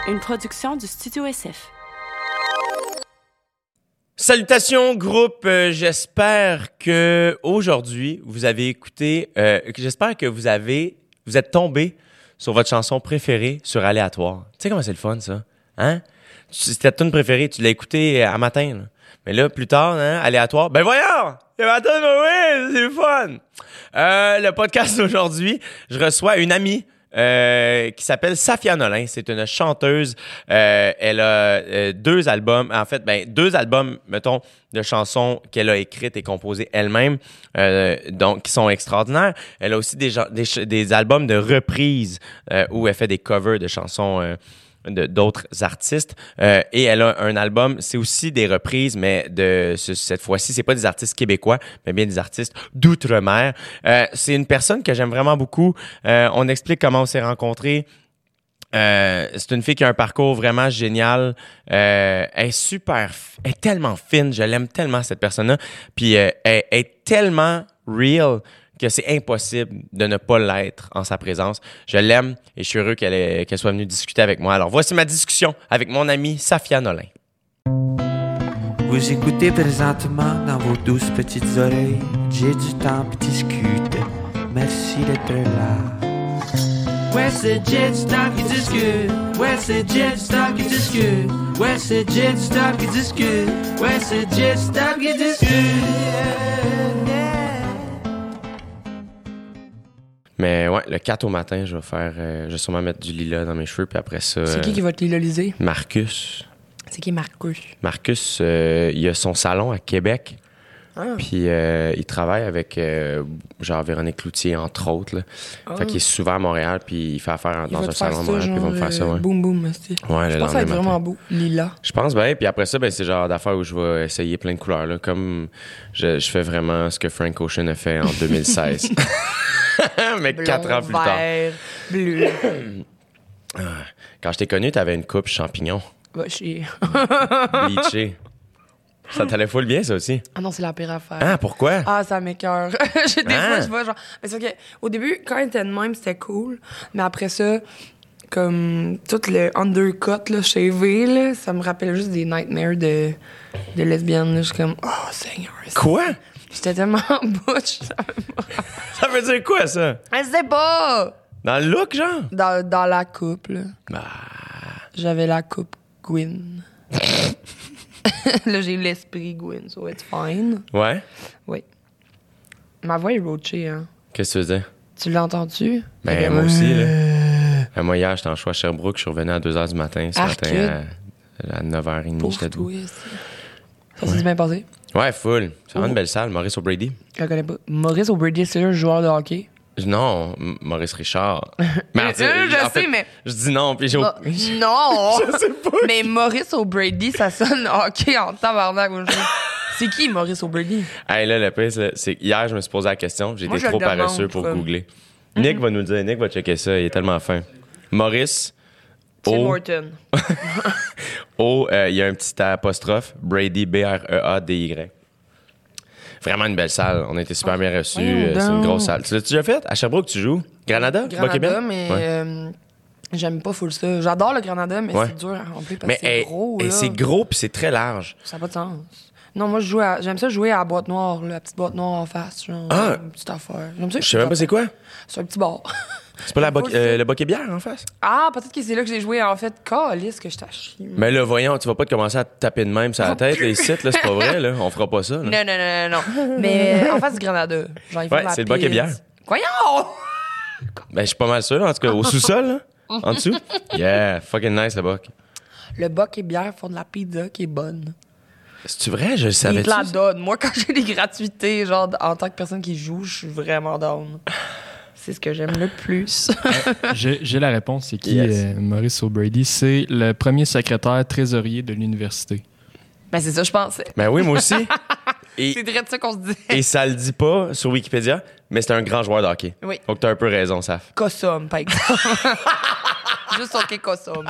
une production du Studio SF. Salutations groupe, j'espère que aujourd'hui vous avez écouté, j'espère que vous êtes tombé sur votre chanson préférée sur Aléatoire. Tu sais comment c'est le fun ça, hein? C'est ta tune préférée, tu l'as écoutée à matin, là. Mais là plus tard, hein, Aléatoire, ben voyons, c'est ma tune, oui, c'est le fun. Le podcast d'aujourd'hui, je reçois une amie. Qui s'appelle Safia Nolin. C'est une chanteuse. Elle a deux albums, mettons, de chansons qu'elle a écrites et composées elle-même, donc qui sont extraordinaires. Elle a aussi des albums de reprises où elle fait des covers de chansons d'autres artistes. Et elle a un album, c'est aussi des reprises, mais cette fois-ci, c'est pas des artistes québécois, mais bien des artistes d'outre-mer. C'est une personne que j'aime vraiment beaucoup. On explique comment on s'est rencontrés. C'est une fille qui a un parcours vraiment génial. Elle est tellement fine. Je l'aime tellement, cette personne-là. Puis elle est tellement real que c'est impossible de ne pas l'être en sa présence. Je l'aime et je suis heureux qu'elle soit venue discuter avec moi. Alors, voici ma discussion avec mon amie Safia Nolin. Vous écoutez présentement dans vos douces petites oreilles. J'ai du temps puis discute. Merci d'être là. Ouais, c'est Jet Stop qui discute. Ouais, c'est Jet Stop qui discute. Ouais, c'est Jet Stop qui discute. Ouais, c'est Jet Stop qui discute. Mais ouais, le 4 au matin, je vais sûrement mettre du lilas dans mes cheveux, puis après ça... C'est qui va te lilaliser? Marcus. C'est qui Marcus? Marcus, il a son salon à Québec, puis il travaille avec, genre, Véronique Cloutier, entre autres, là. Fait qu'il est souvent à Montréal, puis il fait affaire dans un salon à Montréal, puis il va me faire ça, ouais. Boum, boum, c'est. Ouais, je pense que ça va être vraiment beau, lila. Je pense bien, puis après ça, ben, c'est genre d'affaires où je vais essayer plein de couleurs, là, comme je fais vraiment ce que Frank Ocean a fait en 2016. Mais blond, 4 ans plus vert, bleu. Quand je t'ai connu, t'avais une coupe champignon. Va chier. Bleaché. Ça t'allait full bien, ça aussi. Ah non, c'est la pire affaire. Ah, pourquoi? Ah, ça m'écoeure. Des fois, je vois genre... Mais c'est OK. Au début, quand il était de même, c'était cool. Mais après ça, comme tout le undercut, là, shavé, là, ça me rappelle juste des nightmares de lesbiennes. Là. Je suis comme, oh, Seigneur. Quoi? J'étais tellement butch. Ça veut dire quoi, ça? Je sais pas! Dans le look, genre? Dans la coupe, là. Bah... J'avais la coupe Gwyn. Là, j'ai eu l'esprit Gwyn, so it's fine. Ouais? Oui. Ma voix est roachée, hein. Qu'est-ce que tu veux dire? Tu l'as entendu? Ben, moi aussi, là. Moi, hier, j'étais en choix à Sherbrooke. Je suis revenu à 2h du matin. Ce matin, à 9h30, j'étais debout. Ça s'est bien passé? Ouais, full. C'est vraiment une belle salle. Maurice O'Brady. Je la connais pas. Maurice O'Brady, c'est un joueur de hockey? Non, Maurice Richard. Mais je dis non, puis j'ai... Non! Je sais pas. Mais Maurice O'Brady, ça sonne hockey en tabarnak. C'est qui, Maurice O'Brady? Hey, là, le pire, c'est hier, je me suis posé la question. J'étais trop paresseux pour googler. Nick va nous dire. Nick va checker ça. Il est tellement fin. Maurice... Tim Horton. Il y a un petit apostrophe. Brady, B-R-E-A-D-Y. Vraiment une belle salle. On a été super bien reçus. C'est une grosse salle. Tu l'as déjà fait? À Sherbrooke, tu joues? Granada, mais j'aime pas full ça. J'adore le Granada, mais c'est dur à remplir parce que c'est gros. Et c'est gros puis c'est très large. Ça n'a pas de sens. Non, moi, j'aime ça jouer à la boîte noire, la petite boîte noire en face. Genre, une petite affaire. Je sais même pas c'est quoi. C'est un petit bar. C'est pas le Boc et bière en face? Ah, peut-être que c'est là que j'ai joué. En fait, calisse que je t'achie. Mais là, voyons, tu vas pas te commencer à te taper de même sur la tête, les sites, là, c'est pas vrai, là. On fera pas ça, là. Non. Mais en face du Granada. Genre, c'est le Boc et bière. Voyons! Ben, je suis pas mal sûr, en tout cas, au sous-sol, là. En dessous. Yeah, fucking nice, le Boc. Le Boc et bière font de la pizza qui est bonne. C'est-tu vrai? Je le savais. Ils te la donnent. Moi, quand j'ai des gratuités, genre, en tant que personne qui joue, je suis vraiment down. C'est ce que j'aime le plus. J'ai la réponse. C'est qui, Maurice O'Brady? C'est le premier secrétaire trésorier de l'université. Ben, c'est ça, je pensais. Ben oui, moi aussi. C'est vrai de ça qu'on se dit. Et ça le dit pas sur Wikipédia, mais c'est un grand joueur de hockey. Oui. Donc, t'as un peu raison, Saf. Cossum, par exemple. Juste hockey Cossum.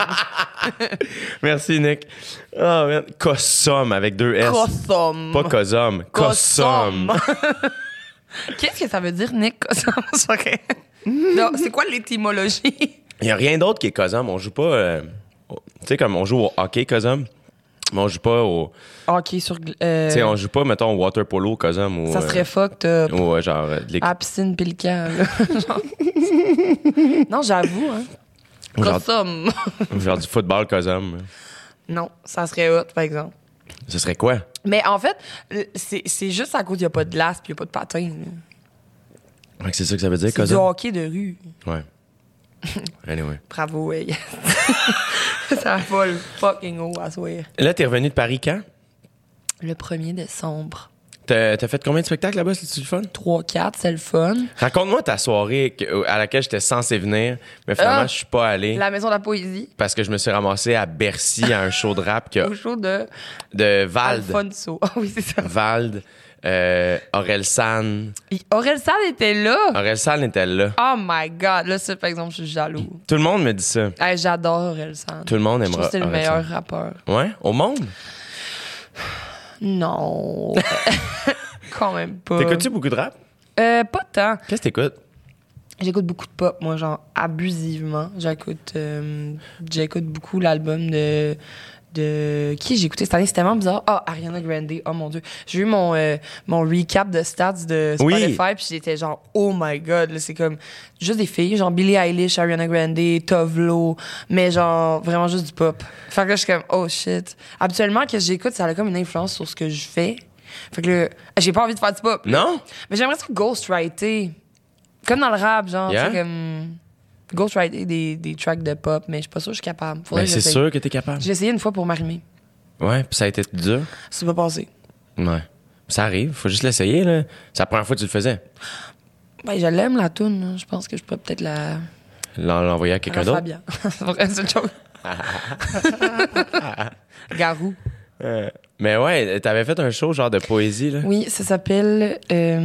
Merci, Nick. Oh, man. Cossum avec 2 S. Cossum. Pas Cossum. Cossum. Qu'est-ce que ça veut dire, Nick, Cossum? Non, c'est quoi l'étymologie? Il n'y a rien d'autre qui est Cossum. On joue pas Tu sais, comme on joue au hockey, Cosum, mais on joue pas au... Hockey sur... Tu sais, on joue pas, mettons, au water polo, Cosum, ou... Ça serait fucked up. Ou genre... À piscine pis le camp, là. Genre... Non, j'avoue, hein. Cosum. Genre du football, Cosum. Non, ça serait hot, par exemple. Ce serait quoi? Mais en fait, c'est juste à cause qu'il n'y a pas de glace puis il n'y a pas de patin. Ouais, c'est ça que ça veut dire, C'est du Cosum? hockey de rue. Ouais. Anyway. Bravo, ouais. Ça va le fucking haut à soir. Là, t'es revenu de Paris quand? Le 1er décembre. T'as fait combien de spectacles là-bas? C'était-tu le fun? 3-4, c'est le fun. Raconte-moi ta soirée à laquelle j'étais censé venir, mais finalement, je suis pas allé. La Maison de la Poésie. Parce que je me suis ramassé à Bercy à un show de rap que... Au show de Vald. Alfonso. Ah oui, c'est ça. Vald, Orelsan. Orelsan était là. Orelsan était là. Oh my God. Là, ça, par exemple, je suis jaloux. Tout le monde me dit ça. Hey, j'adore Orelsan. Tout le monde Je trouve aimera que c'est le Orelsan. meilleur rappeur. Ouais? Au monde? Non. Quand même pas. T'écoutes-tu beaucoup de rap? Pas tant. Qu'est-ce que t'écoutes? J'écoute beaucoup de pop, moi, genre abusivement. J'écoute beaucoup l'album de qui j'ai écouté cette année. C'est tellement bizarre. Ariana Grande. Oh mon Dieu. J'ai eu mon recap de stats de Spotify, puis j'étais genre, oh my God. Là, c'est comme juste des filles, genre Billie Eilish, Ariana Grande, Tovlo, mais genre vraiment juste du pop. Fait que là, je suis comme, oh shit. Habituellement, que j'écoute, ça a comme une influence sur ce que je fais. Fait que là, j'ai pas envie de faire du pop. Non? Mais j'aimerais ça ghostwriter. Comme dans le rap, genre, Yeah. tu sais, comme ghostwriter des tracks de pop, mais je suis pas sûre que je suis capable. Faudrait Ben, que c'est j'essaye. sûr que t'es capable. J'ai essayé une fois pour m'arrimer. Ouais, puis ça a été dur. C'est pas passé. Ouais. Ça arrive, faut juste l'essayer, là. C'est la première fois que tu le faisais. Ben, je l'aime, la toune. Là. Je pense que je pourrais peut-être L'envoyer à quelqu'un d'autre. Fabien. C'est vrai, c'est une chose. Garou. Mais ouais, t'avais fait un show genre de poésie, là. Oui, ça s'appelle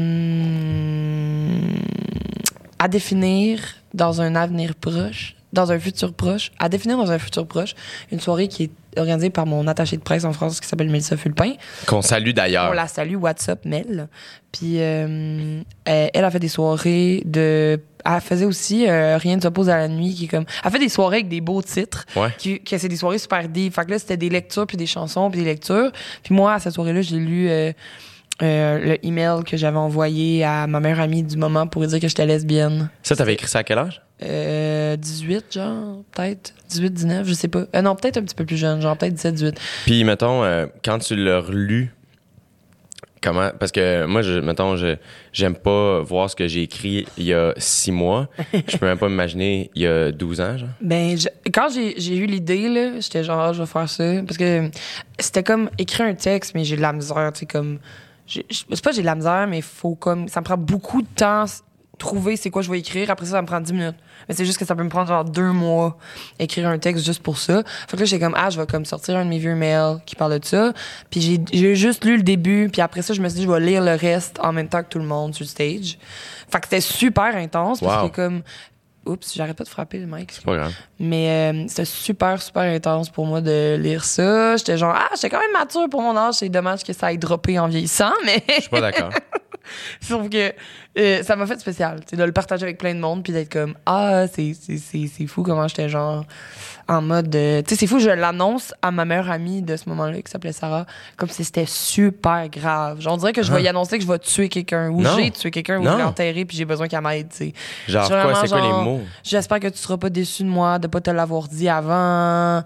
À définir dans un avenir proche. Dans un futur proche. À définir dans un futur proche. Une soirée qui est organisée par mon attachée de presse en France qui s'appelle Mélissa Fulpin. Qu'on salue d'ailleurs. On la salue, WhatsApp, Mel. Puis elle a fait des soirées de... Elle faisait aussi Rien ne s'oppose à la nuit, qui est comme... Elle fait des soirées avec des beaux titres. Ouais. Que c'est des soirées super deep. Fait que là, c'était des lectures, puis des chansons, puis des lectures. Puis moi, à cette soirée-là, j'ai lu le email que j'avais envoyé à ma meilleure amie du moment pour lui dire que j'étais lesbienne. Ça, t'avais écrit ça à quel âge? 18, genre, peut-être. 18, 19, je sais pas. Non, peut-être un petit peu plus jeune, genre peut-être 17, 18. Puis, mettons, quand tu l'as relu, comment... Parce que moi, j'aime pas voir ce que j'ai écrit il y a 6 mois. Je peux même pas m'imaginer il y a 12 ans, genre. Ben, quand j'ai eu l'idée, là, j'étais genre, je vais faire ça. Parce que c'était comme écrire un texte, mais j'ai de la misère, tu sais, comme... C'est pas j'ai de la misère, mais faut comme... Ça me prend beaucoup de temps trouver c'est quoi je vais écrire. Après ça me prend 10 minutes. Mais c'est juste que ça peut me prendre genre 2 mois écrire un texte juste pour ça. Fait que là, j'étais comme, je vais comme sortir un de mes vieux mails qui parle de ça. Puis j'ai juste lu le début. Puis après ça, je me suis dit, je vais lire le reste en même temps que tout le monde sur le stage. Fait que c'était super intense. Parce que comme... Oups, j'arrête pas de frapper le mic. C'est pas grave. Mais c'était super, super intense pour moi de lire ça. J'étais genre, j'étais quand même mature pour mon âge. C'est dommage que ça ait droppé en vieillissant, mais... Je suis pas d'accord. Sauf que ça m'a fait spécial, de le partager avec plein de monde puis d'être comme c'est fou comment j'étais genre en mode tu sais c'est fou, je l'annonce à ma meilleure amie de ce moment-là qui s'appelait Sarah comme si c'était super grave. Genre on dirait que je vais y annoncer que je vais tuer quelqu'un ou j'ai tué quelqu'un ou je vais l'enterrer puis j'ai besoin qu'elle m'aide, tu sais. Genre quoi, c'est quoi les mots? J'espère que tu seras pas déçu de moi de pas te l'avoir dit avant.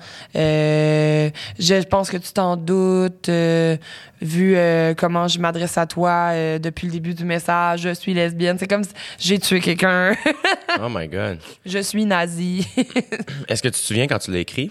Je pense que tu t'en doutes vu comment je m'adresse à toi depuis le début du message, je suis lesbienne. C'est comme si j'ai tué quelqu'un. Oh my God. Je suis nazie. Est-ce que tu te souviens quand tu l'as écrit?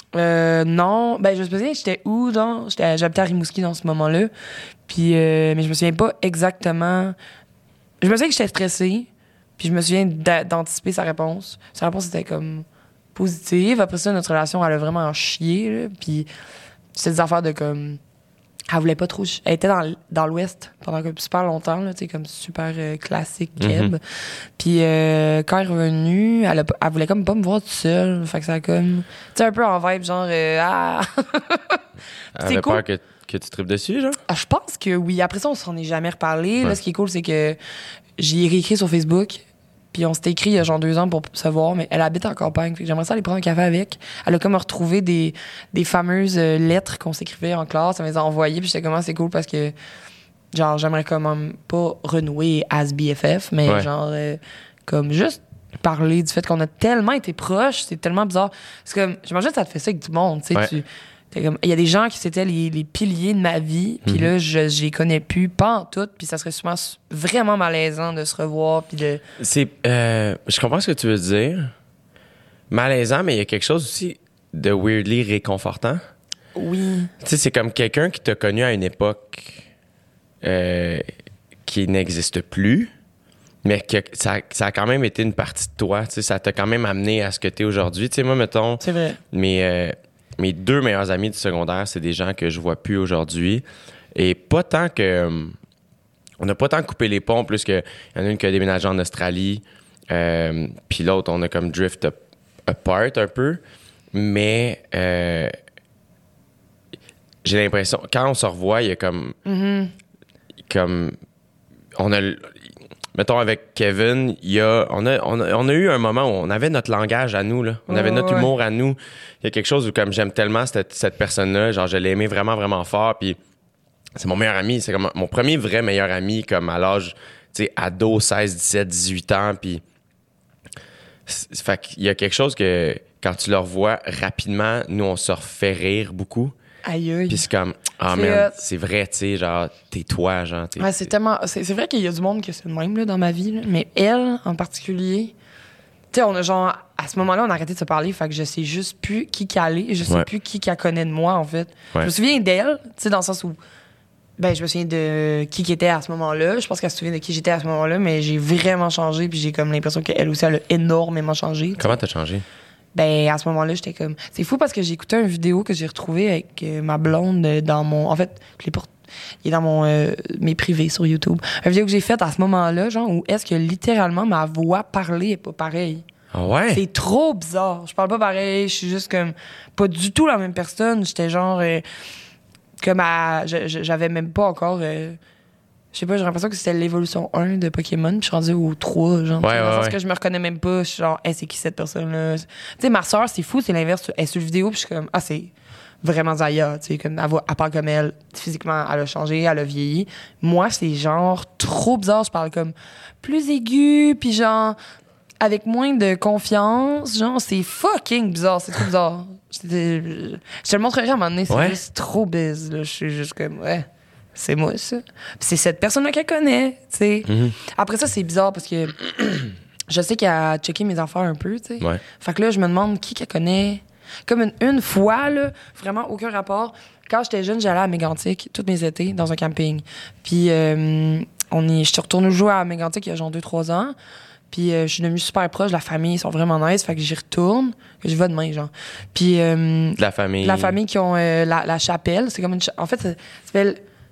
Non. Ben, je me souviens, j'étais où, genre? J'habitais à Rimouski dans ce moment-là. Puis, mais je me souviens pas exactement. Je me souviens que j'étais stressée. Puis je me souviens d'anticiper sa réponse. Sa réponse était comme positive. Après ça, notre relation, elle a vraiment chié, là. Puis c'était des affaires de comme... Elle voulait pas trop... Elle était dans l'Ouest pendant comme super longtemps, là, tu sais, comme super classique, keb. Puis quand elle est revenue, elle voulait comme pas me voir toute seule. Fait que ça a comme... Tu sais, un peu en vibe, genre... Elle avait cool. peur que tu tripes dessus, genre? Je pense que oui. Après ça, on s'en est jamais reparlé. Ouais. Là, ce qui est cool, c'est que j'ai réécrit sur Facebook. Puis on s'était écrit il y a genre 2 ans pour se voir, mais elle habite en campagne. Fait que j'aimerais ça aller prendre un café avec. Elle a comme retrouvé des fameuses lettres qu'on s'écrivait en classe. Elle me les a envoyées, puis j'étais comme, c'est cool parce que, genre, j'aimerais quand même pas renouer as BFF, mais genre, comme juste parler du fait qu'on a tellement été proches. C'est tellement bizarre. C'est comme, j'imagine que ça te fait ça avec tout le monde, tu sais. Il y a des gens qui c'était les piliers de ma vie, puis là, je les connais plus, pas en tout, puis ça serait souvent vraiment malaisant de se revoir, puis de... Je comprends ce que tu veux dire. Malaisant, mais il y a quelque chose aussi de weirdly réconfortant. Oui. Tu sais, c'est comme quelqu'un qui t'a connu à une époque qui n'existe plus, mais que ça a quand même été une partie de toi. Tu sais, ça t'a quand même amené à ce que t'es aujourd'hui. Tu sais, moi, mettons... C'est vrai. Mes 2 meilleurs amis du secondaire, c'est des gens que je vois plus aujourd'hui. Et pas tant que... on n'a pas tant coupé les ponts, plus qu'il y en a une qui a déménagé en Australie, puis l'autre, on a comme drift apart un peu. Mais j'ai l'impression... Quand on se revoit, il y a comme... Comme... On a... Mettons, avec Kevin, on a eu un moment où on avait notre langage à nous, là. On avait notre humour à nous. Il y a quelque chose où, comme j'aime tellement cette personne-là, genre, je l'ai aimé vraiment, vraiment fort. Puis c'est mon meilleur ami. C'est comme mon premier vrai meilleur ami, comme à l'âge, tu sais, ado, 16, 17, 18 ans. Puis fait qu'il y a quelque chose que, quand tu le revois rapidement, nous, on se refait rire beaucoup. Aïe, aïe. Puis c'est comme, man, c'est vrai, tu sais, genre, t'es toi, genre. Ouais, c'est tellement. C'est vrai qu'il y a du monde que c'est le même, là, dans ma vie, là. Mais elle, en particulier, tu sais, on a genre. À ce moment-là, on a arrêté de se parler, fait que je sais juste plus qui allait, je sais plus qui connaît de moi, en fait. Je me souviens d'elle, tu sais, dans le sens où. Ben, je me souviens de qui était à ce moment-là. Je pense qu'elle se souvient de qui j'étais à ce moment-là, mais j'ai vraiment changé, puis j'ai comme l'impression qu'elle aussi, elle a énormément changé. Comment t'as changé? Ben, à ce moment-là, j'étais comme... C'est fou parce que j'ai écouté une vidéo que j'ai retrouvée avec ma blonde dans mon... En fait, il est dans mes privés sur YouTube. Une vidéo que j'ai faite à ce moment-là, genre, où est-ce que littéralement ma voix parlée est pas pareille. Ah ouais? C'est trop bizarre. Je parle pas pareil, je suis juste comme... Pas du tout la même personne. J'étais genre... comme j'avais même pas encore... je sais pas, j'ai l'impression que c'était l'évolution 1 de Pokémon, puis je suis rendue au 3, genre. Parce que je me reconnais même pas, je suis genre, c'est qui cette personne-là? Tu sais, ma soeur, c'est fou, c'est l'inverse. Elle est sur vidéo, puis je suis comme, c'est vraiment Zaya, tu sais, comme, elle parle comme elle. Physiquement, elle a changé, elle a vieilli. Moi, c'est genre trop bizarre, je parle comme plus aigu, puis genre, avec moins de confiance, genre, c'est fucking bizarre, c'est trop bizarre. Je te le montrerai à un moment donné, c'est juste trop bizarre, là. Je suis juste comme, c'est moi, ça. Puis c'est cette personne-là qu'elle connaît, tu sais. Après ça, c'est bizarre parce que je sais qu'elle a checké mes affaires un peu, tu sais. Fait que là, je me demande qui qu'elle connaît. Comme une fois, là, vraiment aucun rapport. Quand j'étais jeune, j'allais à Mégantic tous mes étés dans un camping. Puis je suis retournée jouer à Mégantic il y a genre 2-3 ans. Puis je suis devenue super proche de la famille, ils sont vraiment nice, fait que j'y retourne, je vais demain, genre. Puis la famille. La famille qui ont la chapelle, c'est comme une en fait, ça s'appelle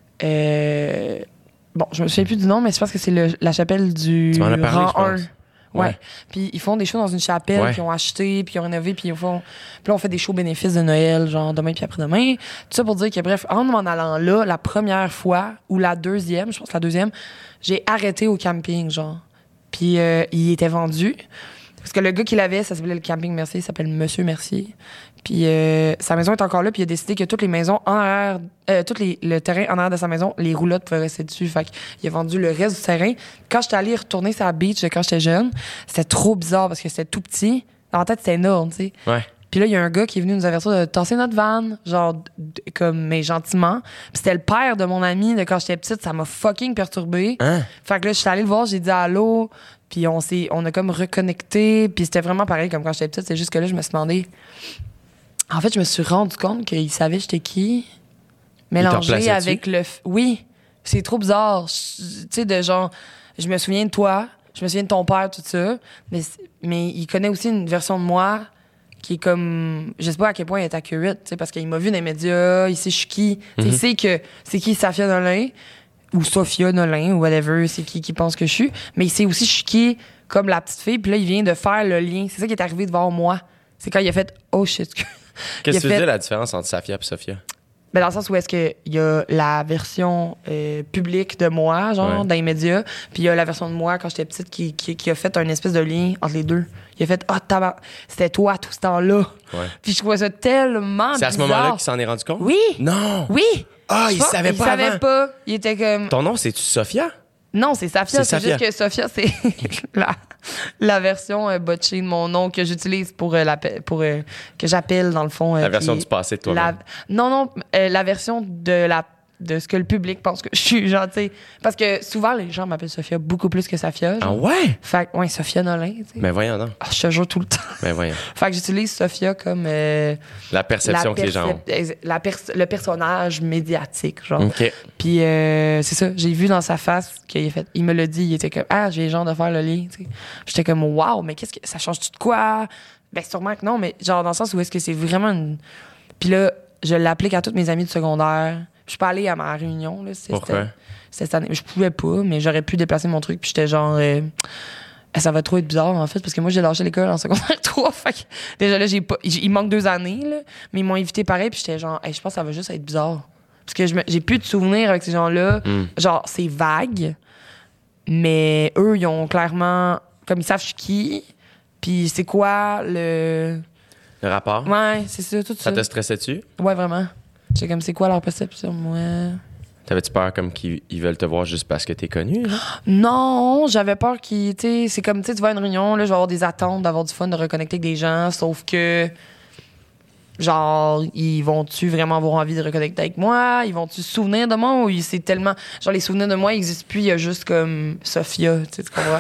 bon, je me souviens plus du nom, mais c'est parce que c'est la chapelle du rang 1. Ouais. Puis ils font des shows dans une chapelle qu'ils ont acheté, puis ils ont rénové, puis puis là on fait des shows bénéfices de Noël, genre demain puis après-demain. Tout ça pour dire que bref, en m'en allant là, la première fois ou la deuxième, je pense la deuxième, j'ai arrêté au camping, genre. Puis il était vendu. Parce que le gars qui l'avait, ça s'appelait le Camping Mercier, il s'appelle Monsieur Mercier. Puis sa maison est encore là, puis il a décidé que toutes les maisons en arrière, le terrain en arrière de sa maison, les roulottes pouvaient rester dessus. Fait qu'il a vendu le reste du terrain. Quand j'étais allée retourner sur la beach quand j'étais jeune, c'était trop bizarre parce que c'était tout petit. Dans ma tête, c'était énorme, tu sais. Ouais. Puis là, il y a un gars qui est venu nous avertir de tasser notre van, genre, mais gentiment. Puis c'était le père de mon ami de quand j'étais petite, ça m'a fucking perturbée. Hein? Fait que là, je suis allée le voir, j'ai dit allô, puis on a comme reconnecté, puis c'était vraiment pareil comme quand j'étais petite, c'est juste que là, je me suis demandé... En fait, je me suis rendu compte qu'il savait j'étais qui, mélangé avec le... Oui, c'est trop bizarre. Tu sais, de genre, je me souviens de toi, je me souviens de ton père, tout ça, mais il connaît aussi une version de moi qui est comme... Je sais pas à quel point il est accurate, tu sais, parce qu'il m'a vu dans les médias, il sait je suis qui. Il sait que c'est qui Safia Nolin, ou Sophia Nolin, ou whatever, c'est qui pense que je suis, mais il sait aussi je suis qui comme la petite fille, puis là, il vient de faire le lien. C'est ça qui est arrivé devant moi. C'est quand il a fait « Oh shit ». Qu'est-ce que tu veux dire la différence entre Safia et Sophia? Ben, dans le sens où est-ce qu'il y a la version publique de moi, genre, dans les médias, puis il y a la version de moi quand j'étais petite qui a fait un espèce de lien entre les deux. Il a fait « Ah, c'était toi tout ce temps-là. Ouais. » Puis je trouvais ça tellement bizarre. C'est à ce moment-là qu'il s'en est rendu compte? Oui! Non! Oui! Ah, il savait pas avant. Il savait pas. Il était comme... Ton nom, c'est-tu Sophia? Non, c'est Safia. C'est juste que Sophia, c'est la version botchée de mon nom que j'utilise pour que j'appelle, dans le fond. La version du passé de toi-même. Non, la version de ce que le public pense que je suis, genre, tu sais. Parce que souvent, les gens m'appellent Sophia beaucoup plus que Safia. Genre. Ah ouais? Fait que, ouais, Sophia Nolin, tu sais. Mais voyons donc. Je te jure tout le temps. Mais voyons. Fait que j'utilise Sophia comme... la perception que les gens ont. Le personnage médiatique, genre. OK. Puis c'est ça, j'ai vu dans sa face il me l'a dit, il était comme j'ai le genre de faire le lien, tu sais. J'étais comme waouh, mais qu'est-ce que ça change-tu de quoi? Ben sûrement que non, mais genre dans le sens où est-ce que c'est vraiment une... Puis là, je l'applique à toutes mes amies du secondaire. Je suis pas allée à ma réunion là, Pourquoi? Cette année, je pouvais pas, mais j'aurais pu déplacer mon truc, puis j'étais genre ça va trop être bizarre en fait parce que moi j'ai lâché l'école en secondaire 3, fait que déjà là il manque 2 années là, mais ils m'ont invité pareil, puis j'étais genre je pense que ça va juste être bizarre. Parce que j'ai plus de souvenirs avec ces gens-là. Genre, c'est vague. Mais eux, ils ont clairement... Comme ils savent je suis qui. Puis c'est quoi le rapport? Ouais, c'est ça, tout ça. Ça te stressait-tu? Ouais, vraiment. J'étais comme, c'est quoi leur perception? Ouais. T'avais-tu peur comme qu'ils veulent te voir juste parce que t'es connu? Là? Non, j'avais peur qu'ils... Tu sais, c'est comme, tu vas à une réunion, là, je vais avoir des attentes, d'avoir du fun, de reconnecter avec des gens, sauf que... Genre, ils vont-tu vraiment avoir envie de reconnecter avec moi? Ils vont-tu se souvenir de moi? Ou c'est tellement... Genre, les souvenirs de moi n'existent plus. Il y a juste comme Sophia, tu comprends?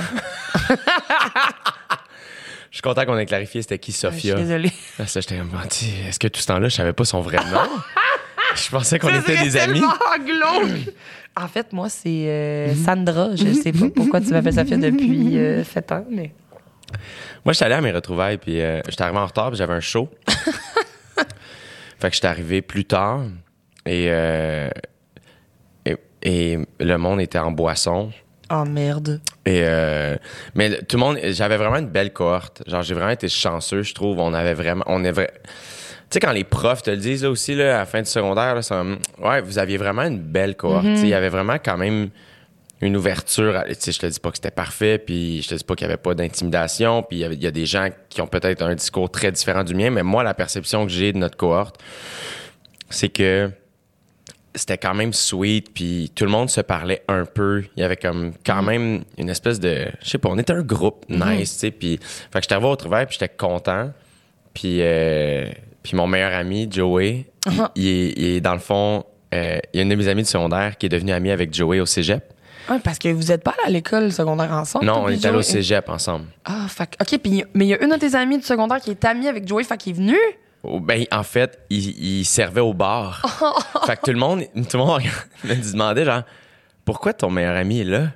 Je suis content qu'on ait clarifié c'était qui Sophia. Je suis désolée. Ça, j'étais comme, est-ce que tout ce temps-là, je savais pas son vrai nom? Je pensais qu'on était des amis. Glauque. En fait, moi, c'est Sandra. Je sais pas pourquoi tu m'appelles Sophia depuis 7 ans, mais... Moi, j'étais allé à mes retrouvailles, puis j'étais arrivé en retard, puis j'avais un show. Fait que j'étais arrivé plus tard et le monde était en boisson. Oh merde. Mais tout le monde, j'avais vraiment une belle cohorte. Genre, j'ai vraiment été chanceux, je trouve. Tu sais, quand les profs te le disent là, aussi, là, à la fin du secondaire, là, ouais, vous aviez vraiment une belle cohorte. Il y avait vraiment quand même une ouverture. Tu sais, je te dis pas que c'était parfait, puis je te dis pas qu'il y avait pas d'intimidation, puis il y a des gens qui ont peut-être un discours très différent du mien, mais moi, la perception que j'ai de notre cohorte, c'est que c'était quand même sweet, puis tout le monde se parlait un peu. Il y avait comme quand même une espèce de... Je sais pas, on était un groupe nice, tu sais, puis... Fait que j'étais arrivé au travail, puis j'étais content, puis mon meilleur ami, Joey, il est dans le fond... il y a une de mes amies du secondaire qui est devenue amie avec Joey au cégep. Ah, parce que vous êtes pas allés à l'école secondaire ensemble? Non, on est allés au cégep ensemble. Ah, OK, mais il y a une de tes amies du secondaire qui est amie avec Joey, fait qu'il est venu? Ben, en fait, il servait au bar. Fait que tout le monde me demandait, genre, pourquoi ton meilleur ami est là?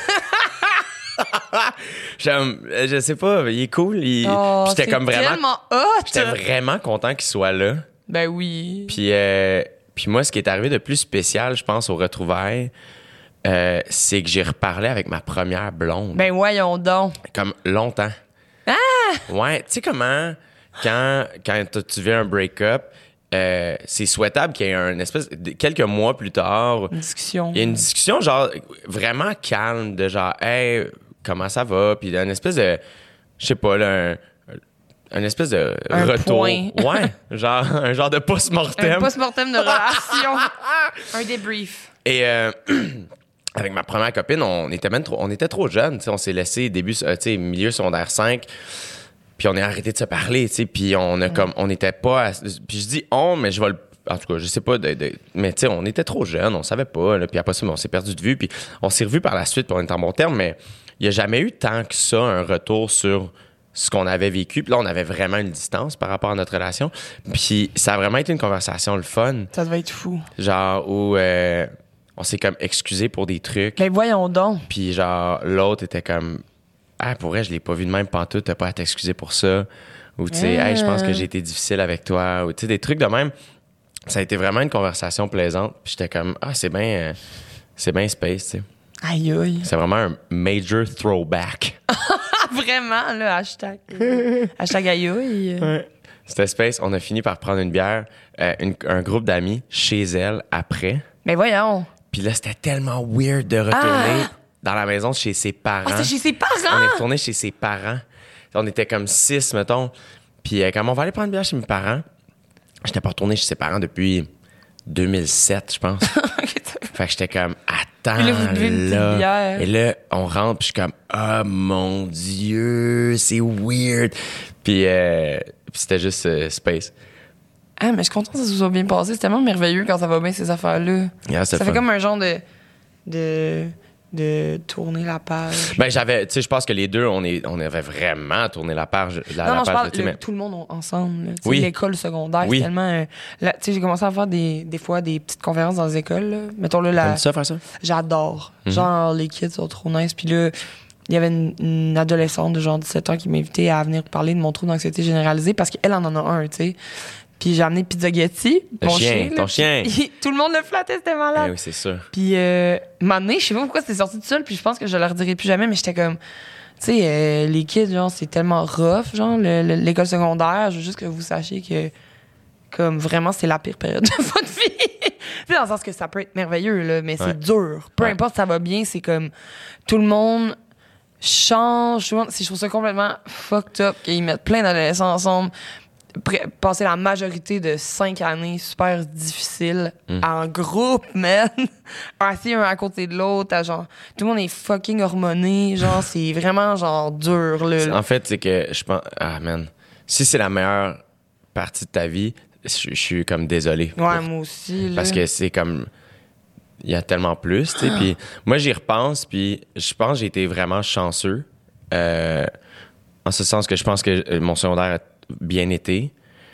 Je sais pas, il est cool. J'étais comme vraiment... J'étais vraiment content qu'il soit là. Ben oui. Puis moi, ce qui est arrivé de plus spécial, je pense, aux retrouvailles, c'est que j'ai reparlé avec ma première blonde. Ben voyons donc. Comme longtemps. Ah! Ouais, tu sais comment, quand tu vis un break-up, c'est souhaitable qu'il y ait une espèce... Quelques mois plus tard... Une discussion. Il y a une discussion, genre, vraiment calme, de genre, « Hey, comment ça va? » Puis une espèce de... Je sais pas, là, un espèce de un retour. Point. Ouais, genre, un genre de post-mortem. Un post-mortem de relation. Un débrief. Et... avec ma première copine, on était trop jeunes, tu sais, on s'est laissé milieu secondaire 5, puis on est arrêté de se parler, tu sais, puis on a comme, on n'était pas, puis je dis mais je vais en tout cas, je sais pas, mais tu sais, on était trop jeunes, on savait pas, là, puis après ça, on s'est perdu de vue, puis on s'est revus par la suite, puis on est en bon terme, mais il y a jamais eu tant que ça un retour sur ce qu'on avait vécu, puis là, on avait vraiment une distance par rapport à notre relation, puis ça a vraiment été une conversation le fun. Ça devait être fou. Genre, où... on s'est comme excusé pour des trucs. Ben voyons donc. Puis genre, l'autre était comme, pour vrai, je l'ai pas vu de même pantoute, t'as pas à t'excuser pour ça. Ou tu sais, je pense que j'ai été difficile avec toi. Ou tu sais, des trucs de même. Ça a été vraiment une conversation plaisante. Puis j'étais comme, c'est bien space, tu sais. Aïe aïe. C'est vraiment un major throwback. Vraiment, là, hashtag. Hashtag aïe aïe. Ouais. C'était space. On a fini par prendre une bière, un groupe d'amis chez elle après. Mais voyons. Puis là, c'était tellement weird de retourner dans la maison chez ses parents. Ah, c'est chez ses parents? On est retourné chez ses parents. On était comme 6, mettons. Puis quand on va aller prendre une bière chez mes parents, j'étais pas retourné chez ses parents depuis 2007, je pense. Fait que j'étais comme, attends, là, vous buvez une petite bière. Et là, on rentre, puis je suis comme, oh mon Dieu, c'est weird. Puis c'était juste space. Ah, mais je suis contente que ça se soit bien passé. C'est tellement merveilleux quand ça va bien, ces affaires-là. Yeah, ça fait comme un genre de tourner la page. Ben, tu sais, je pense que les deux, on avait vraiment tourné la page. Je parle tout le monde ensemble. Là. Oui. L'école secondaire, oui. c'est tellement... tu sais, j'ai commencé à faire des fois des petites conférences dans les écoles. Là. Mettons là, T'aimes ça, faire ça? J'adore. Genre, les kids sont trop nice. Puis là, il y avait une adolescente de genre 17 ans qui m'invitait à venir parler de mon trouble d'anxiété généralisée parce qu'elle en a un, tu sais. Puis j'ai amené Pizzagetti, mon chien. Ton chien. Tout le monde le flattait, c'était malade. Oui, c'est sûr. Puis, un moment donné, je sais pas pourquoi c'était sorti tout seul, puis je pense que je leur dirai plus jamais, mais j'étais comme, tu sais, les kids, genre, c'est tellement rough, genre, l'école secondaire. Je veux juste que vous sachiez que, comme, vraiment, c'est la pire période de votre vie. Tu sais, dans le sens que ça peut être merveilleux, là, mais c'est dur. Peu importe, ça va bien, c'est comme, tout le monde change. Je trouve ça complètement fucked up qu'ils mettent plein d'adolescents ensemble. Passer la majorité de 5 années super difficiles en groupe, man. Assis un à côté de l'autre, genre, tout le monde est fucking hormoné, genre, c'est vraiment, genre, dur, là. En fait, c'est que je pense, man, si c'est la meilleure partie de ta vie, je suis comme désolé. Ouais, moi aussi, là. Parce que c'est comme, il y a tellement plus, tu sais, puis moi, j'y repense, puis je pense que j'ai été vraiment chanceux, en ce sens que je pense que mon secondaire a bien été.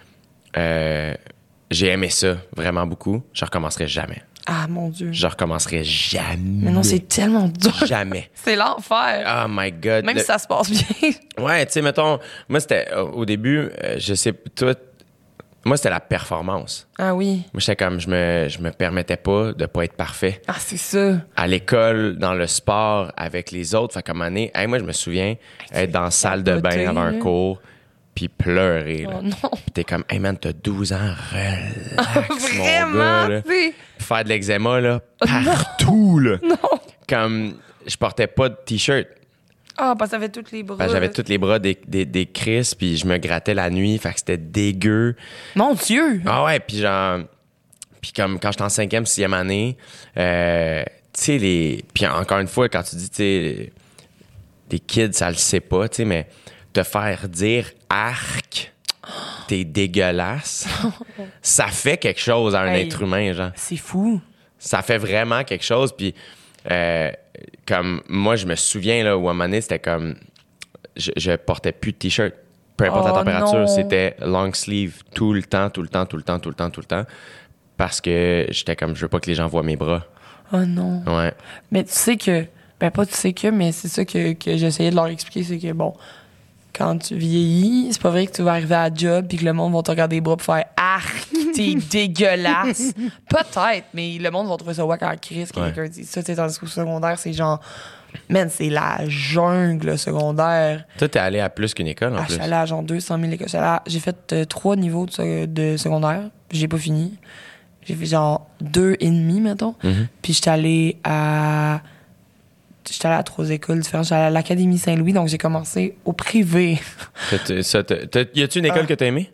J'ai aimé ça vraiment beaucoup. Je recommencerai jamais. Ah, mon Dieu. Je recommencerai jamais. Mais non, c'est tellement dur. Jamais. C'est l'enfer. Oh my God. Même si ça se passe bien. Ouais, tu sais, mettons, moi, c'était au début, je sais, toi, moi, c'était la performance. Ah oui. Moi, j'étais comme, je me permettais pas de pas être parfait. Ah, c'est ça. À l'école, dans le sport, avec les autres, fait comme année, hey, moi, je me souviens être dans la salle de bain avant un cours, puis pleurer. Là. Oh non. Puis t'es comme, hey man, t'as 12 ans, relax, Vraiment, mon gars, là. Puis faire de l'eczéma, là, partout, là. Non. Comme, je portais pas de T-shirt. Ah, parce que ça fait tous les bras. Ben, j'avais tous les bras des crises, puis je me grattais la nuit, fait que c'était dégueu. Mon Dieu! Ah ouais, puis genre... Puis comme quand j'étais en 5e, 6e année, tu sais, les... Puis encore une fois, quand tu dis, tu sais, des kids, ça le sait pas, tu sais, mais te faire dire « arc », t'es dégueulasse, ça fait quelque chose à un être humain, genre. C'est fou. Ça fait vraiment quelque chose, puis... comme moi, je me souviens, là, où à un moment donné, c'était comme... Je portais plus de T-shirt. Peu importe la température, non. c'était long sleeve tout le temps. Parce que j'étais comme, je veux pas que les gens voient mes bras. Oh non. Ouais. Mais tu sais que... Ben, pas tu sais que, mais c'est ça que j'essayais de leur expliquer, c'est que, bon, quand tu vieillis, c'est pas vrai que tu vas arriver à la job puis que le monde va te regarder les bras pour faire « arc, t'es dégueulasse! » Peut-être, mais le monde va trouver ça wack en crise quand quelqu'un dit ça. Tandis qu'au secondaire, c'est genre... Man, c'est la jungle secondaire. Toi, t'es allé à plus qu'une école, en plus. Je suis allé à genre 200 000 écoles. J'ai fait 3 niveaux de secondaire. J'ai pas fini. J'ai fait genre 2,5, mettons. Mm-hmm. Puis j'étais allé à 3 écoles différentes. J'étais allé à l'Académie Saint-Louis, donc j'ai commencé au privé. Y a-tu une école que t'as aimée?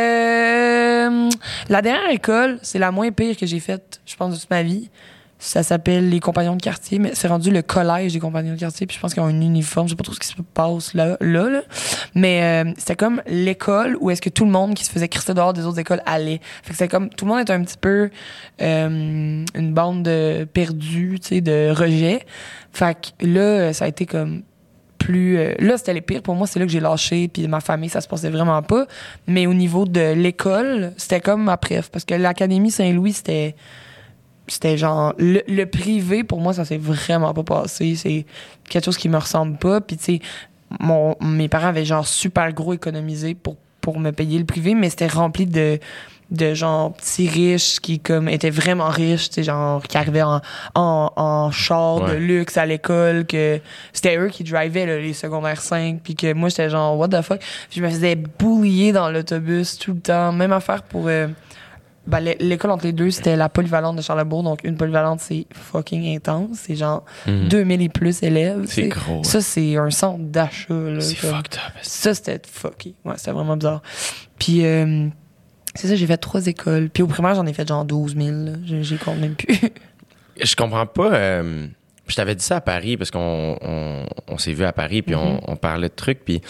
La dernière école, c'est la moins pire que j'ai faite, je pense, de toute ma vie. Ça s'appelle les Compagnons de quartier, mais c'est rendu le collège des Compagnons de quartier, puis je pense qu'ils ont un uniforme. Je sais pas trop ce qui se passe là. Mais c'était comme l'école où est-ce que tout le monde qui se faisait crisser dehors des autres écoles allait. Fait que c'était comme, tout le monde était un petit peu une bande de perdus, tu sais, de rejet. Fait que là, ça a été comme plus... là, c'était les pires. Pour moi, c'est là que j'ai lâché, puis ma famille, ça se passait vraiment pas. Mais au niveau de l'école, c'était comme ma préf, parce que l'Académie Saint-Louis, c'était genre... Le privé, pour moi, ça s'est vraiment pas passé. C'est quelque chose qui me ressemble pas. Puis, tu sais, mes parents avaient genre super gros économisé pour me payer le privé, mais c'était rempli de genre petits riches qui comme étaient vraiment riches, tu sais, genre qui arrivaient en char de luxe à l'école, que c'était eux qui drivaient là, les secondaires 5, puis que moi j'étais genre what the fuck, puis je me faisais bullier dans l'autobus tout le temps. Même affaire pour l'école entre les deux, c'était la polyvalente de Charlesbourg. Donc, une polyvalente, c'est fucking intense. C'est genre 2000 et plus élèves. C'est gros. Ça, c'est un centre d'achat. Là, c'est fucked up. Ça, c'était fucké. Ouais, c'était vraiment bizarre. Puis, c'est ça, j'ai fait 3 écoles. Puis, au primaire, j'en ai fait genre 12 000. Là. J'ai compte même plus. Je comprends pas. Je t'avais dit ça à Paris, parce qu'on s'est vu à Paris, puis on parlait de trucs. Puis,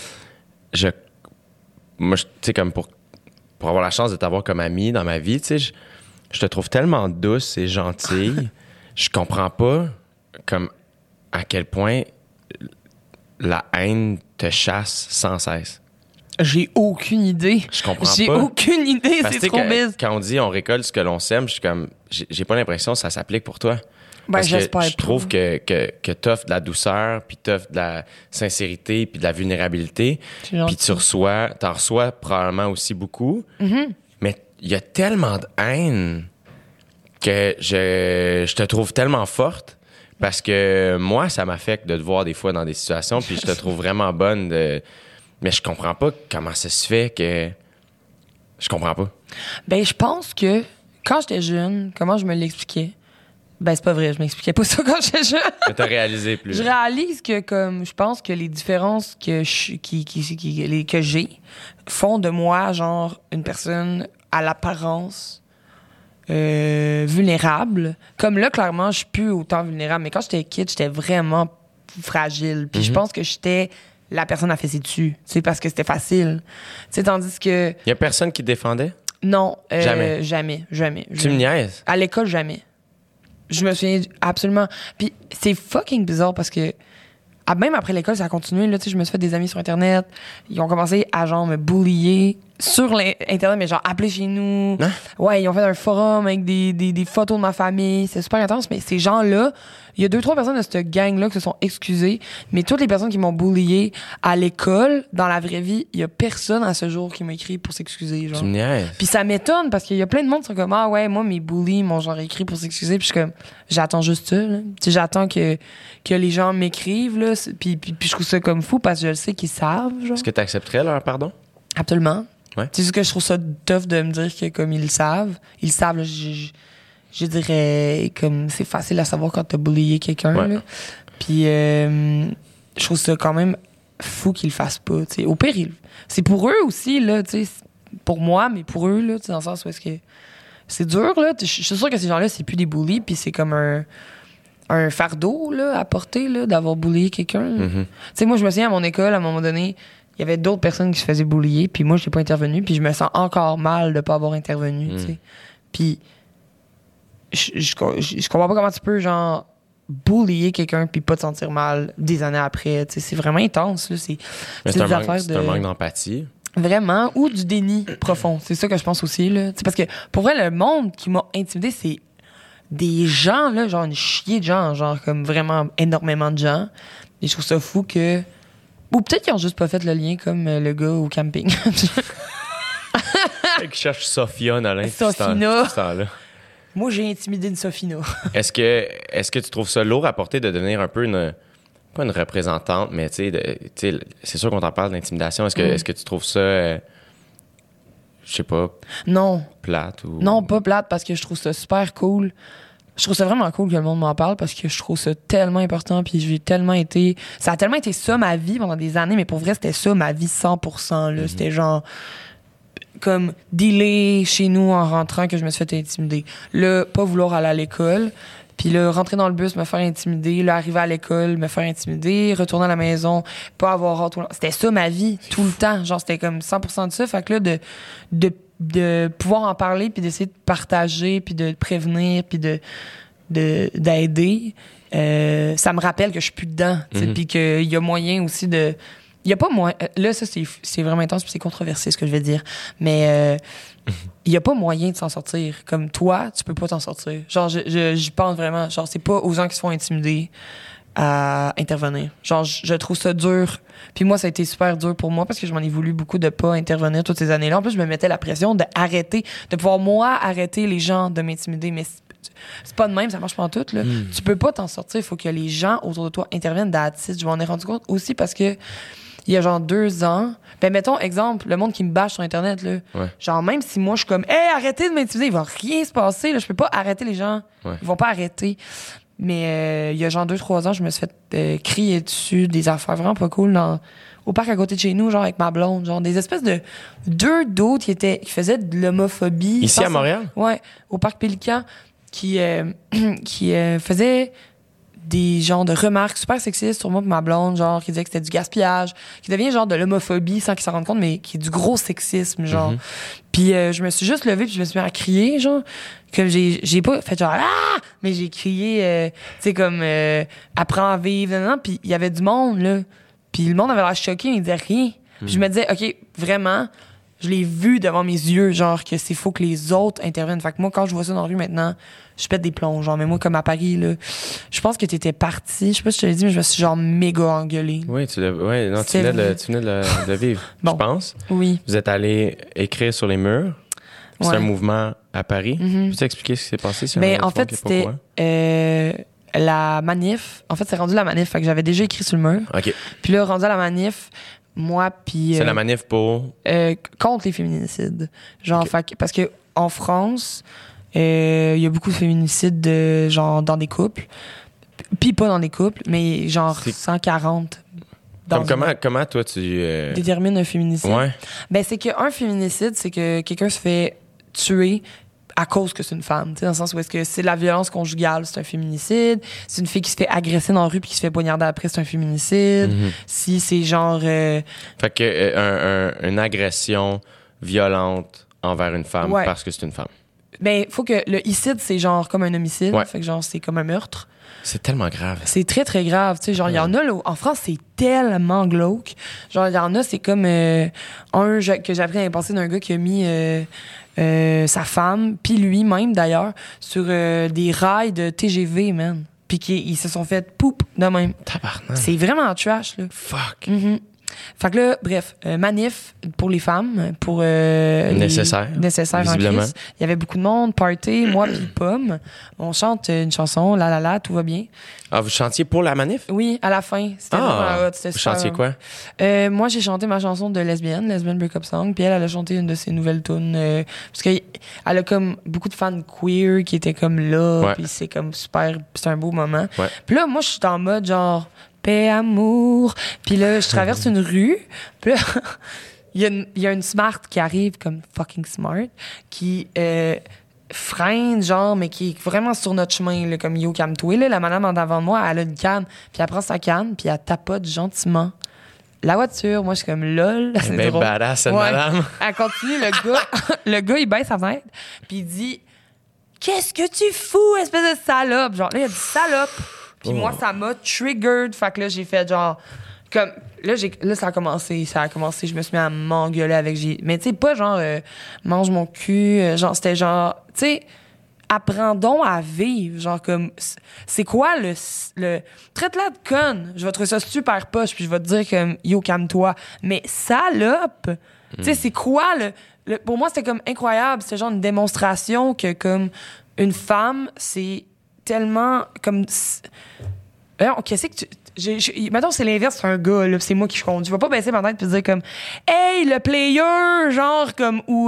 moi, tu sais, comme pour avoir la chance de t'avoir comme amie dans ma vie, tu sais, je te trouve tellement douce et gentille. Je comprends pas comme à quel point la haine te chasse sans cesse. J'ai aucune idée. Je comprends J'ai pas. aucune idée, Parce c'est trop bise. Quand on dit on récolte ce que l'on sème, je suis comme, j'ai pas l'impression que ça s'applique pour toi. Ben, Parce j'espère que je trouve que t'offres de la douceur, puis t'offres de la sincérité, puis de la vulnérabilité. Puis t'en reçois probablement aussi beaucoup. Mais il y a tellement de haine que je te trouve tellement forte, parce que moi, ça m'affecte de te voir des fois dans des situations, puis je te trouve vraiment bonne. Mais je comprends pas comment ça se fait que... Je comprends pas. Ben, je pense que quand j'étais jeune, comment je me l'expliquais? Ben, c'est pas vrai, je m'expliquais pas ça quand j'étais jeune. Que t'as réalisé plus. Je réalise que, comme, je pense que les différences que j'ai font de moi, genre, une personne à l'apparence vulnérable. Comme là, clairement, je suis plus autant vulnérable. Mais quand j'étais kid, j'étais vraiment fragile. Puis je pense que j'étais la personne à fesser dessus. Tu sais, parce que c'était facile. Tu sais, tandis que... Y a personne qui te défendait? Non. Jamais? Jamais. Tu me niaises? À l'école, jamais. Je me souviens absolument. Puis c'est fucking bizarre parce que même après l'école, ça a continué. Là, je me suis fait des amis sur Internet. Ils ont commencé à genre me bullier sur Internet, mais genre appeler chez nous. Hein? Ouais, ils ont fait un forum avec des photos de ma famille. C'est super intense, mais ces gens-là, il y a 2-3 personnes de cette gang-là qui se sont excusées, mais toutes les personnes qui m'ont bullié à l'école, dans la vraie vie, il y a personne à ce jour qui m'a écrit pour s'excuser. Genre. Tu me niaises? Puis ça m'étonne parce qu'il y a plein de monde qui sont comme ah ouais, moi mes bullies m'ont genre écrit pour s'excuser, puis je suis comme j'attends juste ça. Là. J'attends que les gens m'écrivent là, puis je trouve ça comme fou parce que je sais qu'ils savent. Genre. Est-ce que tu accepterais leur pardon? Absolument. Ouais. C'est juste que je trouve ça tough de me dire que comme ils le savent, là, je dirais comme c'est facile à savoir quand t'as bullié quelqu'un. Ouais. Là. Puis je trouve ça quand même fou qu'ils le fassent pas. T'sais. Au pire, c'est pour eux aussi là, t'sais, pour moi, mais pour eux là, dans le sens où est-ce que c'est dur là. Je suis sûre que ces gens-là c'est plus des bullies, puis c'est comme un fardeau là à porter là d'avoir bullié quelqu'un. Tu sais, moi je me souviens à mon école à un moment donné. Il y avait d'autres personnes qui se faisaient bullier, puis moi, je n'ai pas intervenu, puis je me sens encore mal de ne pas avoir intervenu, tu sais. Puis, je comprends pas comment tu peux, genre, bullier quelqu'un puis pas te sentir mal des années après, tu sais. C'est vraiment intense, là. C'est un manque d'empathie. Vraiment, ou du déni profond. C'est ça que je pense aussi, là. T'sais, parce que, pour vrai, le monde qui m'a intimidé, c'est des gens, là, genre une chier de gens, genre, comme vraiment énormément de gens. Et je trouve ça fou que... Ou peut-être qu'ils ont juste pas fait le lien comme le gars au camping. Qui cherche Sophia Nolin. Sophina. Ce temps-là. Moi, j'ai intimidé une Sophina. Est-ce que tu trouves ça lourd à porter de devenir un peu pas une représentante, mais tu sais, c'est sûr qu'on t'en parle d'intimidation. Est-ce que tu trouves ça, je sais pas, non, plate ou... Non, pas plate, parce que je trouve ça super cool. Je trouve ça vraiment cool que le monde m'en parle parce que je trouve ça tellement important, puis ça a tellement été ça ma vie pendant des années, mais pour vrai, c'était ça ma vie 100%, là. C'était genre comme dealer chez nous en rentrant que je me suis fait intimider. Là, pas vouloir aller à l'école, puis là, rentrer dans le bus, me faire intimider, là, arriver à l'école, me faire intimider, retourner à la maison, pas avoir hâte. C'était ça ma vie, tout le temps. Genre, c'était comme 100% de ça. Fait que là, de pouvoir en parler, puis d'essayer de partager, puis de prévenir, puis d'aider, ça me rappelle que je suis plus dedans. Puis qu'il y a moyen aussi de... Il y a pas moyen... Là, ça, c'est vraiment intense, puis c'est controversé, ce que je vais dire. Mais il y a pas moyen de s'en sortir. Comme toi, tu peux pas t'en sortir. Genre, j'y pense vraiment. Genre, c'est pas aux gens qui se font intimider à intervenir. Genre, je trouve ça dur. Puis moi, ça a été super dur pour moi parce que je m'en ai voulu beaucoup de pas intervenir toutes ces années-là. En plus, je me mettais la pression d'arrêter, de pouvoir, moi, arrêter les gens de m'intimider. Mais c'est pas de même, ça marche pas en tout, là. Tu peux pas t'en sortir. Il faut que les gens autour de toi interviennent. Je m'en ai rendu compte aussi parce que il y a genre 2 ans, ben mettons, exemple, le monde qui me bâche sur Internet, là, genre même si moi je suis comme « Hey, arrêtez de m'intimider », il va rien se passer, là, je peux pas arrêter les gens. Ils vont pas arrêter. Mais il y a genre 2-3 ans, je me suis fait crier dessus des affaires vraiment pas cool au parc à côté de chez nous, genre avec ma blonde, genre des espèces de 2 d'autres qui faisaient de l'homophobie. Ici à Montréal? Ouais, au parc Pélican, qui faisaient des genres de remarques super sexistes sur moi et ma blonde, genre qui disaient que c'était du gaspillage, qui devient genre de l'homophobie sans qu'ils s'en rendent compte, mais qui est du gros sexisme, genre. Puis je me suis juste levée puis je me suis mis à crier, genre, que j'ai pas fait genre ah, mais j'ai crié, tu sais comme apprends à vivre, puis il y avait du monde là, puis le monde avait l'air choqué, mais il disait rien. Puis je me disais ok, vraiment, je l'ai vu devant mes yeux, genre que c'est faut que les autres interviennent. Fait que moi quand je vois ça dans la rue maintenant, je pète des plombs, genre. Mais moi, comme à Paris, là, je pense que t'étais partie. Je sais pas si je te l'ai dit, mais je me suis genre méga engueulée. Oui, tu venais de vivre, bon. Je pense. Oui. Vous êtes allé écrire sur les murs. C'est un mouvement à Paris. Peux-tu expliquer ce qui s'est passé? Mais en fait, c'était la manif. En fait, c'est rendu la manif. Fait que j'avais déjà écrit sur le mur. OK. Puis là, rendu à la manif, moi, puis... c'est la manif pour... contre les féminicides. Genre, okay. Parce que en France... il y a beaucoup de féminicides genre dans des couples. Puis pas dans des couples, mais genre 140. Comment toi tu détermines un féminicide? Ouais. Ben c'est qu'un féminicide, c'est que quelqu'un se fait tuer à cause que c'est une femme, tu sais, dans le sens où est-ce que c'est la violence conjugale, c'est un féminicide. C'est une fille qui se fait agresser dans la rue puis qui se fait poignarder après, c'est un féminicide. Si c'est genre fait que une agression violente envers une femme parce que c'est une femme. Ben, faut que le icide, c'est genre comme un homicide. Fait que genre, c'est comme un meurtre. C'est tellement grave. C'est très, très grave. Tu sais, genre, il y en a, là, en France, c'est tellement glauque. Genre, il y en a, c'est comme que j'ai appris à l'année d'un gars qui a mis sa femme, puis lui-même, d'ailleurs, sur des rails de TGV, man. Puis ils se sont fait poup de même. Tabarnak. C'est vraiment trash, là. Fuck. Fait que là, bref, manif pour les femmes, pour nécessaire en crise. Il y avait beaucoup de monde, party, moi puis Pomme. On chante une chanson, la la la, tout va bien. Ah, vous chantiez pour la manif? Oui, à la fin. C'était vraiment hot. Vous chantiez quoi? Moi, j'ai chanté ma chanson de lesbienne breakup song, puis elle a chanté une de ses nouvelles tunes parce qu'elle a comme beaucoup de fans queer qui étaient comme là, puis c'est comme super, c'est un beau moment. Puis là, moi, je suis en mode genre paix, amour. Puis là, je traverse une rue. Puis là, il y a une smart qui arrive comme fucking smart, qui freine, genre, mais qui est vraiment sur notre chemin, là, comme yo, calme-toi. Là, la madame en avant de moi, elle a une canne. Puis elle prend sa canne, puis elle tapote gentiment la voiture. Moi, je suis comme lol. C'est ben drôle. Badass, cette madame. Elle continue, le gars, il baisse sa fenêtre, puis il dit « Qu'est-ce que tu fous, espèce de salope? » Genre, là, il a dit « Salope. » Puis moi, ça m'a triggered. Fait que là, j'ai fait genre... Comme, là, ça a commencé. Je me suis mis à m'engueuler avec... Mais tu sais, pas genre mange mon cul. Genre, c'était genre... Tu sais, apprends donc à vivre. Genre, comme... C'est quoi le traite-la de conne. Je vais trouver ça super poche. Puis je vais te dire comme... Yo, calme-toi. Mais salope! Tu sais, c'est quoi pour moi, c'était comme incroyable. C'était genre une démonstration que comme une femme, c'est... tellement comme qu'est-ce que tu mettons c'est l'inverse, c'est un gars là, c'est moi qui conduis, je vais pas baisser ma tête puis dire comme hey le player genre comme ou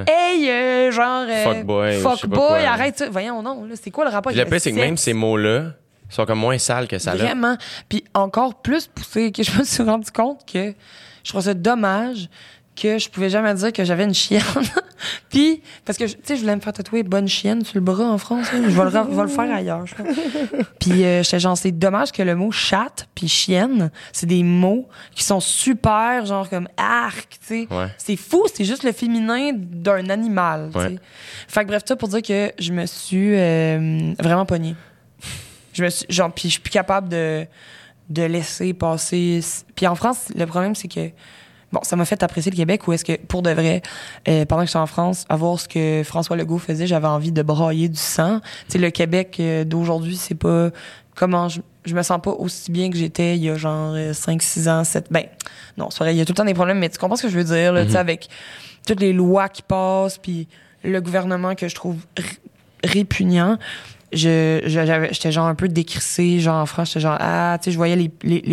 hey genre fuckboy arrête ça, voyons non là, c'est quoi le rapport avec le pire c'est que même ces mots là sont comme moins sales que ça là. Vraiment, puis encore plus poussé que je me suis rendu compte que je trouve ça dommage que je pouvais jamais dire que j'avais une chienne. Puis, parce que, tu sais, je voulais me faire tatouer bonne chienne sur le bras en France. Hein. Je vais le faire ailleurs, je pense. Puis, j'étais genre, c'est dommage que le mot chatte puis chienne, c'est des mots qui sont super, genre comme arc, tu sais. C'est fou, c'est juste le féminin d'un animal, tu sais. Fait que bref, ça pour dire que je me suis vraiment pognée. Puis je suis plus capable de laisser passer. Puis en France, le problème, c'est que bon, ça m'a fait apprécier le Québec où est-ce que, pour de vrai, pendant que j'étais en France, à voir ce que François Legault faisait, j'avais envie de brailler du sang. Tu sais, le Québec d'aujourd'hui, c'est pas comment je me sens pas aussi bien que j'étais il y a genre 5-6 ans, 7... Ben, non, c'est vrai, il y a tout le temps des problèmes, mais tu comprends ce que je veux dire, là, tu sais, avec toutes les lois qui passent, puis le gouvernement que je trouve répugnant. J'étais genre un peu décrissée, genre en France, j'étais genre, tu sais, je voyais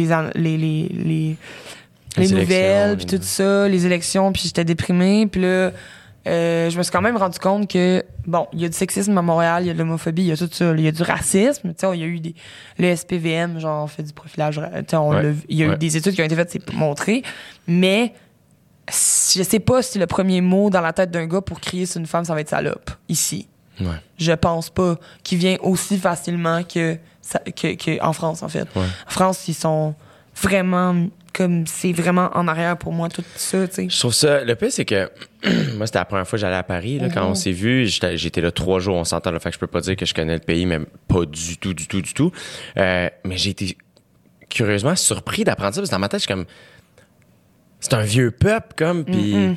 les nouvelles, puis tout ça, les élections, puis j'étais déprimée, puis là, je me suis quand même rendu compte que, bon, il y a du sexisme à Montréal, il y a de l'homophobie, il y a tout ça, il y a du racisme, tu sais, il y a eu le SPVM, genre, on fait du profilage, tu sais, il y a eu des études qui ont été faites, c'est montré, mais je sais pas si le premier mot dans la tête d'un gars pour crier sur une femme, ça va être salope, ici. Ouais. Je pense pas qu'il vient aussi facilement que en France, en fait. Ouais. En France, ils sont vraiment... Comme c'est vraiment en arrière pour moi, tout ça, tu sais. Je trouve ça... Le pire, c'est que moi, c'était la première fois que j'allais à Paris. Là, quand on s'est vu, j'étais là 3 jours, on s'entend. Là, fait que je peux pas dire que je connais le pays, mais pas du tout. Mais j'ai été curieusement surpris d'apprendre ça, parce que dans ma tête, je suis comme... C'est un vieux peuple, comme, puis...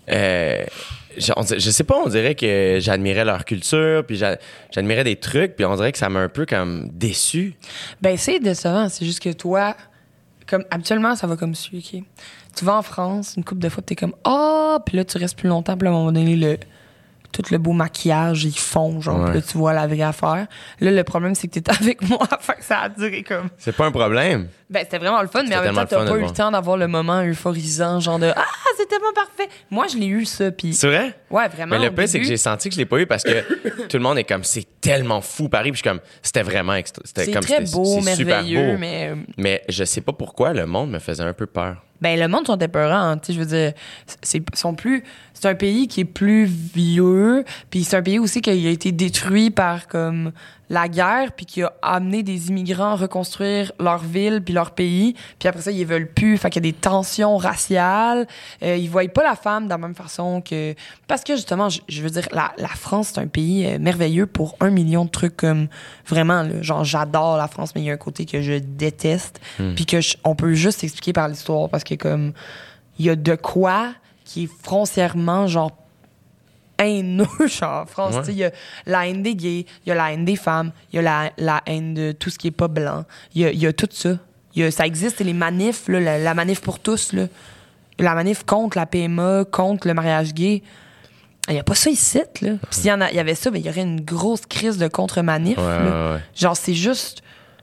je sais pas, on dirait que j'admirais leur culture, puis j'admirais des trucs, puis on dirait que ça m'a un peu comme déçu. Ben, c'est décevant. C'est juste que toi... Comme habituellement, ça va comme suit, OK? Tu vas en France une couple de fois, puis t'es comme puis là, tu restes plus longtemps, puis là, à un moment donné, tout le beau maquillage, ils font, genre, puis là, tu vois la vraie affaire. Là, le problème, c'est que t'étais avec moi, fait que ça a duré comme... C'est pas un problème. Ben, c'était vraiment le fun, mais en même temps, t'as pas eu le temps d'avoir le moment euphorisant, genre de c'est tellement parfait. Moi, je l'ai eu, ça, puis... C'est vrai? Ouais, vraiment. Mais le pire, c'est que j'ai senti que je l'ai pas eu parce que tout le monde est comme, c'est tellement fou, Paris, puis je suis comme, c'était vraiment extra. C'est comme, très beau, c'est merveilleux, super beau. Mais je sais pas pourquoi le monde me faisait un peu peur. Ben, le monde sont épeurants, hein, tu sais, je veux dire, c'est un pays qui est plus vieux, puis c'est un pays aussi qui a été détruit par, comme, la guerre, puis qui a amené des immigrants reconstruire leur ville puis leur pays, puis après ça, ils veulent plus, fait qu'il y a des tensions raciales, ils voient pas la femme de la même façon que... Parce que, justement, je veux dire, la France, c'est un pays merveilleux pour 1 million de trucs, comme, vraiment, là, genre, j'adore la France, mais il y a un côté que je déteste, puis que on peut juste expliquer par l'histoire, parce que, comme, il y a de quoi qui est foncièrement, genre, haineux, genre, en France. Il y a la haine des gays, il y a la haine des femmes, il y a la haine de tout ce qui est pas blanc. Il y a tout ça. Ça existe, les manifs, là, la manif pour tous, là. La manif contre la PMA, contre le mariage gay. Il n'y a pas ça ici, là. Puis s'il y avait ça, ben, il y aurait une grosse crise de contre-manif. Ouais. Genre, c'est juste...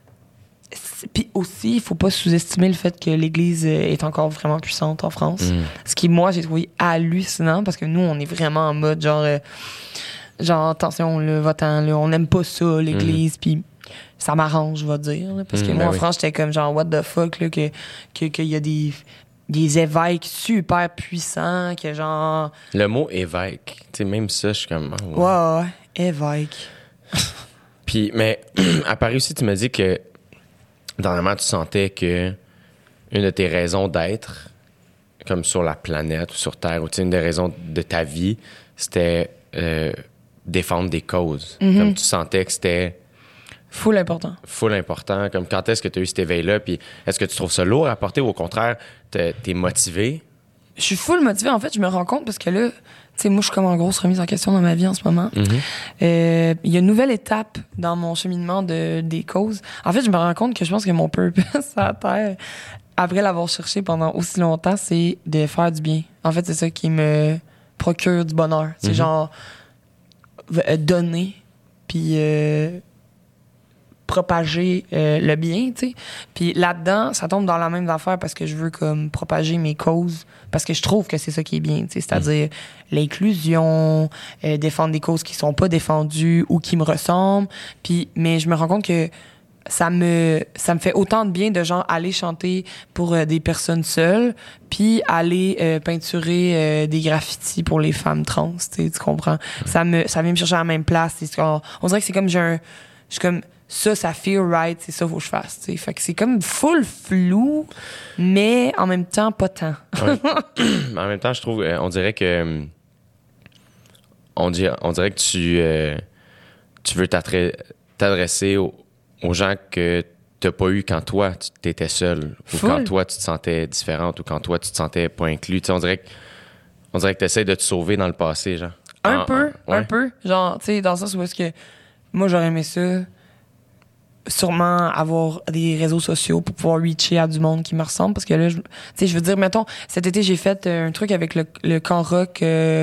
Puis aussi, il faut pas sous-estimer le fait que l'Église est encore vraiment puissante en France. Ce qui, moi, j'ai trouvé hallucinant, parce que nous, on est vraiment en mode genre attention, le votant, là, on n'aime pas ça, l'Église, puis ça m'arrange, je vais dire. Là, parce que moi, en France, j'étais comme genre, what the fuck, là, qu'il y a des évêques super puissants, que genre... Le mot évêque, tu sais, même ça, je suis comme... Ouais, évêque. Puis, mais à Paris aussi, tu m'as dit que dernièrement, tu sentais que une de tes raisons d'être, comme sur la planète ou sur Terre, ou une des raisons de ta vie, c'était défendre des causes. Comme tu sentais que c'était... Full important. Comme quand est-ce que tu as eu cet éveil-là? Puis est-ce que tu trouves ça lourd à porter ou au contraire, t'es motivé? Je suis full motivée. En fait, je me rends compte parce que là, tu sais, moi, je suis comme en grosse remise en question dans ma vie en ce moment. Il y a une nouvelle étape dans mon cheminement des causes. En fait, je me rends compte que je pense que mon purpose à la Terre, après l'avoir cherché pendant aussi longtemps, c'est de faire du bien. En fait, c'est ça qui me procure du bonheur. C'est genre donner, puis propager le bien, tu sais. Puis là-dedans, ça tombe dans la même affaire parce que je veux comme propager mes causes, parce que je trouve que c'est ça qui est bien, tu sais, c'est-à-dire l'inclusion, défendre des causes qui sont pas défendues ou qui me ressemblent. Puis, mais je me rends compte que ça me fait autant de bien de genre aller chanter pour des personnes seules, puis aller peinturer des graffitis pour les femmes trans, tu comprends? Ça vient me chercher à la même place. On dirait que c'est comme je suis comme ça feel right, c'est ça qu'il faut que je fasse, tu sais. Fait que c'est comme full flou, mais en même temps pas tant. Ouais. En même temps, je trouve, on dirait que tu veux t'adresser aux gens que t'as pas eu quand toi, tu t'étais seule, ou quand toi, tu te sentais différente, ou quand toi, tu te sentais pas inclus. Tu sais, on dirait que t'essaies de te sauver dans le passé, genre. Un peu. Genre, tu sais, dans le sens où est-ce que moi, j'aurais aimé ça sûrement avoir des réseaux sociaux pour pouvoir reacher à du monde qui me ressemble. Parce que là, je veux dire, mettons, cet été, j'ai fait un truc avec le camp rock.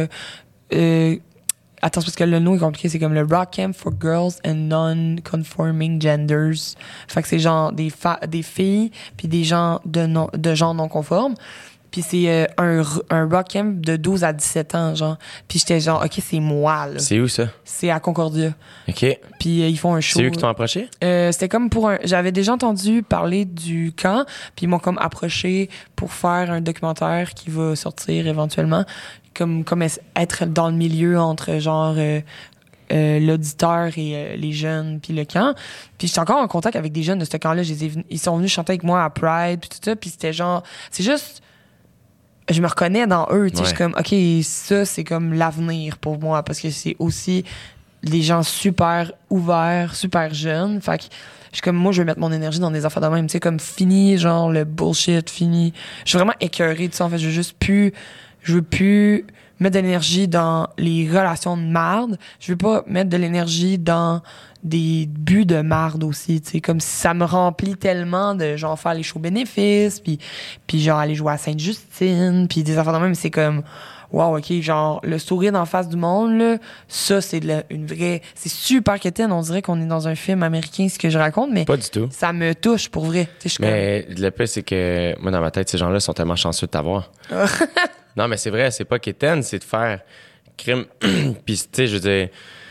Attends, parce que le nom est compliqué. C'est comme le Rock Camp for Girls and Non-Conforming Genders. Fait que c'est genre des filles puis des gens de genre non conformes. Puis c'est un rock camp de 12 à 17 ans, genre. Puis j'étais genre, OK, c'est moi, là. C'est où, ça? C'est à Concordia. OK. Puis ils font un show. C'est eux qui t'ont approché? C'était comme j'avais déjà entendu parler du camp, puis ils m'ont comme approché pour faire un documentaire qui va sortir éventuellement, comme être dans le milieu entre genre l'auditeur et les jeunes puis le camp. Puis j'étais encore en contact avec des jeunes de ce camp-là. Ils sont venus chanter avec moi à Pride puis tout ça. Puis c'était genre, c'est juste, je me reconnais dans eux. Tu sais, je suis comme, OK, ça c'est comme l'avenir pour moi parce que c'est aussi des gens super ouverts, super jeunes. Fait que je suis comme, moi, je veux mettre mon énergie dans des affaires de même. Tu sais, comme fini, genre le bullshit, fini. Je suis vraiment écœurée de ça. En fait, je veux plus mettre de l'énergie dans les relations de marde. Je veux pas mettre de l'énergie dans des buts de marde aussi, tu sais, comme si ça me remplit tellement de genre faire les shows bénéfices, puis genre aller jouer à Sainte-Justine, puis des affaires de même, c'est comme wow, OK, genre le sourire en face du monde là, ça c'est une vraie, c'est super quétaine, on dirait qu'on est dans un film américain ce que je raconte, mais pas du tout. Ça me touche pour vrai, tu sais, mais le pire c'est que moi dans ma tête ces gens-là sont tellement chanceux de t'avoir. Non, mais c'est vrai, c'est pas quétaine, c'est de faire crime. Puis, tu sais, je veux dire,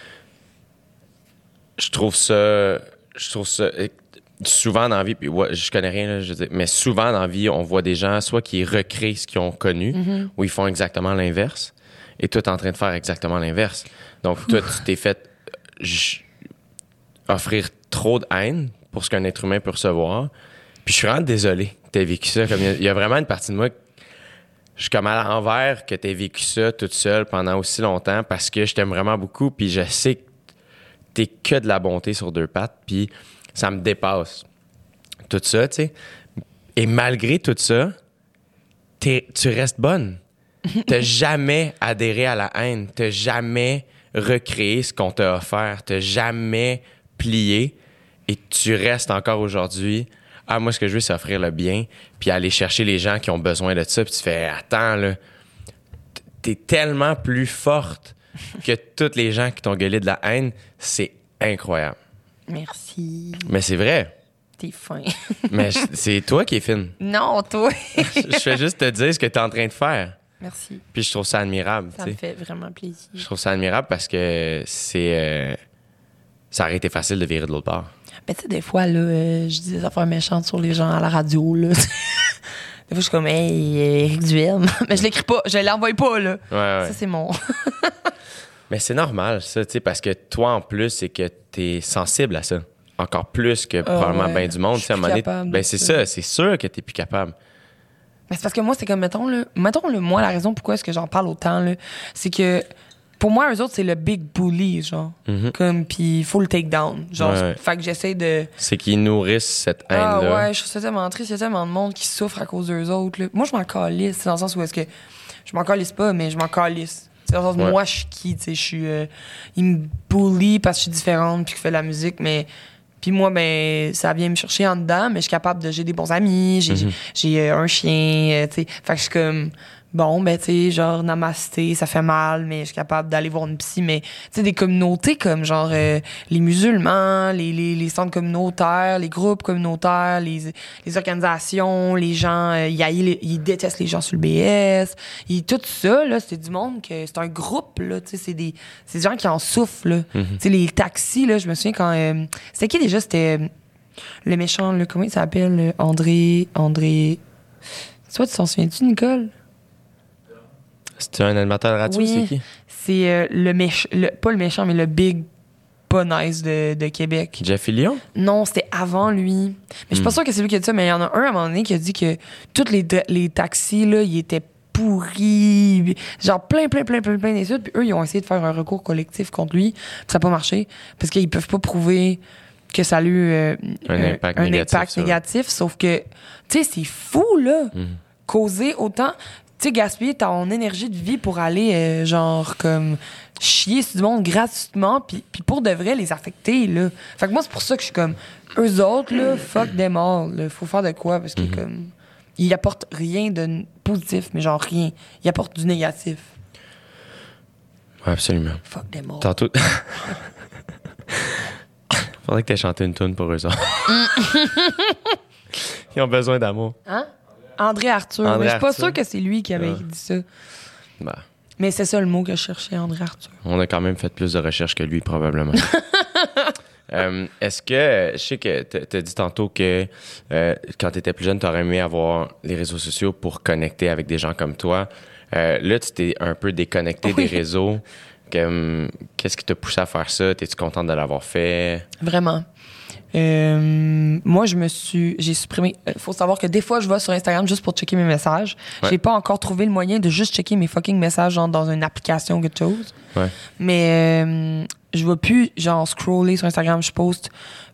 je trouve ça souvent dans la vie, puis ouais, je connais rien, là, je veux dire, mais souvent dans la vie, on voit des gens soit qui recréent ce qu'ils ont connu, ou ils font exactement l'inverse, et toi, t'es en train de faire exactement l'inverse. Donc, toi, tu t'es fait offrir trop de haine pour ce qu'un être humain peut recevoir. Puis, je suis vraiment désolé que t'aies vécu ça. Comme il y a vraiment une partie de moi. Je suis comme à l'envers que t'aies vécu ça toute seule pendant aussi longtemps parce que je t'aime vraiment beaucoup puis je sais que t'es que de la bonté sur deux pattes puis ça me dépasse. Tout ça, tu sais. Et malgré tout ça, tu restes bonne. T'as jamais adhéré à la haine. T'as jamais recréé ce qu'on t'a offert. T'as jamais plié et tu restes encore aujourd'hui. Ah, moi, ce que je veux, c'est offrir le bien, puis aller chercher les gens qui ont besoin de ça. Puis tu fais, attends, là, t'es tellement plus forte que tous les gens qui t'ont gueulé de la haine. C'est incroyable. Merci. Mais c'est vrai. T'es fin. Mais c'est toi qui es fine. Non, toi. Je fais juste te dire ce que t'es en train de faire. Merci. Puis je trouve ça admirable. Ça me fait vraiment plaisir. Je trouve ça admirable parce que c'est... ça aurait été facile de virer de l'autre part. Mais tu sais, des fois, là, je dis des affaires méchantes sur les gens à la radio, là. Des fois, je suis comme, hey, Éric Duhem. Mais je l'écris pas, je l'envoie pas, là. Ouais. Ça, c'est mon... Mais c'est normal, ça, tu sais, parce que toi, en plus, c'est que t'es sensible à ça. Encore plus que probablement bien du monde. À un moment donné, ben c'est ça, c'est sûr que t'es plus capable. Mais c'est parce que moi, c'est comme, mettons, moi, la raison pourquoi est-ce que j'en parle autant, là, c'est que pour moi, eux autres, c'est le big bully, genre. Comme, pis il faut le take down. Genre, fait que j'essaie de... C'est qu'ils nourrissent cette haine-là. Ah ouais, je trouve ça tellement triste. Il y a tellement de monde qui souffre à cause d'eux autres, là. Moi, je m'en calisse. C'est dans le sens où est-ce que... Je m'en calisse pas, mais je m'en calisse. C'est dans le sens, moi, je suis qui, tu sais, je suis... ils me bully parce que je suis différente puis que je fais de la musique, mais... Puis moi, ben, ça vient me chercher en dedans, mais je suis capable de... J'ai des bons amis, j'ai un chien, tu sais. Fait que je suis comme... Bon, ben, tu sais, genre, namasté, ça fait mal, mais je suis capable d'aller voir une psy. Mais, tu sais, des communautés comme, genre, les musulmans, les centres communautaires, les groupes communautaires, les organisations, les gens, ils détestent les gens sur le BS. Tout ça, là, c'est du monde que... C'est un groupe, là, tu sais, c'est des gens qui en souffrent, là. Tu sais, les taxis, là, je me souviens quand... c'était qui, déjà? C'était le méchant, là, comment il s'appelle? André... Toi, tu t'en souviens-tu, Nicole? C'est un animateur de radio, oui, c'est qui? C'est pas le méchant, mais le big pas nice de Québec. Jeff Fillion? Non, c'était avant lui. Mais je suis pas sûre que c'est lui qui a dit ça, mais il y en a un à un moment donné qui a dit que tous les taxis, là, ils étaient pourris. Genre plein d'insultes. Puis eux, ils ont essayé de faire un recours collectif contre lui. Puis ça n'a pas marché. Parce qu'ils peuvent pas prouver que ça a eu un impact négatif. Sauf que, tu sais, c'est fou, là. Causer autant... sais, gaspiller ton énergie de vie pour aller, genre, comme, chier sur du monde gratuitement, puis pour de vrai, les affecter, là. Fait que moi, c'est pour ça que je suis comme, eux autres, là, fuck them all, là. Faut faire de quoi, parce que, comme, ils apportent rien de positif, mais genre rien. Ils apportent du négatif. Ouais, absolument. Fuck them all. Tantôt... Faudrait que t'aies chanté une tune pour eux autres. Ils ont besoin d'amour. Hein? André Arthur. Mais je suis pas sûre que c'est lui qui avait dit ça. Ben, Mais c'est ça le mot que je cherchais, André Arthur. on a quand même fait plus de recherches que lui, probablement. Est-ce que... Je sais que t'as dit tantôt que quand t'étais plus jeune, t'aurais aimé avoir les réseaux sociaux pour connecter avec des gens comme toi. Là, tu t'es un peu déconnecté des réseaux. Qu'est-ce qui t'a poussé à faire ça? T'es-tu contente de l'avoir fait? Vraiment. Moi, j'ai supprimé. Faut savoir que des fois, je vais sur Instagram juste pour checker mes messages. Ouais. J'ai pas encore trouvé le moyen de juste checker mes fucking messages genre dans une application ou quelque chose. Ouais. Mais je vais plus genre scroller sur Instagram. Je poste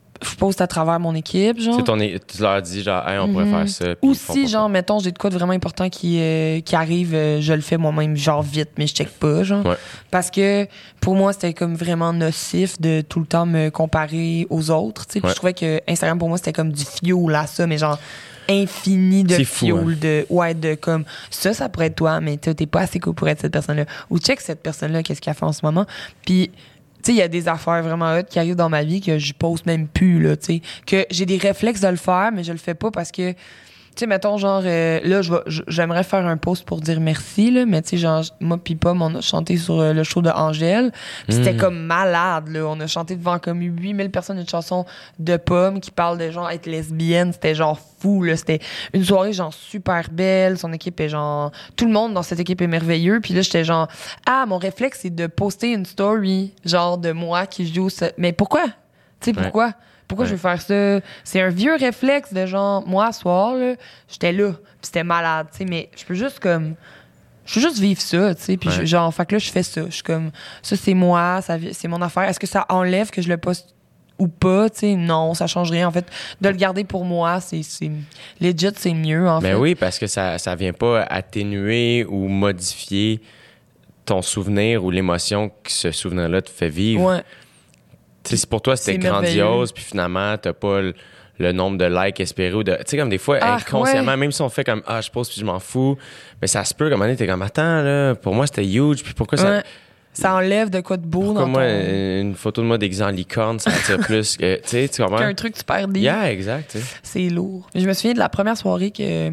à travers mon équipe, genre. Tu leur dis genre, hey, on pourrait faire ça. puis Ou ils font si, pas genre, mettons, j'ai de quoi de vraiment important qui arrive, je le fais moi-même, genre, vite, mais je check pas, genre. Ouais. Parce que, pour moi, c'était comme vraiment nocif de tout le temps me comparer aux autres, tu sais. Puis Ouais. je trouvais que Instagram, pour moi, c'était comme du fuel à ça, mais genre, infini de C'est fou, fuel, de comme, ça pourrait être toi, mais t'es pas assez cool pour être cette personne-là. Ou check cette personne-là, qu'est-ce qu'elle fait en ce moment. Puis, tu sais, il y a des affaires vraiment hot qui arrivent dans ma vie que je poste même plus, là, tu sais. Que j'ai des réflexes de le faire, mais je le fais pas parce que, tu sais, mettons, genre, là, j'aimerais faire un post pour dire merci, là, mais tu sais, genre, moi pis Pomme, on a chanté sur le show de Angèle. Pis c'était comme malade, là. On a chanté devant comme 8000 personnes une chanson de Pomme qui parle de, genre, être lesbienne. C'était, genre, fou, là. C'était une soirée, genre, super belle. Son équipe est, genre... Tout le monde dans cette équipe est merveilleux. Puis là, j'étais genre... Ah, mon réflexe, c'est de poster une story, genre, de moi qui joue... Mais pourquoi? Tu sais, pourquoi? Pourquoi je veux faire ça? C'est un vieux réflexe de genre, moi, ce soir, là, j'étais là, puis c'était malade, tu sais, mais je peux juste comme... Je veux juste vivre ça, tu sais, puis genre, fait que là, je fais ça. Je suis comme, ça, c'est moi, c'est mon affaire. Est-ce que ça enlève que je le poste ou pas, tu sais? Non, ça change rien. En fait, de le garder pour moi, c'est legit, c'est mieux, en fait. Ben oui, parce que ça vient pas atténuer ou modifier ton souvenir ou l'émotion que ce souvenir-là te fait vivre. Ouais. Tu sais, si pour toi, c'était C'est merveilleux. grandiose, puis finalement, t'as pas le nombre de likes espérés ou de... Tu sais, comme des fois, inconsciemment, même si on fait comme « Ah, je pose puis je m'en fous », mais ça se peut, comme on est, t'es comme « Attends, là, pour moi, c'était huge, puis pourquoi ça... » Ça enlève de quoi de beau Pourquoi dans moi, ton... une photo de moi déguisée en licorne, ça attire plus que... Tu sais, tu comprends? Qu'un truc super deep. Yeah, exact, tu sais. C'est lourd. Je me souviens de la première soirée que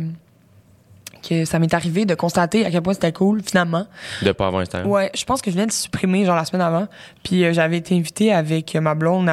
ça m'est arrivé de constater à quel point c'était cool, finalement. De pas avoir Instagram. Ouais, je pense que je venais de supprimer, genre, la semaine avant. Puis j'avais été invitée avec ma blonde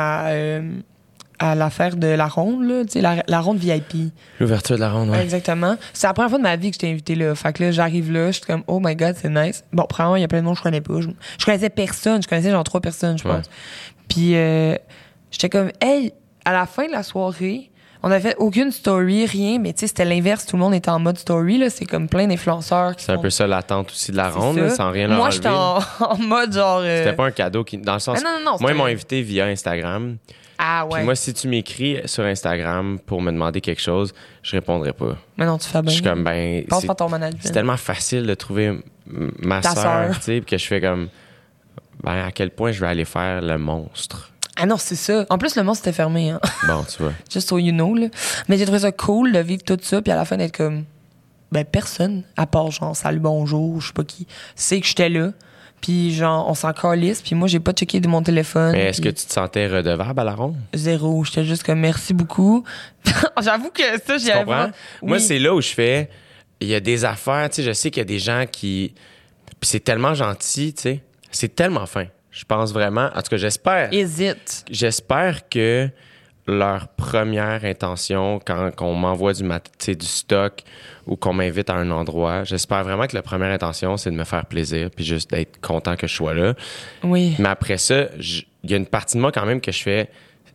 à l'affaire de la ronde, là, tu sais, la ronde VIP. L'ouverture de la ronde, ouais. Exactement. C'est la première fois de ma vie que j'étais invitée là. Fait que là, j'arrive là, je suis comme, oh my god, c'est nice. Bon, premièrement, il y a plein de monde que je connais pas. Je connaissais personne. Je connaissais genre 3 personnes, je pense. Puis j'étais comme, hey, à la fin de la soirée, on n'avait fait aucune story, rien, mais tu sais, c'était l'inverse. Tout le monde était en mode story, là. C'est comme plein d'influenceurs qui C'est un peu ça l'attente aussi de la ronde, ça. là, sans rien leur Moi, enlever. j'étais en mode genre... C'était pas un cadeau qui... Dans le sens... Ah, non, moi, ils m'ont c'était- invité via Instagram. Ah ouais. Puis moi, si tu m'écris sur Instagram pour me demander quelque chose, je répondrai pas. Mais non, tu fais bien. Je suis comme, ben... Pense c'est- pas à ton management. C'est tellement facile de trouver ma Ta sœur, sœur. tu sais, puis que je fais comme... Ben, à quel point je vais aller faire le monstre. Ah non, c'est ça. En plus, le monde c'était fermé, hein. Bon, tu vois. Just so you know, là. Mais j'ai trouvé ça cool de vivre tout ça, puis à la fin d'être comme... Ben, personne, à part genre, salut, bonjour, je sais pas qui, sait que j'étais là. Puis genre, on s'en calisse, puis moi, j'ai pas checké de mon téléphone. Mais est-ce que puis tu te sentais redevable à la ronde? Zéro. J'étais juste comme, merci beaucoup. J'avoue que ça, j'y Tu avais comprends? pas... Moi, Oui. c'est là où je fais... Il y a des affaires, tu sais, je sais qu'il y a des gens qui... Puis c'est tellement gentil, tu sais. C'est tellement fin. Je pense vraiment... En tout cas, Hésite. J'espère que leur première intention, quand on m'envoie du stock ou qu'on m'invite à un endroit, j'espère vraiment que la première intention, c'est de me faire plaisir puis juste d'être content que je sois là. Oui. Mais après ça, il y a une partie de moi quand même que je fais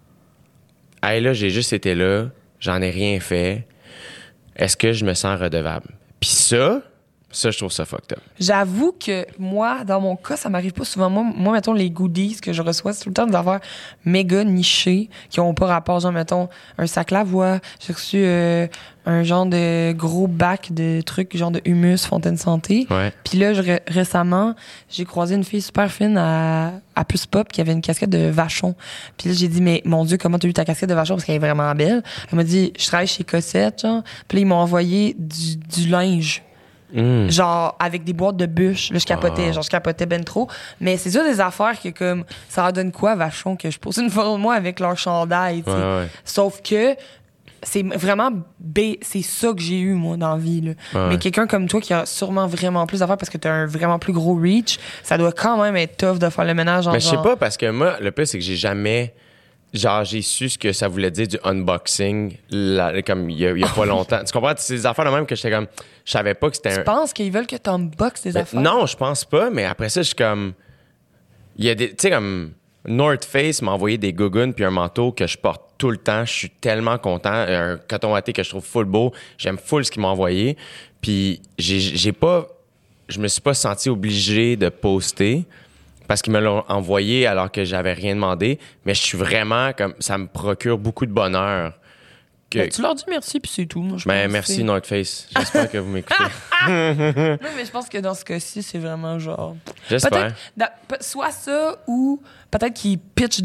« Hey, là, j'ai juste été là, j'en ai rien fait. Est-ce que je me sens redevable? » Puis ça, Ça, je trouve ça fucked up. J'avoue que moi, dans mon cas, ça m'arrive pas souvent. Moi, mettons, les goodies que je reçois, c'est tout le temps des affaires méga nichées qui ont pas rapport. Genre, mettons, un sac Lavoie. J'ai reçu un genre de gros bac de trucs, genre de humus, Fontaine Santé. Ouais. Puis là, récemment, j'ai croisé une fille super fine à Puce Pop qui avait une casquette de Vachon. Puis là, j'ai dit, mais mon Dieu, comment t'as eu ta casquette de Vachon? Parce qu'elle est vraiment belle. Elle m'a dit, je travaille chez Cossette, genre. Puis là, ils m'ont envoyé du linge. Genre avec des boîtes de bûches. Là, je capotais ben trop. Mais c'est ça des affaires que comme ça leur donne quoi, Vachon, que je pose une photo de moi avec leur chandail, tu sais. Ouais. Sauf que c'est vraiment c'est ça que j'ai eu moi dans la vie là. Ouais. Mais quelqu'un comme toi qui a sûrement vraiment plus d'affaires parce que t'as un vraiment plus gros reach, ça doit quand même être tough de faire le ménage en Mais je sais pas, parce que moi, le pire, c'est que j'ai jamais... Genre, j'ai su ce que ça voulait dire du unboxing, comme il y a pas longtemps. Tu comprends? C'est des affaires de même que j'étais comme... Je savais pas que c'était Tu penses qu'ils veulent que t'unboxes des affaires? Non, je pense pas, mais après ça, je suis comme... Il y a des... Tu sais, comme... North Face m'a envoyé des gougounes puis un manteau que je porte tout le temps. Je suis tellement content. Un coton watté que je trouve full beau. J'aime full ce qu'ils m'ont envoyé. Puis j'ai pas... Je me suis pas senti obligé de poster parce qu'ils me l'ont envoyé alors que j'avais rien demandé. Mais je suis vraiment comme... Ça me procure beaucoup de bonheur. Ben, tu leur dis merci puis c'est tout. Moi, je pense merci que North Face. J'espère que vous m'écoutez. Non, mais je pense que dans ce cas-ci, c'est vraiment genre... J'espère. Peut-être, soit ça ou peut-être qu'ils pitchent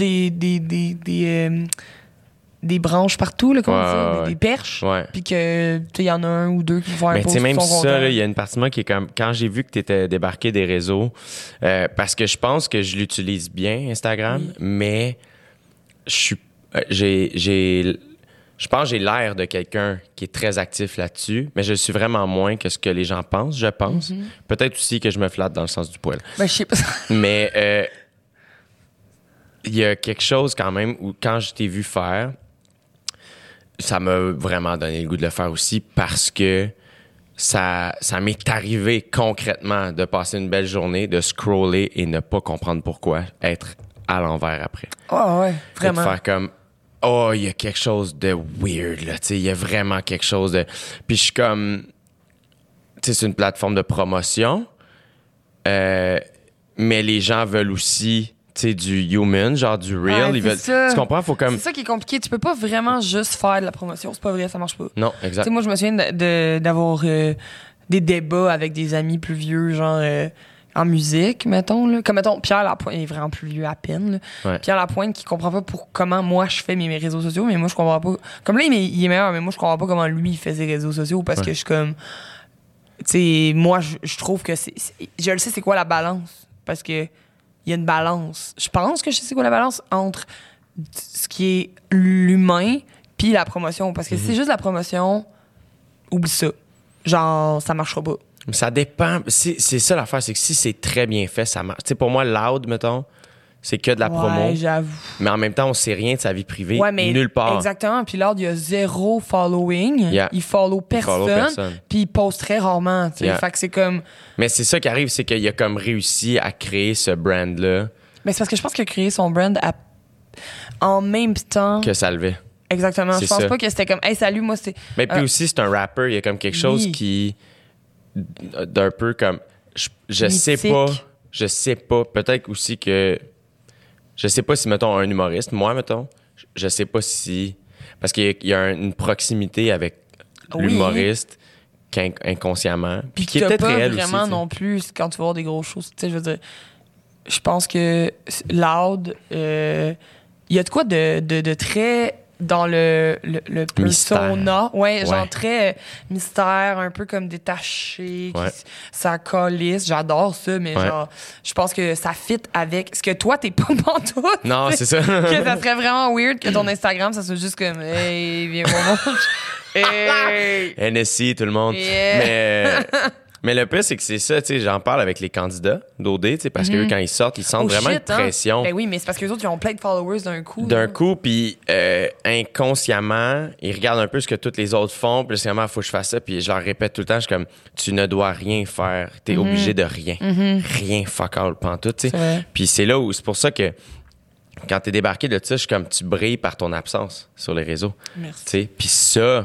des branches partout, là, comment dire, des perches. Ouais. Puis que, tu sais, il y en a un ou deux qui vont Mais tu sais, même sont ça, il y a une partie de moi qui est comme... Quand j'ai vu que tu étais débarqué des réseaux, parce que je pense que je l'utilise bien, Instagram, mais je pense que j'ai l'air de quelqu'un qui est très actif là-dessus, mais je suis vraiment moins que ce que les gens pensent, je pense. Peut-être aussi que je me flatte dans le sens du poil. Ben, je sais pas. Mais il y a quelque chose quand même où quand je t'ai vu faire, ça m'a vraiment donné le goût de le faire aussi parce que ça m'est arrivé concrètement de passer une belle journée, de scroller et ne pas comprendre pourquoi, être à l'envers après. Oh, ouais, vraiment. Et de faire comme... Oh, il y a quelque chose de weird, là. Tu sais, il y a vraiment quelque chose de... Puis je suis comme... Tu sais, c'est une plateforme de promotion. Mais les gens veulent aussi, tu sais, du human, genre du real. Ouais, Ils veulent... ça. Tu comprends? Faut comme... C'est ça qui est compliqué. Tu peux pas vraiment juste faire de la promotion. C'est pas vrai, ça marche pas. Non, exact. Tu sais, moi, je me souviens d'avoir des débats avec des amis plus vieux, genre... en musique, mettons, là. Comme, mettons, Pierre Lapointe, il est vraiment plus vieux à peine, là. Ouais. Pierre Lapointe qui comprend pas comment moi je fais mes réseaux sociaux, mais moi je comprends pas. Comme là, il est meilleur, mais moi je comprends pas comment lui il fait ses réseaux sociaux parce que je suis comme. Tu sais, moi je trouve que je le sais, c'est quoi la balance. Parce que il y a une balance. Je pense que je sais c'est quoi la balance entre ce qui est l'humain puis la promotion. Parce que si c'est juste la promotion, oublie ça. Genre, ça marchera pas. Ça dépend. C'est ça l'affaire, c'est que si c'est très bien fait, ça marche. Tu sais, pour moi, Loud, mettons, c'est que de la promo. Ouais, j'avoue. Mais en même temps, on sait rien de sa vie privée. Ouais, mais nulle part. Exactement. Puis Loud, il y a 0 following. Yeah. Il follow personne. Puis il poste très rarement. Tu sais. Yeah. Fait que c'est comme... Mais c'est ça qui arrive, c'est qu'il a comme réussi à créer ce brand-là Mais c'est parce que je pense qu'il a créé son brand en même temps... que ça levait. Exactement. C'est Je pense ça. pas que c'était comme « Hey, salut, moi, c'est... » Mais puis aussi, c'est un rapper. Il y a comme quelque chose qui... d'un peu comme... Je sais pas. Je sais pas. Peut-être aussi que... Je sais pas si, mettons, un humoriste, moi, mettons, je sais pas si... Parce qu'il y a une proximité avec l'humoriste inconsciemment. Puis qui est peut-être réel aussi. Vraiment non plus, quand tu vas voir des grosses choses. Tu sais, je veux dire, je pense que Loud, il y a de quoi de très... dans le persona. Ouais, genre très mystère, un peu comme détaché, ça calisse. J'adore ça, mais genre, je pense que ça fit avec ce que toi, t'es pas pantoute. Non, c'est ça. Que ça serait vraiment weird que ton Instagram, ça soit juste comme, hey, viens mon hey. NSC, tout le monde. Yeah. Mais le pire, c'est que c'est ça, tu sais, j'en parle avec les candidats d'OD, tu sais, parce qu'eux, quand ils sortent, ils sentent vraiment une pression. Ben oui, mais c'est parce qu'eux autres, ils ont plein de followers d'un coup. Puis inconsciemment, ils regardent un peu ce que tous les autres font, puis il faut que je fasse ça, puis je leur répète tout le temps, je suis comme, tu ne dois rien faire, t'es obligé de rien. Rien, fuck all, pantoute, tu sais. Puis c'est là où, c'est pour ça que quand t'es débarqué de ça, je suis comme, tu brilles par ton absence sur les réseaux. Merci. Tu sais, puis ça,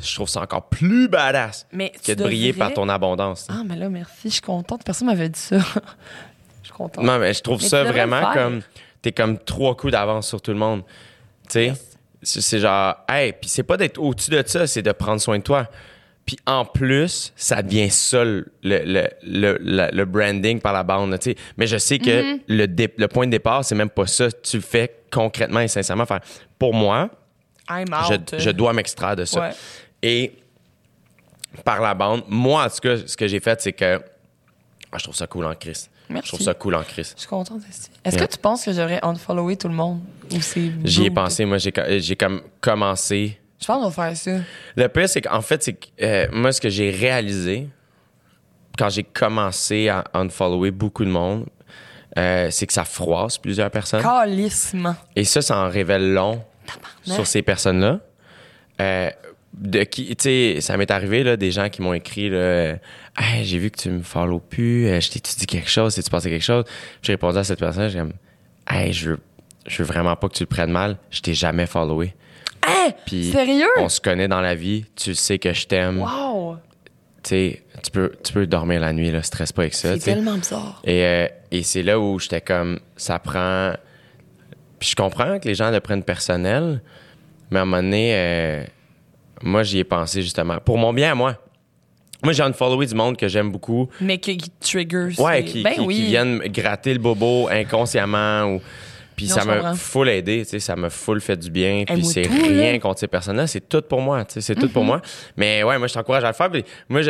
je trouve ça encore plus badass Mais que de briller par ton abondance. Ah, mais là, merci, je suis contente. Personne m'avait dit ça. Je suis contente. Non, mais je trouve Mais ça tu devrais vraiment le faire. comme... T'es comme 3 coups d'avance sur tout le monde. Tu sais? Yes. C'est genre... Hey, puis c'est pas d'être au-dessus de ça, c'est de prendre soin de toi. Puis en plus, ça devient ça le branding par la bande. Tu sais. Mais je sais que le point de départ, c'est même pas ça. Tu le fais concrètement et sincèrement. Faire. Pour moi, I'm out. je dois m'extraire de ça. Ouais. Et par la bande, moi, en tout cas, ce que j'ai fait, c'est que je trouve ça cool en Christ. Merci. Je trouve ça cool en Christ. Je suis contente aussi. Est-ce Yeah. que tu penses que j'aurais unfollower tout le monde? Ou c'est J'y ai rude? pensé. Moi, j'ai comme commencé... Je pense qu'on va faire ça. Le pire, c'est qu'en fait, c'est que moi, ce que j'ai réalisé quand j'ai commencé à unfollower beaucoup de monde, c'est que ça froisse plusieurs personnes. Calissement. Et ça en révèle long sur ces personnes-là. Tu sais, ça m'est arrivé, là, des gens qui m'ont écrit, là, hey, j'ai vu que tu me follow plus, je t'ai-tu dit quelque chose, t'es-tu passé quelque chose? J'ai répondu à cette personne, j'ai comme, hey, je veux vraiment pas que tu le prennes mal, je t'ai jamais followé. Hein? Puis Sérieux? on se connaît dans la vie, tu sais que je t'aime. Wow! Tu sais, tu peux dormir la nuit, là, stresse pas avec ça. C'est tu sais. tellement bizarre. Et c'est là où j'étais comme, ça prend... Puis je comprends que les gens le prennent personnel, mais à un moment donné, moi, j'y ai pensé justement. Pour mon bien à moi. Moi, j'ai unfollowé du monde que j'aime beaucoup. Mais qui trigger. Ouais, c'est- qui oui. viennent me gratter le bobo inconsciemment ou... Puis Non, ça je m'a comprends. full aidé, tu sais, ça m'a full fait du bien. Puis moi c'est tout, rien là. contre ces personnes-là, c'est tout pour moi, tu sais, c'est tout pour moi. Mais ouais, moi, je t'encourage à le faire. Puis moi,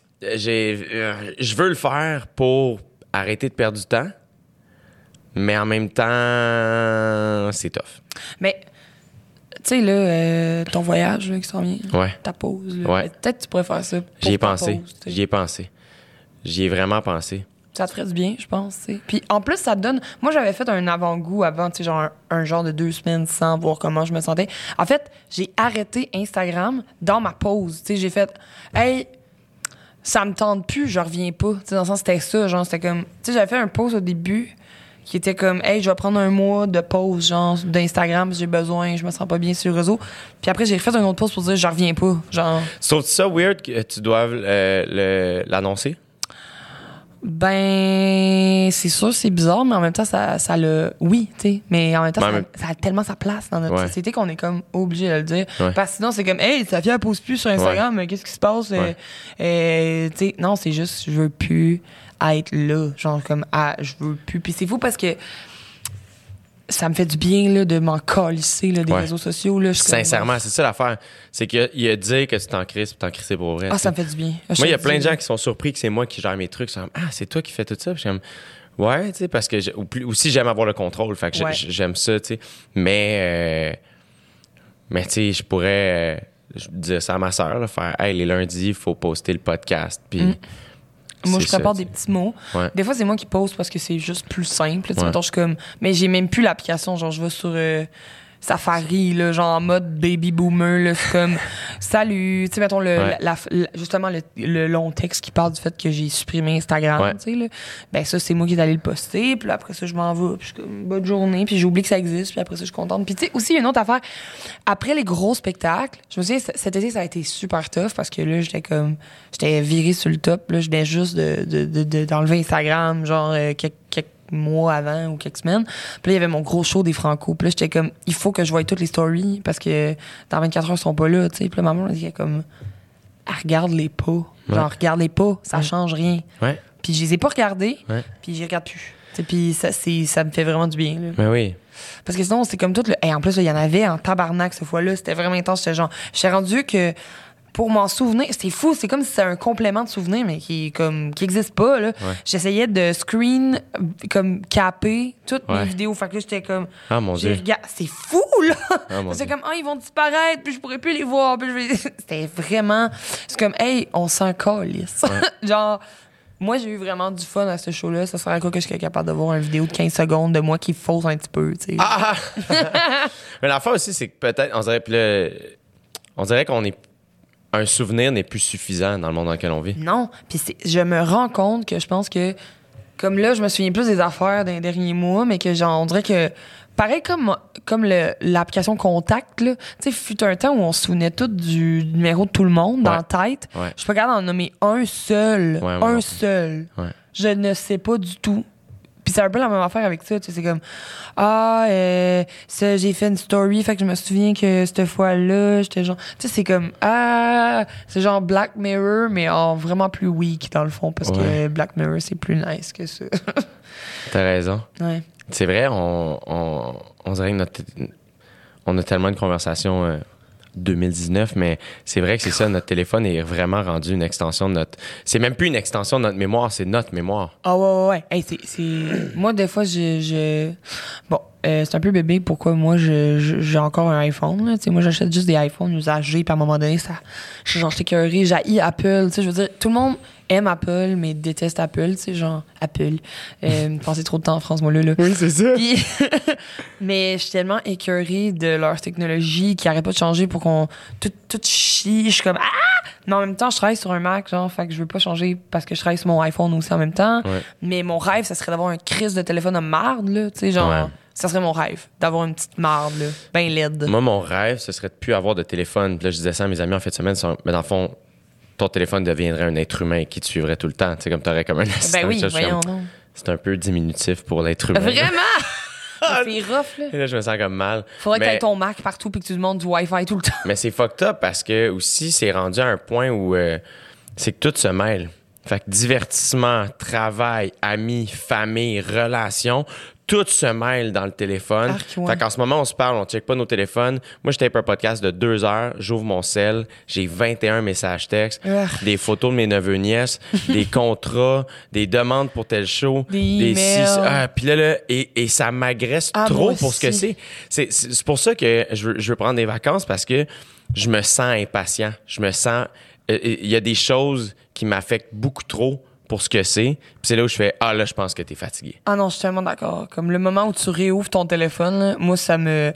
je veux le faire pour arrêter de perdre du temps, mais en même temps, c'est tough. Mais, tu sais, là, ton voyage là, qui s'en vient, Ouais. ta pause, là, Ouais. peut-être que tu pourrais faire ça. pour J'y ai ta pensé. pause, tu sais. J'y ai pensé. J'y ai vraiment pensé. Ça te ferait du bien, je pense. Tu sais. Puis en plus, ça te donne. Moi, j'avais fait un avant-goût avant, tu sais, genre un genre de 2 semaines sans voir comment je me sentais. En fait, j'ai arrêté Instagram dans ma pause. Tu sais, j'ai fait, hey, ça me tente plus, je reviens pas. Tu sais, dans le sens, c'était ça, genre, c'était comme. Tu sais, j'avais fait un post au début qui était comme, hey, je vais prendre un mois de pause, genre, d'Instagram, si j'ai besoin, je me sens pas bien sur le réseau. Puis après, j'ai refait un autre post pour dire, je reviens pas. Genre. Trouves-tu ça weird que tu doives l'annoncer? Ben, c'est sûr, c'est bizarre, mais en même temps, ça le. Oui, tu sais. Mais en même temps, Ouais, ça a tellement sa place dans notre Ouais. société qu'on est comme obligé de le dire. Ouais. Parce que sinon, c'est comme, hey, Safia, elle pose plus sur Instagram, mais qu'est-ce qui se passe? Ouais. Tu sais, non, c'est juste, je veux plus être là. Genre, comme, je veux plus. Puis c'est fou parce que ça me fait du bien, là, de m'en calisser, là, des Ouais. réseaux sociaux, là. Je suis comme, Sincèrement, c'est ça l'affaire. C'est qu'il y a dire que tu t'en crises, puis t'en crises pour vrai. Ah, tu sais. ça me fait du bien. Moi, il y a plein de gens qui sont surpris que c'est moi qui gère mes trucs. Ils sont comme, ah, c'est toi qui fais tout ça. Puis je suis comme, ouais, tu sais, parce que aussi, j'aime avoir le contrôle. Fait que Ouais. j'aime ça, tu sais. Mais tu sais, je pourrais dire ça à ma soeur, là, faire, hey, les lundis, il faut poster le podcast. Puis. Moi, c'est je prépare ça, des tu sais. petits mots. Ouais. Des fois, c'est moi qui pose parce que c'est juste plus simple. Tu sais, Ouais. mettons, je suis comme... Mais j'ai même plus l'application. Genre, je vais sur Safari, là, genre en mode baby boomer. Là, c'est comme salut. Tu sais, mettons, Ouais. justement, le long texte qui parle du fait que j'ai supprimé Instagram. Ouais. Tu sais, là. Ben, ça, c'est moi qui est allé le poster. Puis là, après ça, je m'en vais. Puis je suis comme bonne journée. Puis j'oublie que ça existe. Puis après ça, je suis contente. Puis tu sais, aussi, il y a une autre affaire. Après les gros spectacles, je me souviens, cet été, ça a été super tough parce que là, j'étais virée sur le top. Là, je venais juste d'enlever Instagram, genre quelques mois avant ou quelques semaines. Puis là, il y avait mon gros show des Franco. Puis là, j'étais comme, il faut que je voie toutes les stories parce que dans 24 heures, ils sont pas là, tu sais. Puis là, maman, elle disait comme, regarde-les pas. Ouais. Genre, regarde-les pas, ça change rien. Ouais. Puis je les ai pas regardés, Ouais. puis j'y regarde plus. Tu sais, puis ça me fait vraiment du bien, là. Mais oui. Parce que sinon, c'est comme tout le. En plus, il y en avait en tabarnak cette fois-là. C'était vraiment intense. J'étais rendu que pour m'en souvenir, c'est fou. C'est comme si c'était un complément de souvenir, mais qui existe pas, là. Ouais. J'essayais de screen, comme, caper toutes Ouais. mes vidéos. Fait que là, j'étais comme. Ah, mon Dieu. C'est fou, là! Ah, mon C'est Dieu. comme, ils vont disparaître, puis je pourrais plus les voir. Puis c'était vraiment. C'est comme, hey, on s'en calisse. Genre. Moi, j'ai eu vraiment du fun à ce show-là. Ça serait à quoi que je serais capable de voir une vidéo de 15 secondes de moi qui fausse un petit peu, tu sais. Ah! Mais l'affaire aussi, c'est que peut-être, on dirait qu'on est. Un souvenir n'est plus suffisant dans le monde dans lequel on vit. Non. Puis je me rends compte que je pense que comme là, je me souviens plus des affaires des derniers mois, mais que genre, on dirait que pareil comme l'application Contact, là. Tu sais, fut un temps où on se souvenait tout du numéro de tout le monde dans la tête. Ouais. Je suis pas capable d'en nommer un seul. Ouais. Seul. Ouais. Je ne sais pas du tout. Puis c'est un peu la même affaire avec ça, tu sais, c'est comme ça, j'ai fait une story, fait que je me souviens que cette fois-là, j'étais genre, tu sais, c'est comme c'est genre Black Mirror, mais en vraiment plus weak dans le fond, parce que Black Mirror c'est plus nice que ça. T'as raison. Ouais. C'est vrai, on dirait que on a tellement de conversations 2019, mais c'est vrai que c'est ça, notre téléphone est vraiment rendu une extension de notre... C'est même plus une extension de notre mémoire, c'est notre mémoire. Ah ouais. Hey, c'est... Moi, des fois, Bon, c'est un peu bébé pourquoi moi, j'ai encore un iPhone. Là. Moi, j'achète juste des iPhones usagés, puis à un moment donné, ça... Genre, j'étais écœurée, j'haïs Apple. Je veux dire, tout le monde aime Apple, mais déteste Apple, tu sais, genre, Apple. Passez trop de temps en France, moi, là. Oui, c'est ça. Puis, mais je suis tellement écœurée de leur technologie qui arrête pas de changer pour qu'on... Tout chie. Je suis comme... Mais en même temps, je travaille sur un Mac, genre, fait que je veux pas changer parce que je travaille sur mon iPhone aussi en même temps. Ouais. Mais mon rêve, ça serait d'avoir un crise de téléphone de marde, là. Tu sais, genre... Ouais. Ça serait mon rêve, d'avoir une petite marde, là, ben laide. Moi, mon rêve, ce serait de plus avoir de téléphone. Puis là, je disais ça à mes amis en fin de semaine. Mais dans le fond, ton téléphone deviendrait un être humain qui te suivrait tout le temps. Tu sais, comme t'aurais comme un assistant. Ben oui, ça, voyons donc. C'est un peu diminutif pour l'être humain. Vraiment? C'est rough, là. Et là, je me sens comme mal. Faudrait que t'aies ton Mac partout puis que tu demandes du Wi-Fi tout le temps. Mais c'est fucked up parce que aussi, c'est rendu à un point où c'est que tout se mêle. Fait que divertissement, travail, amis, famille, relations, tout se mêle dans le téléphone. Arc, ouais. Fait qu'en ce moment, on se parle, on check pas nos téléphones. Moi, je tape un podcast de 2 heures, j'ouvre mon cell, j'ai 21 messages textes, des photos de mes neveux-nièces, des contrats, des demandes pour tel show, des emails. Puis là, et ça m'agresse trop pour ce que c'est. C'est pour ça que je veux prendre des vacances parce que je me sens impatient. Je me sens... Il y a des choses qui m'affectent beaucoup trop pour ce que c'est. Puis c'est là où je fais là, je pense que t'es fatigué. Ah non, je suis tellement d'accord. Comme le moment où tu réouvres ton téléphone, là, moi, ça me...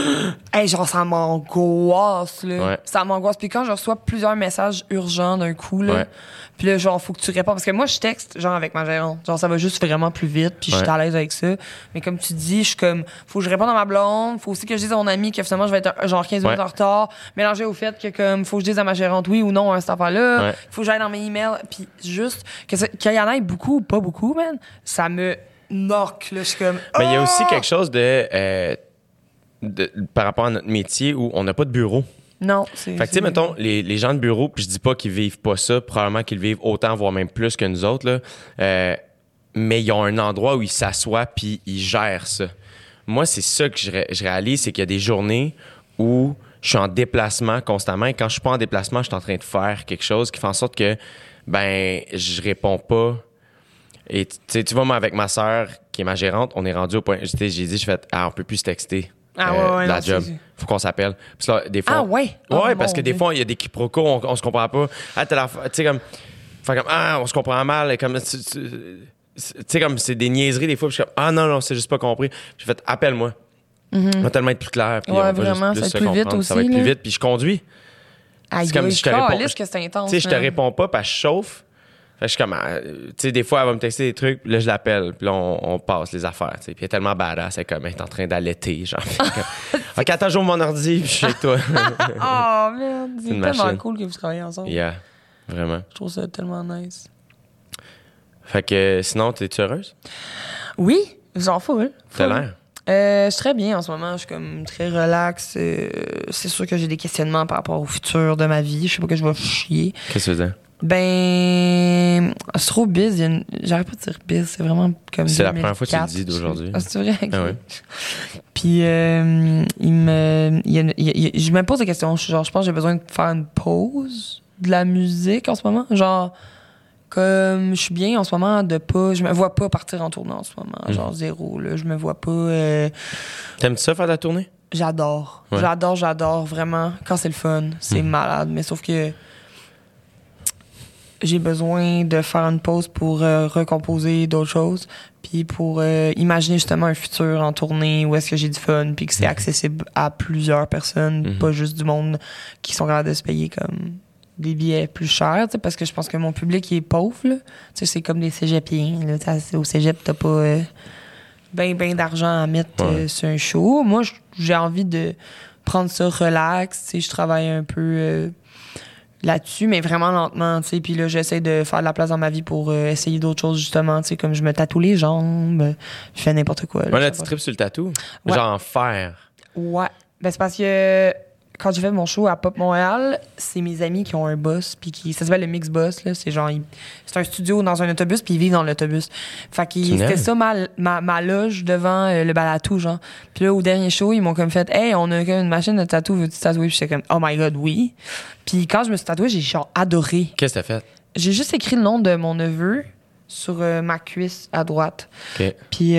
genre, ça m'angoisse, là. Ouais. Ça m'angoisse. Puis quand je reçois plusieurs messages urgents d'un coup, là, puis là, genre, faut que tu réponds. Parce que moi, je texte, genre, avec ma gérante. Genre, ça va juste vraiment plus vite, puis je suis à l'aise avec ça. Mais comme tu dis, je suis comme... Faut que je réponde à ma blonde. Faut aussi que je dise à mon ami que finalement, je vais être genre 15 minutes en retard. Mélangé au fait que, comme, faut que je dise à ma gérante oui ou non à cette affaire-là. Ouais. Faut que j'aille dans mes emails. Puis juste, qu'il y en ait beaucoup ou pas beaucoup, man, ça me knock, là. Je suis comme... Mais il y a aussi quelque chose de par rapport à notre métier où on n'a pas de bureau. Non, c'est... Fait que, tu sais, mettons, les gens de bureau, puis je dis pas qu'ils vivent pas ça, probablement qu'ils vivent autant, voire même plus que nous autres, là. Mais ils ont un endroit où ils s'assoient puis ils gèrent ça. Moi, c'est ça que je réalise, c'est qu'il y a des journées où je suis en déplacement constamment et quand je suis pas en déplacement, je suis en train de faire quelque chose qui fait en sorte que, je réponds pas. Et tu vois, moi, avec ma sœur, qui est ma gérante, on est rendu au point, j'ai dit, on peut plus se texter. La job. Faut qu'on s'appelle. Puis là, des fois, ouais? Ouais, parce que des fois, il y a des quiproquos, on se comprend pas. Tu sais, comme, on se comprend mal. Comme, tu sais, comme, c'est des niaiseries des fois. Puis je suis comme, non, c'est juste pas compris. J'ai fait, appelle-moi. On va tellement être plus clair. Puis on va vraiment, juste ça va être plus vite aussi. Ça va être plus vite. Puis je conduis. C'est comme si je te réponds. Que c'est intense. Tu sais, je te réponds pas parce que je chauffe. Fait que je suis comme, tu sais, des fois, elle va me texter des trucs, puis là, je l'appelle, puis là, on passe les affaires, tu sais. Puis elle est tellement badass, elle est comme, elle est en train d'allaiter, genre. OK, attends, j'ouvre mon ordi, puis je suis avec toi. Oh, merde, c'est tellement machine. cool que vous travaillez ensemble. Yeah, vraiment. Je trouve ça tellement nice. Fait que, sinon, t'es-tu heureuse? Oui, j'en full. T'as l'air? Je suis très bien en ce moment. Je suis comme très relax. C'est sûr que j'ai des questionnements par rapport au futur de ma vie. Je sais pas que je vais chier. Qu'est-ce que tu veux dire? C'est trop biz. J'arrête pas de dire biz. C'est vraiment comme. C'est la première fois que tu le dis d'aujourd'hui. Ah, c'est vrai? Okay. Ah ouais. Puis, je me pose des questions. Je pense que j'ai besoin de faire une pause de la musique en ce moment. Genre, comme je suis bien en ce moment de pas. Je me vois pas partir en tournée en ce moment. Genre, zéro. Là, je me vois pas. T'aimes-tu ça faire de la tournée? J'adore. Ouais. J'adore vraiment. Quand c'est le fun, c'est malade. Mais sauf que j'ai besoin de faire une pause pour recomposer d'autres choses, puis pour imaginer justement un futur en tournée où est-ce que j'ai du fun, puis que c'est accessible à plusieurs personnes, pas juste du monde qui sont capables de se payer comme des billets plus chers, tu sais, parce que je pense que mon public il est pauvre, là. Tu sais, c'est comme des cégepiens, là. Au cégep, t'as pas ben d'argent à mettre sur un show. Moi, j'ai envie de prendre ça relax, tu sais, je travaille un peu là-dessus, mais vraiment lentement, tu sais. Puis là, j'essaie de faire de la place dans ma vie pour essayer d'autres choses, justement, tu sais, comme je me tatoue les jambes, je fais n'importe quoi. Là, tu tripes sur le tatou? Ouais. Genre en fer? Ouais. Ben, c'est parce que quand j'ai fait mon show à Pop Montréal, c'est mes amis qui ont un boss, puis ça s'appelle le Mix Boss, là. C'est genre, c'est un studio dans un autobus, puis ils vivent dans l'autobus. Fait que c'était ça ma loge devant le Balatou, genre. Puis là, au dernier show, ils m'ont comme fait, hey, on a comme une machine de tatou, veux-tu tatouer? Puis j'étais comme, oh my god, oui. Puis quand je me suis tatouée, j'ai genre adoré. Qu'est-ce que t'as fait? J'ai juste écrit le nom de mon neveu sur ma cuisse à droite. OK. Puis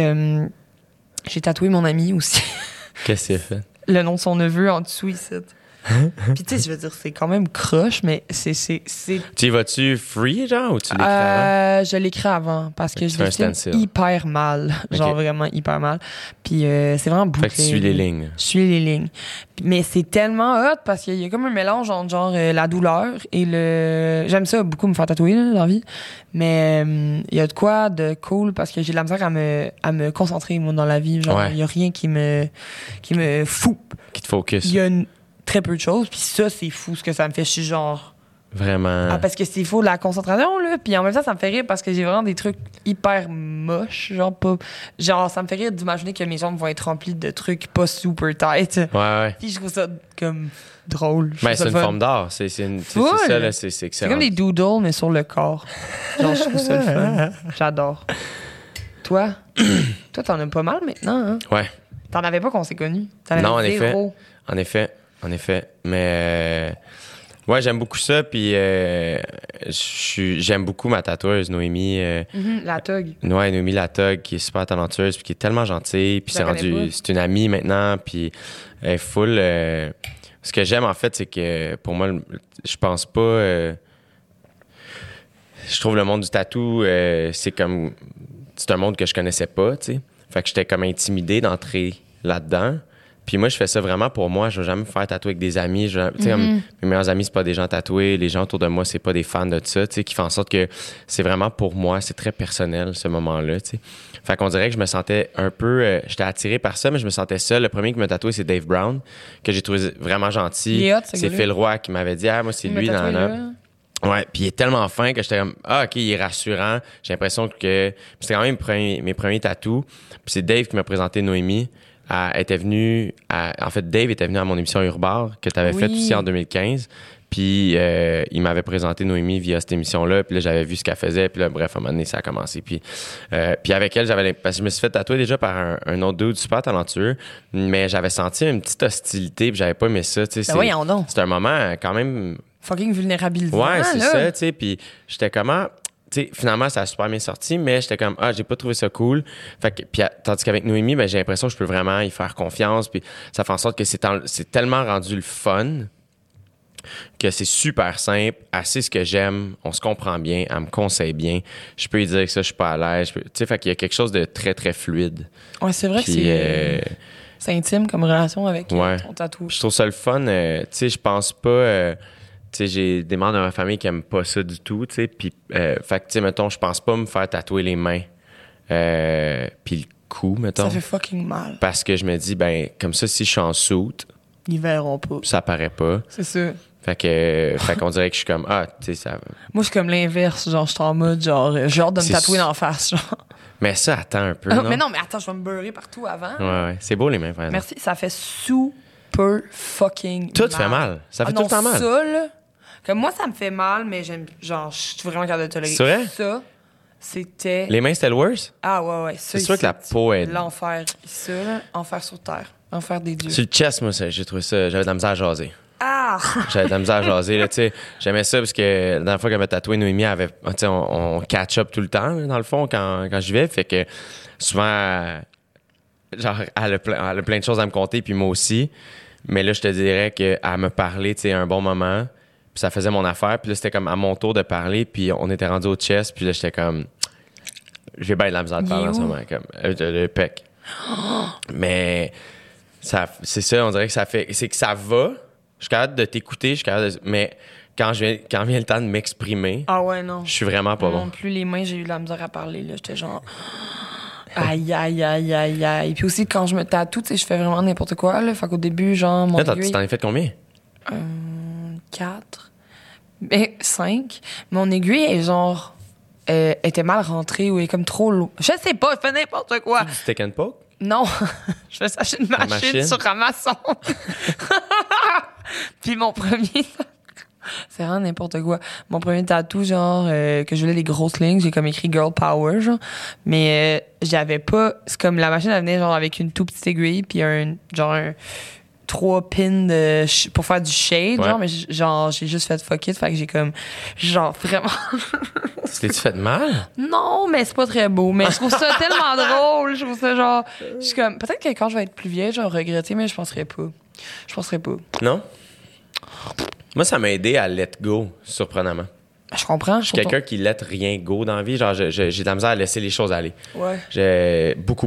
j'ai tatoué mon ami aussi. Qu'est-ce que t'as fait? Le nom de son neveu en dessous ici. Puis tu sais, je veux dire, c'est quand même croche, mais c'est... Tu y vas-tu free, genre, ou tu l'écris avant? Je l'écris avant, parce que je fais un dessine stencil. hyper mal. Genre vraiment hyper mal. Puis c'est vraiment bouclé. Fait que tu suis les lignes. Je suis les lignes. Mais c'est tellement hot, parce qu'il y a comme un mélange entre genre la douleur et le... J'aime ça beaucoup me faire tatouer, là, dans la vie. Mais il y a de quoi de cool, parce que j'ai de la misère à me concentrer, moi, dans la vie. Genre, il y a rien qui me fout. Qui te focus. Il y a très peu de choses, puis ça, c'est fou ce que ça me fait. Je suis genre... Vraiment. Ah, parce que c'est faux de la concentration, là. Puis en même temps, ça me fait rire parce que j'ai vraiment des trucs hyper moches. Genre, pas... Genre, ça me fait rire d'imaginer que mes jambes vont être remplies de trucs pas super tight. Ouais. Puis je trouve ça comme drôle. Ben, c'est une forme d'art. C'est ça, là, c'est excellent. C'est comme des doodles, mais sur le corps. Genre, je trouve ça le fun. J'adore. Toi, t'en as pas mal maintenant, hein? Ouais. T'en avais pas qu'on s'est connus. T'en avais Non, en zéro. En effet. Mais ouais, j'aime beaucoup ça. Puis j'aime beaucoup ma tatoueuse, Noémie. La Tug. Ouais, Noémie Latog, qui est super talentueuse, puis qui est tellement gentille. Puis c'est une amie maintenant. Puis elle est full. Ce que j'aime, en fait, c'est que pour moi, je pense pas. Je trouve le monde du tatou, c'est comme. C'est un monde que je connaissais pas, tu sais. Fait que j'étais comme intimidé d'entrer là-dedans. Puis moi, je fais ça vraiment pour moi. Je vais jamais me faire tatouer avec des amis. Tu sais, mes meilleurs amis, c'est pas des gens tatoués. Les gens autour de moi, c'est pas des fans de ça, tu sais, qui font en sorte que c'est vraiment pour moi. C'est très personnel, ce moment-là, tu sais. Fait qu'on dirait que je me sentais un peu... j'étais attiré par ça, mais je me sentais seul. Le premier qui m'a tatoué, c'est Dave Brown, que j'ai trouvé vraiment gentil. C'est Phil Roy qui m'avait dit « Ah, moi, c'est lui, dans la... » Ouais, puis il est tellement fin que j'étais comme ah OK, il est rassurant. J'ai l'impression que c'était quand même mes premiers tatous. Puis c'est Dave qui m'a présenté Noémie. Elle était venue en fait Dave était venu à mon émission Urbar que tu avais faite aussi en 2015. Puis il m'avait présenté Noémie via cette émission-là. Puis là, j'avais vu ce qu'elle faisait. Puis là, bref, à un moment donné, ça a commencé. Puis avec elle, parce que je me suis fait tatouer déjà par un autre dude super talentueux. Mais j'avais senti une petite hostilité. Puis j'avais pas aimé ça. Ben voyons donc. C'est un moment quand même... Fucking vulnérabilisant. Ouais, c'est là. ça, tu sais. Puis j'étais comment... Tu sais, finalement, ça a super bien sorti, mais j'étais comme, j'ai pas trouvé ça cool. Fait que, puis, tandis qu'avec Noémie, ben, j'ai l'impression que je peux vraiment y faire confiance. Puis ça fait en sorte que c'est tellement rendu le fun que c'est super simple. Elle sait ce que j'aime, on se comprend bien, elle me conseille bien. Je peux lui dire que ça, je suis pas à l'aise. Tu sais, fait qu'il y a quelque chose de très, très fluide. Ouais, c'est vrai puis, que c'est intime comme relation avec ton tatou. Je trouve ça le fun. Tu sais, je pense pas... tu sais, j'ai des membres de ma famille qui aiment pas ça du tout, tu sais. Puis, fait que, tu sais, mettons, je pense pas me faire tatouer les mains. Puis le cou, mettons. Ça fait fucking mal. Parce que je me dis, ben, comme ça, si je suis en soute, ils verront pas. ça paraît pas. C'est ça. Fait qu'on dirait que je suis comme, tu sais, ça... Moi, je suis comme l'inverse. Genre, je suis en mode, genre, j'ai hâte de me tatouer d'en face, genre. Mais ça, attends un peu, non? Mais non, mais attends, je vais me beurrer partout avant. Ouais. C'est beau, les mains, par exemple. Merci. Ça fait super fucking tout mal. Tout fait mal. Ça fait tout non, le temps mal. Ça, là... Comme moi, ça me fait mal, mais j'aime... Genre, je suis vraiment capable de tolérer. C'est vrai? Ça, c'était... Les mains, c'était le worst? Ah ouais. C'est sûr que la peau est... L'enfer. Ça, là, enfer sur terre. Enfer des dieux. Sur le chest, moi, j'ai trouvé ça... J'avais de la misère à jaser. Ah! J'avais de la misère à jaser, là, tu sais. J'aimais ça parce que la dernière fois qu'elle m'a tatoué, Noémie avait... Tu sais, on catch-up tout le temps, là, dans le fond, quand j'y vais. Fait que souvent... Genre, elle a plein de choses à me conter, puis moi aussi. Mais là, je te dirais qu'elle me parlait, tu sais, un bon moment... Puis ça faisait mon affaire. Puis là, c'était comme à mon tour de parler. Puis on était rendu au chest. Puis là, j'étais comme... J'ai bien de la misère de parler en ce moment. Comme, le pec. Mais c'est ça, on dirait que ça fait... C'est que ça va. Je suis capable de t'écouter. Mais quand vient le temps de m'exprimer, Ah ouais, non. je suis vraiment pas Non bon. plus, les mains, j'ai eu de la misère à parler, là. J'étais genre... Aïe, aïe, aïe, aïe, aïe. Puis aussi, quand je me tatoue, tu sais, je fais vraiment n'importe quoi, là. Fait qu'au début, genre, mon Là, tu aiguille... t'en es fait combien? 4. 5. Mon aiguille est genre... était mal rentrée ou est comme trop lourd. Je sais pas, je fais n'importe quoi. Du stick and poke? Non, je fais ça chez une machine sur Amazon. Puis mon premier... C'est vraiment n'importe quoi. Mon premier tatou, genre, que je voulais les grosses lignes, j'ai comme écrit Girl Power, genre. Mais j'avais pas... C'est comme la machine, elle venait genre avec une tout petite aiguille, puis un 3 pins pour faire du shade, Ouais. genre. Mais genre, j'ai juste fait fuck it, fait que j'ai comme... Genre, vraiment... Tu t'es-tu fait mal? Non, mais c'est pas très beau. Mais je trouve ça tellement drôle. Je trouve ça genre... Je suis comme... Peut-être que quand je vais être plus vieille, je vais regretter, mais je penserais pas. Je penserais pas. Non? Moi, ça m'a aidé à let go, surprenamment. Je comprends. Je suis quelqu'un qui let rien go dans la vie. Genre, j'ai de la misère à laisser les choses aller. Ouais. J'ai beaucoup.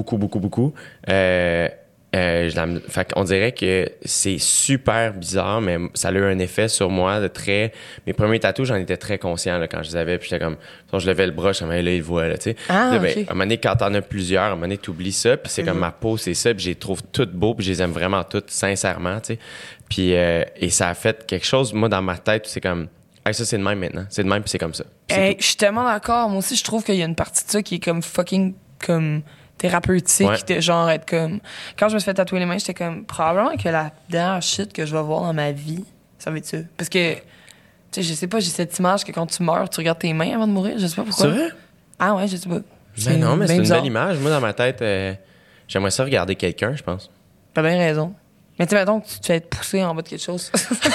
Fait qu'on dirait que c'est super bizarre, mais ça a eu un effet sur moi de très... Mes premiers tatous, j'en étais très conscient là, quand je les avais. Puis j'étais comme... Je levais le bras, je me disais, là, il voit, là, tu sais. Ah, Là, ben, ok. à un moment donné, quand t'en as plusieurs, à un moment donné, t'oublies ça. Puis c'est comme ma peau, c'est ça. Puis je les trouve toutes beaux. Puis je les aime vraiment toutes, sincèrement, tu sais. Puis... et ça a fait quelque chose, moi, dans ma tête, c'est comme... Hey, ça, c'est de même maintenant. C'est de même, puis c'est comme ça. Puis c'est Hey, tout. je suis tellement d'accord. Moi aussi, je trouve qu'il y a une partie de ça qui est comme fucking... comme thérapeutique, Ouais. de genre être comme... Quand je me suis fait tatouer les mains, j'étais comme... Probablement que la dernière shit que je vais voir dans ma vie, ça va être ça. Parce que... Tu sais, je sais pas, j'ai cette image que quand tu meurs, tu regardes tes mains avant de mourir. Je sais pas pourquoi. C'est vrai? Ah ouais, je sais pas. Ben non, mais c'est bien une bizarre. belle image. Moi, dans ma tête, j'aimerais ça regarder quelqu'un, je pense. T'as bien raison. Mais tu sais, mettons que tu te fais être poussé en bas de quelque chose.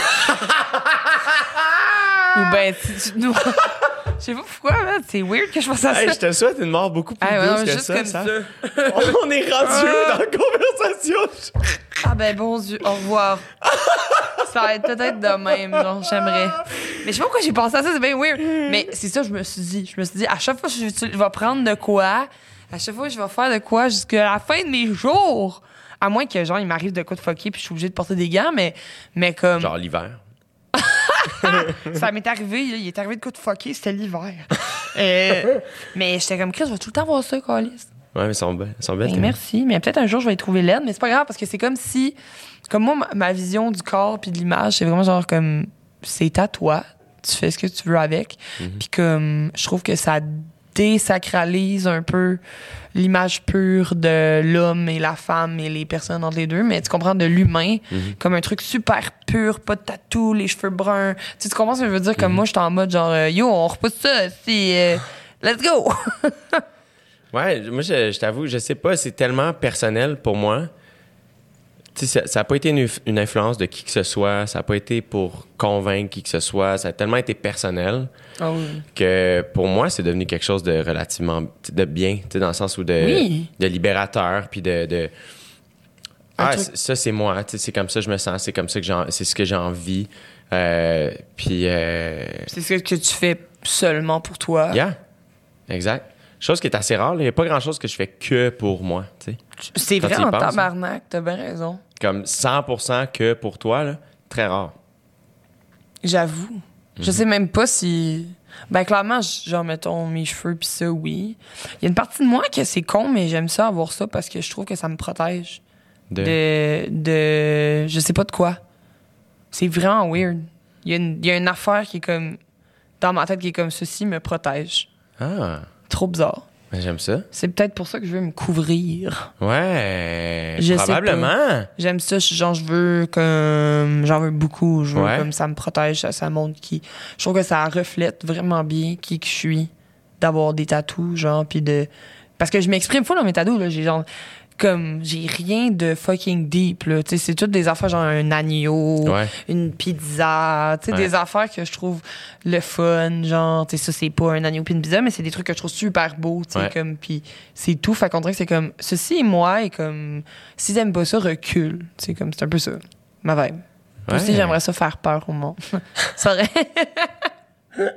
Ou ben, tu te noies. Je sais pas pourquoi, man. C'est weird que je pense à ça. Hey, je te souhaite une mort beaucoup plus Ah, ouais, douce non, que juste ça. comme ça. On est rendu dans la conversation. Ah ben bon Dieu, au revoir. Ça va être peut-être de même, genre, j'aimerais. Mais je sais pas pourquoi j'ai pensé à ça, c'est bien weird. Mais c'est ça, je me suis dit, à chaque fois que je vais prendre de quoi, à chaque fois que je vais faire de quoi jusqu'à la fin de mes jours, à moins que, genre, il m'arrive de quoi de fucker puis je suis obligée de porter des gants, mais comme... Genre l'hiver. Ça m'est arrivé, là, il est arrivé de quoi de fucker, c'était l'hiver. Mais j'étais comme, Chris, je vais tout le temps voir ça, Calis. Ouais, mais elles sont belles. Ben, merci, mais peut-être un jour je vais y trouver laide, mais c'est pas grave parce que c'est comme si, comme moi, ma vision du corps puis de l'image, c'est vraiment genre comme, c'est à toi, tu fais ce que tu veux avec, puis comme, je trouve que ça désacralise un peu l'image pure de l'homme et la femme et les personnes entre les deux, mais tu comprends, de l'humain comme un truc super pur, pas de tatou, les cheveux bruns, tu comprends ce que je veux dire, comme moi, j'étais en mode genre, yo, on repousse ça, c'est, let's go! Ouais, moi, je t'avoue, je sais pas, c'est tellement personnel pour moi. Tu sais, ça n'a pas été une influence de qui que ce soit, ça n'a pas été pour convaincre qui que ce soit, ça a tellement été personnel Ah oui. que pour moi, c'est devenu quelque chose de relativement de bien, tu sais, dans le sens où de libérateur, puis de ça, c'est moi, tu sais, c'est comme ça que je me sens, c'est comme ça que c'est ce que j'ai envie. Puis... C'est ce que tu fais seulement pour toi. Yeah, exact. Chose qui est assez rare. Il n'y a pas grand-chose que je fais que pour moi. Tu sais. C'est Quand vrai tu y en penses, tabarnak, t'as bien raison. Comme 100% que pour toi, là, très rare. J'avoue. Je sais même pas si... Ben clairement, genre, mettons, mes cheveux pis ça, oui. Il y a une partie de moi que c'est con, mais j'aime ça avoir ça parce que je trouve que ça me protège de je sais pas de quoi. C'est vraiment weird. Il y a une affaire qui est comme... Dans ma tête qui est comme ceci me protège. Ah, Trop bizarre. ben, j'aime ça. C'est peut-être pour ça que je veux me couvrir. Ouais, Je sais probablement. J'aime ça, j'en veux beaucoup, je veux Ouais. comme ça me protège, ça montre qui. Je trouve que ça reflète vraiment bien qui que je suis d'avoir des tatous, genre, puis de. Parce que je m'exprime fou dans mes tatous, là, j'ai rien de fucking deep, là. Tu sais, c'est toutes des affaires genre un agneau, Ouais. une pizza, tu sais, Ouais. des affaires que je trouve le fun, genre, tu sais, ça, c'est pas un agneau pis une pizza, mais c'est des trucs que je trouve super beaux, tu sais, Ouais. comme, pis c'est tout. Fait qu'on dirait que c'est comme, ceci est moi, et comme, si t'aimes pas ça, recule. Tu sais, comme, c'est un peu ça, ma vibe. Moi aussi, Ouais. j'aimerais ça faire peur au monde. Ça aurait.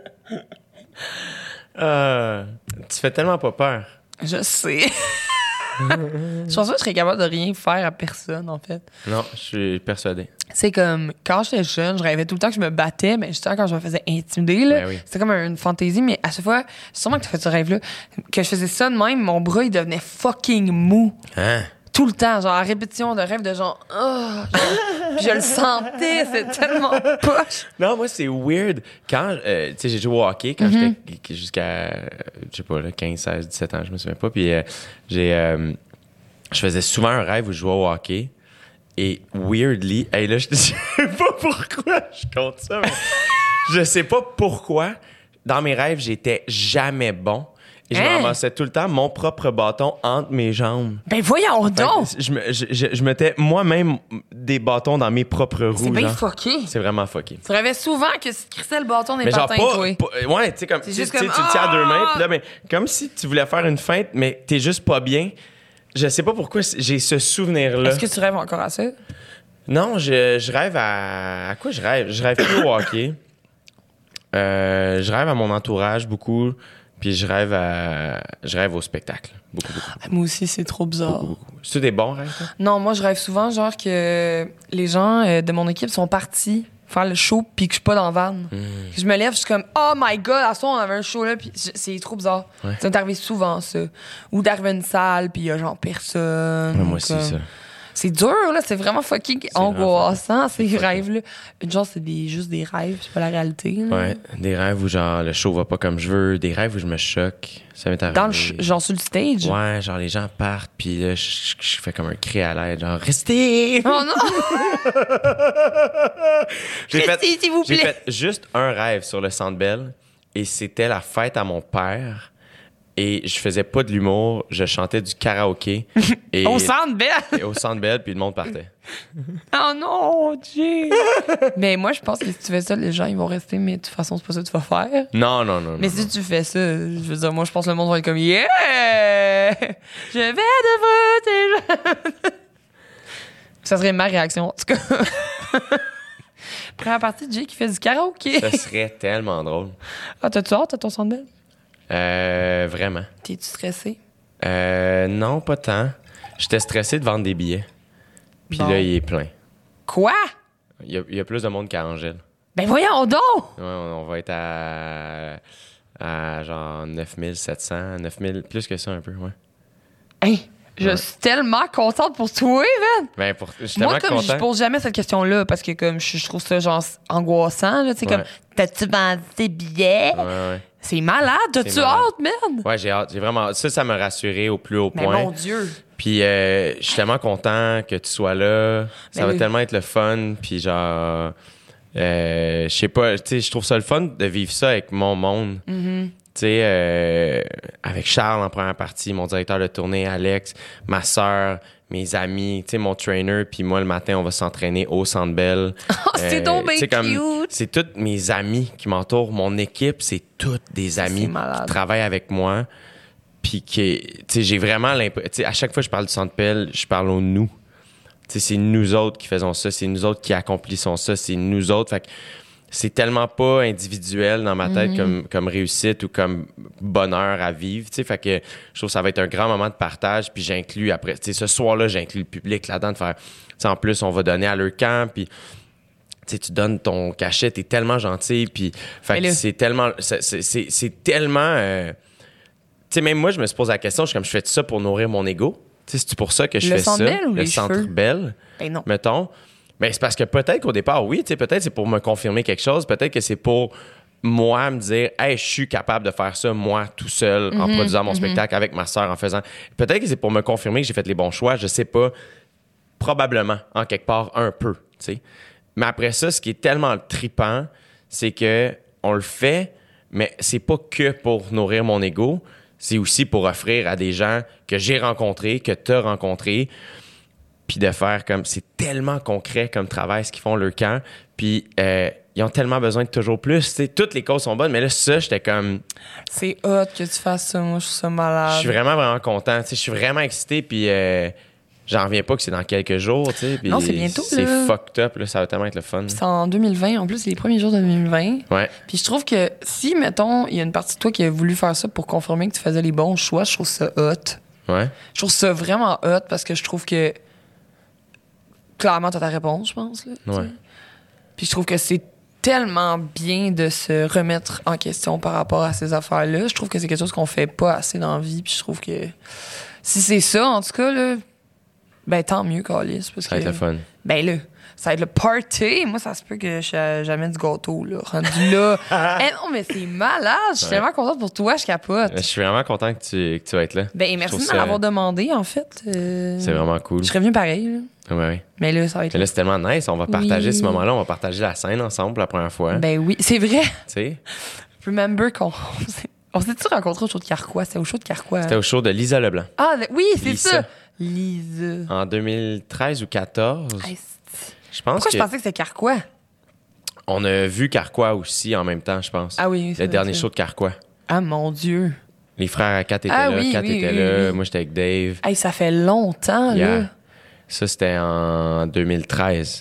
Tu fais tellement pas peur. Je sais. Je pense pas que je serais capable de rien faire à personne, en fait. Non, je suis persuadé. C'est comme, quand j'étais jeune, je rêvais tout le temps que je me battais, mais justement, quand je me faisais intimider, là, Ben oui. c'était comme une fantaisie, mais à chaque fois, sûrement que tu fais ce rêve-là, que je faisais ça de même, mon bras, il devenait fucking mou. Hein? Tout le temps, genre, à répétition de rêve de genre, puis je le sentais, c'est tellement poche. Non, moi, c'est weird. Quand, tu sais, j'ai joué au hockey quand j'étais jusqu'à, je sais pas, là, 15, 16, 17 ans, je me souviens pas. Puis je faisais souvent un rêve où je jouais au hockey. Et weirdly, hey, là, je sais pas pourquoi je compte ça, mais je sais pas pourquoi. Dans mes rêves, j'étais jamais bon. Et je me ramassais tout le temps mon propre bâton entre mes jambes. Ben voyons donc! Je mettais moi-même des bâtons dans mes propres roues. C'est bien genre. fucké. C'est vraiment fucké. Tu rêvais souvent que tu crissais le bâton des Mais genre patins, toi. ouais, tu sais, comme, C'est tu juste sais, comme, tu le tiens à deux mains, puis là, ben, comme si tu voulais faire une feinte, mais t'es juste pas bien. Je sais pas pourquoi j'ai ce souvenir-là. Est-ce que tu rêves encore à ça? Non, je rêve à quoi je rêve? Je rêve plus au hockey. Je rêve à mon entourage beaucoup. Puis je rêve au spectacle. Beaucoup. Moi aussi, c'est trop bizarre. Beaucoup. C'est des bons rêves, toi? Non, moi, je rêve souvent, genre, que les gens de mon équipe sont partis faire le show puis que je suis pas dans la van. Je me lève, je suis comme, oh my god, à ce soir, on avait un show là, puis c'est trop bizarre. Ouais. Ça m'est arrivé souvent, ça. Ou d'arriver à une salle, puis il y a genre personne. Ouais, moi aussi, ça. C'est dur, là, c'est vraiment fucking angoissant, ces rêves-là. Genre, c'est juste des rêves, c'est pas la réalité. Là. Ouais, des rêves où genre le show va pas comme je veux, des rêves où je me choque. Ça m'est arrivé. Genre sur le stage? Ouais, genre les gens partent, puis là, je fais comme un cri à l'aide, genre « Restez! » Oh non! Restez, s'il vous plaît! J'ai fait juste un rêve sur le Centre Bell, et c'était la fête à mon père. Et je faisais pas de l'humour, je chantais du karaoké. Et, Au Centre Bell! Et au Centre Bell, puis le monde partait. Oh non, Dieu! Mais moi, je pense que si tu fais ça, les gens, ils vont rester, mais de toute façon, c'est pas ça que tu vas faire. Non. Mais si tu fais ça, je veux dire, moi, je pense que le monde va être comme « Yeah! Je vais devant tes gens! » Ça serait ma réaction, en tout cas. Première partie de Jay qui fait du karaoké. Ça serait tellement drôle. Ah, t'as-tu hâte à ton Centre Bell? Vraiment. T'es-tu stressé? Non, pas tant. J'étais stressé de vendre des billets. Puis Bon. là, il est plein. Quoi? Il y a plus de monde qu'à Angèle. Ben voyons donc! Ouais, on va être à genre 9700, 9000, plus que ça un peu, ouais. Hey, je suis tellement contente pour toi, man! Ben, je suis tellement Moi, comme content. je pose jamais cette question-là, parce que comme je trouve ça genre angoissant, là, tu sais, comme t'as-tu vendu tes billets? Ouais. C'est malade, t'as-tu C'est malade. hâte, man? Ouais, j'ai hâte. J'ai vraiment hâte. Ça m'a rassuré au plus haut Mais point. mon Dieu! Puis je suis tellement content que tu sois là. Ça Ben va oui. tellement être le fun. Puis genre, je sais pas, tu sais, je trouve ça le fun de vivre ça avec mon monde. Mm-hmm. Tu sais, avec Charles en première partie, mon directeur de tournée, Alex, ma sœur, mes amis, tu sais, mon trainer, puis moi, le matin, on va s'entraîner au Centre Bell. Oh, c'est donc bien tu sais, comme, cute! c'est tous mes amis qui m'entourent. Mon équipe, c'est toutes des amis c'est malade. qui travaillent avec moi. Puis tu sais, j'ai vraiment l'impression... Tu sais, à chaque fois que je parle du Centre Bell, je parle au « nous ». Tu sais, c'est nous autres qui faisons ça, c'est nous autres qui accomplissons ça, c'est nous autres. Fait que c'est tellement pas individuel dans ma tête comme réussite ou comme bonheur à vivre, tu sais. Fait que je trouve que ça va être un grand moment de partage, puis j'inclus après, tu sais, ce soir-là, j'inclus le public là-dedans de faire, tu sais, en plus, on va donner à leur camp, puis tu sais, tu donnes ton cachet, t'es tellement gentil, puis fait que c'est tellement, c'est tellement, tu sais, même moi, je me suis posé la question, je suis comme, je fais ça pour nourrir mon ego, tu sais, c'est pour ça que je fais ça, Centre Bell ou le les Centre cheveux? Bell, Ben non. mettons. Ben, c'est parce que peut-être qu'au départ, oui, tu sais, peut-être c'est pour me confirmer quelque chose, peut-être que c'est pour moi me dire, hey, je suis capable de faire ça, moi, tout seul, en produisant mon spectacle avec ma sœur, en faisant. Peut-être que c'est pour me confirmer que j'ai fait les bons choix, je sais pas. Probablement, en quelque part, un peu, tu sais. Mais après ça, ce qui est tellement trippant, c'est que on le fait, mais c'est pas que pour nourrir mon ego, c'est aussi pour offrir à des gens que j'ai rencontrés, que tu as rencontrés, puis de faire comme... C'est tellement concret comme travail, ce qu'ils font leur camp. Puis ils ont tellement besoin de toujours plus. T'sais, toutes les causes sont bonnes, mais là, ça, j'étais comme... C'est hot que tu fasses ça. Moi, je suis ça malade. Je suis vraiment content. T'sais, je suis vraiment excité, puis j'en reviens pas que c'est dans quelques jours. Puis non, c'est bientôt, c'est là. fucked up. Là, ça va tellement être le fun. C'est en 2020. En plus, c'est les premiers jours de 2020. Ouais. Puis je trouve que si, mettons, il y a une partie de toi qui a voulu faire ça pour confirmer que tu faisais les bons choix, je trouve ça hot. Ouais. Je trouve ça vraiment hot parce que je trouve que clairement, t'as ta réponse, je pense. Là, Ouais. Puis je trouve que c'est tellement bien de se remettre en question par rapport à ces affaires-là. Je trouve que c'est quelque chose qu'on fait pas assez dans la vie. Puis je trouve que si c'est ça, en tout cas, là, ben tant mieux, Calis. Parce Ça va être que, le fun. ben là, ça va être le party. Moi, ça se peut que je jamais du gâteau, là. Rendu là. Non, mais c'est malade. Je suis tellement contente pour toi, je capote. Je suis vraiment content que tu vas être là. Ben merci de trouve m'avoir demandé, en fait. C'est vraiment cool. Je serais venue pareil, là. Ouais. Mais là, ça va être Mais là, c'est tellement nice. On va partager Oui. ce moment-là. On va partager la scène ensemble pour la première fois. Ben oui, c'est vrai. Tu sais, Remember qu'on on s'est-tu rencontrés au show de Carquois? C'était au show de Carquois. c'était au show de Lisa Leblanc. Ah, oui, c'est Lisa. ça. Lisa. En 2013 ou 2014. Hey, Je pense pourquoi que je pensais que c'était Carquois? on a vu Carquois aussi en même temps, je pense. Ah oui, c'est Le vrai, dernier ça. show de Carquois. Ah, mon Dieu. Les frères Kat étaient Ah là, oui, Kat oui, était oui, là, oui. moi j'étais avec Dave. Hey, ça fait longtemps, Yeah. là. Ça, c'était en 2013.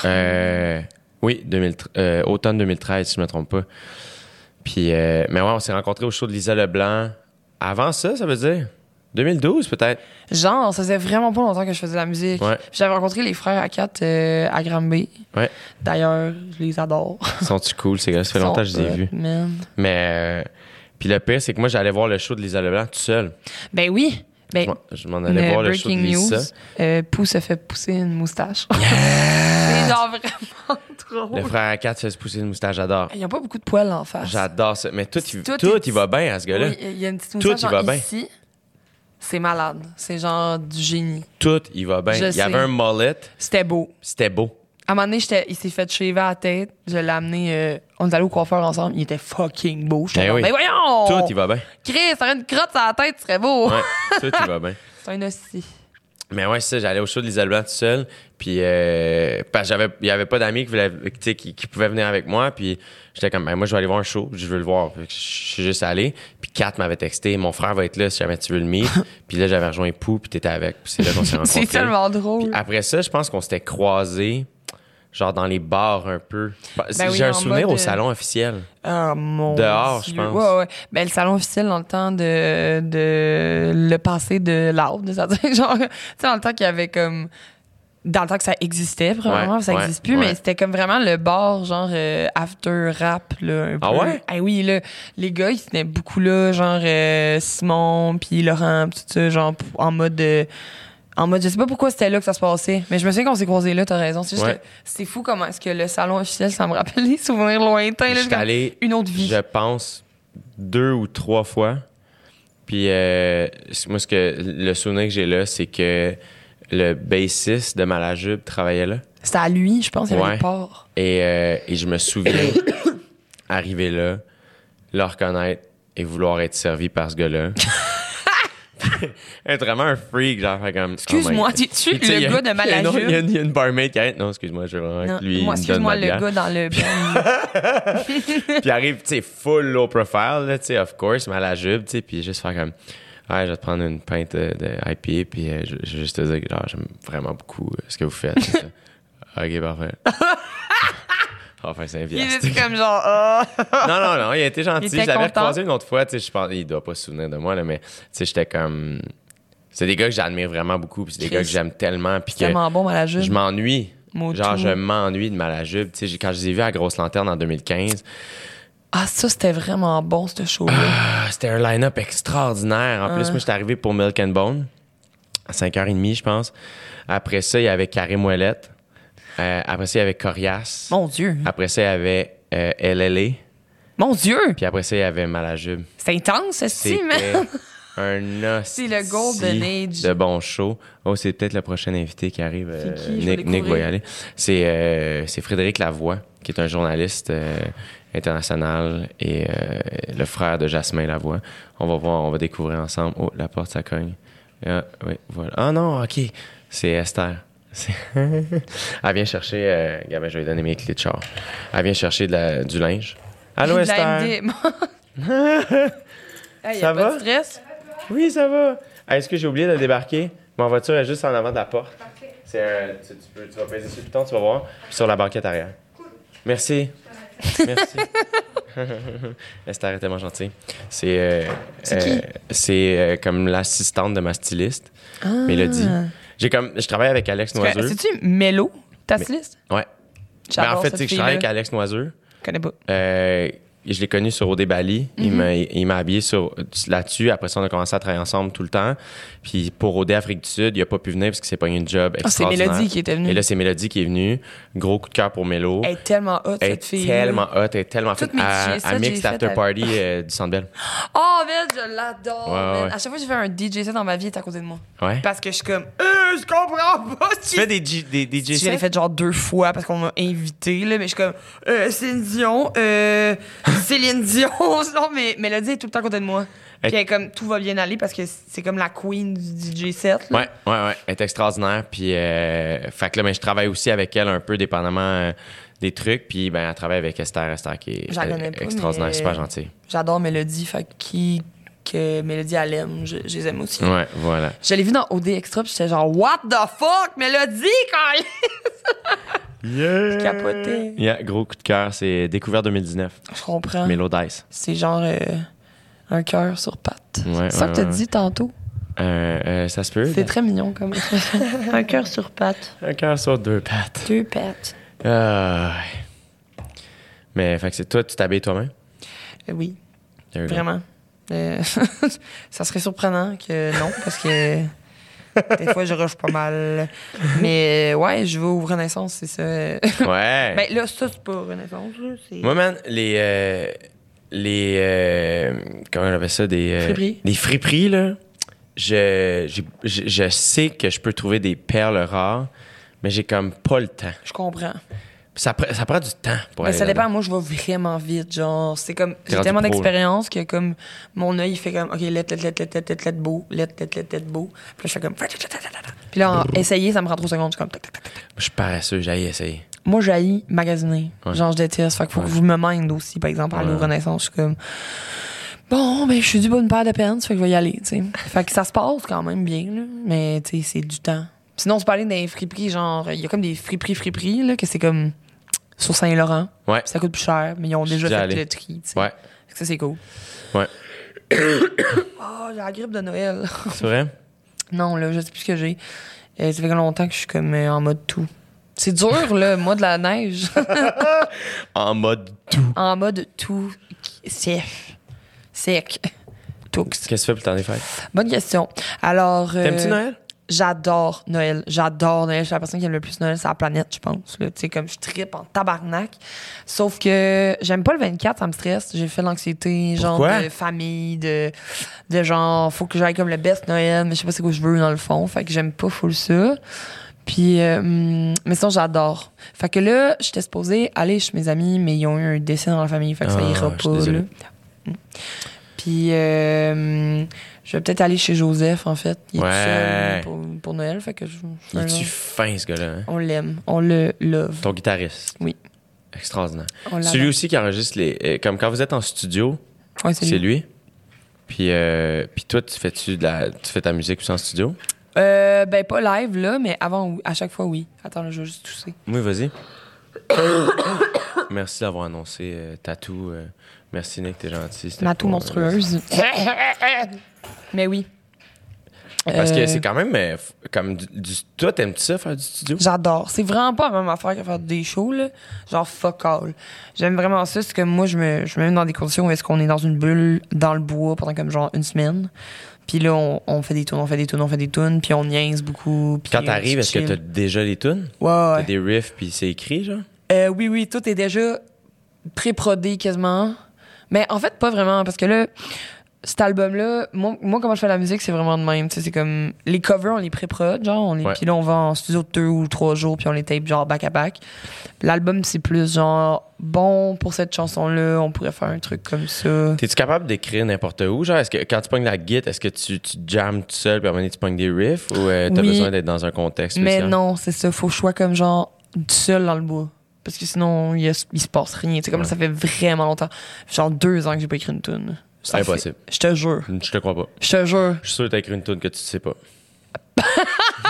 Oui, automne 2013, si je me trompe pas. Puis, mais ouais, on s'est rencontrés au show de Lisa Leblanc. Avant ça veut dire 2012 peut-être. Genre, ça faisait vraiment pas longtemps que je faisais de la musique. Ouais. Puis j'avais rencontré les frères Akat à Granby. Ouais. D'ailleurs, je les adore. Sont-tu cool, ces gars? Ça fait longtemps que je les ai vus. Man. Mais, puis le pire, c'est que moi, j'allais voir le show de Lisa Leblanc tout seul. Ben oui. Ben, Je m'en allais voir le show de breaking Lisa. news, Pou se fait pousser une moustache. C'est genre vraiment trop. Le frère Kat se fait pousser une moustache, j'adore. Il n'y a pas beaucoup de poils en face. J'adore ça. Mais tout Tout est- il va bien à ce gars-là. Oui, il y a une petite Tout, moustache il va genre bien. ici. C'est malade. C'est genre du génie. Tout, il va bien. Je Il y avait sais. un mullet, C'était beau. c'était beau. À un moment donné, il s'est fait shaver à la tête. Je l'ai amené... on est allé au coiffeur ensemble. Il était fucking beau. J'étais Ben genre, oui. ben voyons! Tout, il va bien. Chris, t'aurais une crotte sur la tête, tu serais beau. Ouais, tout, il va bien. C'est un hostie. Mais ouais, c'est ça, j'allais au show de Lisa Leblanc tout seul. Puis, parce qu'il y avait pas d'amis qui pouvaient venir avec moi. Puis, j'étais comme, ben, moi, je vais aller voir un show. Je veux le voir. Fait que je suis juste allé. Puis, Kat m'avait texté, mon frère va être là si jamais tu veux le meet. Puis là, j'avais rejoint Pou, puis t'étais avec. Puis c'est là qu'on s'est rencontrés. C'est tellement drôle. Puis après ça, je pense qu'on s'était croisés, genre dans les bars un peu. Ben oui, J'ai un en souvenir mode, au salon officiel. Ah, mon Dehors, Dieu. je pense. Ouais, ouais. Ben, le salon officiel dans le temps de le passé de l'art, c'est-à-dire, genre, tu sais, dans le temps qu'il y avait comme. Dans le temps que ça existait, probablement, Ouais, ça ouais, n'existe plus, ouais. mais c'était comme vraiment le bar, genre, after rap, là, un peu. Ah ouais? Ah oui, là, les gars, ils tenaient beaucoup là, genre, Simon, puis Laurent, pis tout ça, genre, en mode, je sais pas pourquoi c'était là que ça se passait, mais je me souviens qu'on s'est croisés là, t'as raison. C'est juste Ouais. que c'est fou comment est-ce que le salon officiel, ça me rappelle des souvenirs lointains, là, J'étais comme allé, une autre vie. je pense, 2 ou 3 fois. Puis moi, le souvenir que j'ai là, c'est que le bassiste de Malajube travaillait là. C'était à lui, je pense, il y avait Ouais. des ports. Et je me souviens arriver là, le reconnaître et vouloir être servi par ce gars-là. Être vraiment un freak, genre, fait comme. Excuse-moi, oh my God. tu Puis, tu sais, le gars de Il Malajube? y a une barmaid qui arrête. Non, excuse-moi, je veux vraiment Non, que lui. moi, il me donne excuse-moi, ma le bière. gars dans le band. Puis il arrive, tu sais, full low profile, là, tu sais, of course, Malajube, tu sais, puis juste faire comme. Ouais, je vais te prendre une pinte de IPA, puis je vais juste te dire que genre, j'aime vraiment beaucoup ce que vous faites. c'est ça. Ok, parfait. Enfin, c'est un Il vieux. était comme genre, ah. Non, il a été gentil. Il était Je l'avais content. recroisé une autre fois, tu sais, je pense, il doit pas se souvenir de moi, là, mais tu sais, j'étais comme. C'est des gars que j'admire vraiment beaucoup, puis c'est des Chris. gars que j'aime tellement, puis que Tellement bon, Malajube. je m'ennuie. Moto. Genre, je m'ennuie de Malajube. Tu sais, quand je les ai vus à Grosse Lanterne en 2015, Ah, ça, c'était vraiment bon, ce show-là. c'était un line-up extraordinaire. En plus, moi, j'étais arrivé pour Milk and Bone à 5h30, je pense. Après ça, il y avait Carré Moellette. Après ça, il y avait Corias. Mon Dieu. Après ça, il y avait LLA. Mon Dieu. Puis après ça, il y avait Malajube. C'est intense, ceci, C'était man. un os. C'est le golden age. De bon show. Oh, c'est peut-être le prochain invité qui arrive. C'est qui? Je vais Nick va y découvrir. aller. C'est Frédéric Lavoie, qui est un journaliste international et le frère de Jasmin Lavoie. On va voir, on va découvrir ensemble. Oh, la porte, ça cogne. Ah, oui, voilà. Ah non, OK. C'est Esther. Elle vient chercher... Gabin, je vais lui donner mes clés de char. Elle vient chercher du linge. Allô, De la Esther? MD. Hey, y Ça a pas va? de stress? Oui, ça va. Ah, est-ce que j'ai oublié de débarquer? Mon voiture est juste en avant de la porte. Parfait. Tu vas peser sur le piton, tu vas voir. Puis sur la banquette arrière. Cool. Merci. Merci. Esther est tellement gentille. C'est comme l'assistante de ma styliste, Mélodie. Je travaille avec Alex Noiseux. C'est-tu Mélo, ta styliste? Ouais. Ben, en fait, tu sais que je travaille avec Alex Noiseux. Je connais pas. Je l'ai connu sur OD Bali. Il m'a habillé là-dessus. Après ça, on a commencé à travailler ensemble tout le temps. Puis pour OD Afrique du Sud, il a pas pu venir parce qu'il s'est pogné une job extraordinaire. C'est Mélodie qui était venue. Et là, c'est Mélodie qui est venue. Gros coup de cœur pour Mélo. Elle est tellement hot, cette fille. Elle est tellement Toutes faite. mes DJ À Mixed After Party du Centre Bell. Oh, man, je l'adore. Ouais. À chaque fois que j'ai fait un DJ set dans ma vie, elle est à côté de moi. Ouais. Parce que je suis comme, je comprends pas. Tu fais des DJ Je l'ai sets? fait genre 2 fois parce qu'on m'a invité, là, mais je suis comme, Céline Dion, Céline Dion. Non, mais Mélodie est tout le temps à côté de moi. Puis elle est comme, tout va bien aller parce que c'est comme la queen du DJ set. Là. Ouais. Elle est extraordinaire. Puis, fait que là, je travaille aussi avec elle un peu, dépendamment des trucs. Puis, ben, elle travaille avec Esther qui est extraordinaire, super gentille. J'adore Mélodie. Fait que Mélodie, elle aime. Je les aime aussi. Ouais, voilà. Je l'ai vu dans OD Extra, puis j'étais genre, what the fuck, Mélodie, quand Yeah! Je capotais. Yeah, gros coup de cœur. C'est Découvert 2019. Je comprends. Mélo Dice. C'est genre un cœur sur pattes. Ouais, c'est ça que t'as dit tantôt. Ça se peut. C'est très mignon comme un cœur sur pattes. Un cœur sur 2 pattes. 2 pattes. Mais fait que c'est toi, tu t'habilles toi-même? Oui, There you go. vraiment. Ça serait surprenant que non, parce que des fois, je rush pas mal. Mais ouais, je vais au Renaissance, c'est ça. Ouais. Ben là, ça, c'est pas Renaissance. Là, c'est... Moi, man, comment on appelle ça? Friperies. Des friperies, là. Je sais que je peux trouver des perles rares, mais j'ai comme pas le temps. Je comprends. Ça prend du temps pour aller Ça là-bas. dépend. Moi, je vais vraiment vite. Genre, c'est comme. J'ai rendu tellement pro, d'expérience que, comme, mon œil, il fait comme, OK, let beau. Puis là, je fais comme. Puis là, essayer, ça me prend 3 secondes. Je suis comme. Je suis paresseux, j'aille essayer. Moi, j'haïs magasiner. Ouais. Genre, je déteste. Fait qu'il faut que je me minde aussi, par exemple, aller au Renaissance. Je suis comme. Bon, ben, je suis dû pour une paire de pants, fait que je vais y aller, tu sais. Fait que ça se passe quand même bien, là. Mais, tu sais, c'est du temps. Sinon, on se parlait des friperies, genre, il y a comme des friperies, là, que c'est comme sur Saint-Laurent. Ouais. Ça coûte plus cher, mais ils ont déjà fait le tri, tu sais. Ouais. Fait que ça, c'est cool. Ouais. Oh, j'ai la grippe de Noël. C'est vrai? Non, là, je sais plus ce que j'ai. Ça fait longtemps que je suis comme en mode tout. C'est dur, là, moi, de la neige. En mode tout. En mode tout. Sec. Tout. Qu'est-ce que tu fais pour le temps des fêtes? Bonne question. Alors. T'aimes-tu Noël? J'adore Noël. Je suis la personne qui aime le plus Noël sur la planète, je pense. Tu sais, comme je trippe en tabarnak. Sauf que j'aime pas le 24, ça me stresse. J'ai fait l'anxiété, genre Pourquoi? de famille, de genre, faut que j'aille comme le best Noël, mais je sais pas c'est quoi je veux dans le fond. Fait que j'aime pas full ça. Puis, mais sinon, j'adore. Fait que là, j'étais supposée aller chez mes amis, mais ils ont eu un décès dans la famille. Fait que ça ira je suis pas, désolé. là. Puis, je vais peut-être aller chez Joseph, en fait. Il est tout seul pour Noël, fait que Il est-tu fin, ce gars-là? Hein? on l'aime, on le love. Ton guitariste? Oui. Extraordinaire. On l'adore. Celui aussi qui enregistre comme quand vous êtes en studio, Ouais, c'est lui. Puis toi, tu fais ta musique aussi en studio? Ben, pas live, là, mais avant, à chaque fois, oui. Attends, là, je vais juste tousser. Oui, vas-y. Merci d'avoir annoncé Tatou. Merci, Nick, t'es gentil. C'était Matou pas- monstrueuse. Mais oui. Parce que c'est quand même comme toi, t'aimes-tu ça, faire du studio? J'adore. C'est vraiment pas la même affaire que faire des shows, là. Genre, fuck all. J'aime vraiment ça. C'est que moi, je me mets dans des conditions où est-ce qu'on est dans une bulle, dans le bois, pendant comme genre 1 semaine. Puis là, on fait des tunes, puis on niaise beaucoup. Puis Quand t'arrives, est-ce que chill. t'as déjà les tunes? Ouais. T'as des riffs, puis c'est écrit, genre? Oui, tout est déjà pré-prodé quasiment. Mais en fait, pas vraiment, parce que là, cet album-là, moi comment je fais la musique, c'est vraiment de même. Tu sais, c'est comme, les covers, on les pré-prod, genre, puis là, on va en studio 2 ou 3 jours, puis on les tape, genre, back-à-back. L'album, c'est plus, genre, bon, pour cette chanson-là, on pourrait faire un truc comme ça. T'es-tu capable d'écrire n'importe où? Genre, est-ce que quand tu pognes la guitare, est-ce que tu jammes tout seul, puis à un moment donné, tu pognes des riffs, ou t'as besoin d'être dans un contexte spécial? Mais non, c'est ça. Faut que je sois comme, genre, du seul dans le bois. Parce que sinon, il se passe rien. Tu sais, comme ça fait vraiment longtemps. Genre 2 ans que j'ai pas écrit une tune. C'est impossible. Je te jure. Je te crois pas. Je te jure. Je suis sûr que t'as écrit une tune que tu sais pas.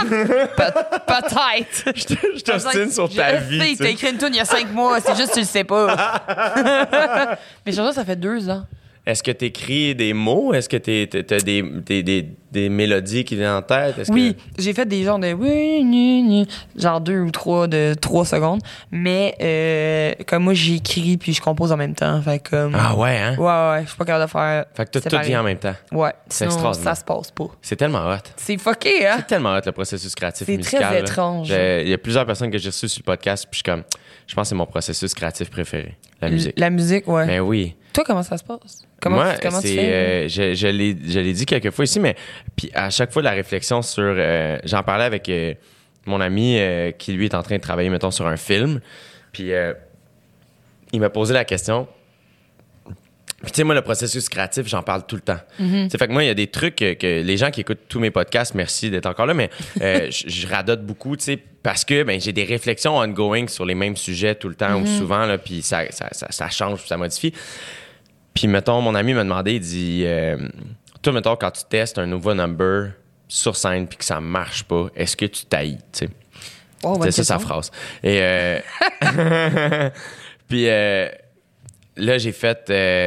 Peut-être. Je t'ostine sur ta vie. Tu sais, t'as écrit une tune il y a 5 mois, c'est juste que tu le sais pas. Mais genre, ça fait 2 ans. Est-ce que tu écris des mots? Est-ce que t'as des mélodies qui viennent en tête? Oui, j'ai fait des genres de genre 2 ou 3 de 3 secondes. Mais comme moi, j'écris puis je compose en même temps. Fait comme... Ah ouais, hein? Ouais, je suis pas capable de faire. Fait que tout vient en même temps. Ouais, c'est sinon, extraordinaire. ça se passe pas. C'est tellement hot. C'est fucké, hein? C'est tellement hot, le processus créatif c'est musical. C'est très là. étrange. Il y a plusieurs personnes que j'ai reçues sur le podcast, puis je pense que c'est mon processus créatif préféré, la musique. La musique, ouais. Ben oui. Toi, comment ça se passe? Comment tu fais? Je l'ai dit quelques fois ici, mais puis à chaque fois, la réflexion sur... j'en parlais avec mon ami qui, lui, est en train de travailler, mettons, sur un film. Puis il m'a posé la question... Puis, tu sais, moi, le processus créatif, j'en parle tout le temps. Mm-hmm. Fait que moi, il y a des trucs que les gens qui écoutent tous mes podcasts, merci d'être encore là, mais je radote beaucoup, tu sais, parce que j'ai des réflexions ongoing sur les mêmes sujets tout le temps ou souvent, là, puis ça change, ça modifie. Puis, mettons, mon ami m'a demandé, il dit, toi, mettons, quand tu testes un nouveau number sur scène puis que ça marche pas, est-ce que tu taillis, tu sais? Oh, c'était ça sa phrase. Et puis là, j'ai fait...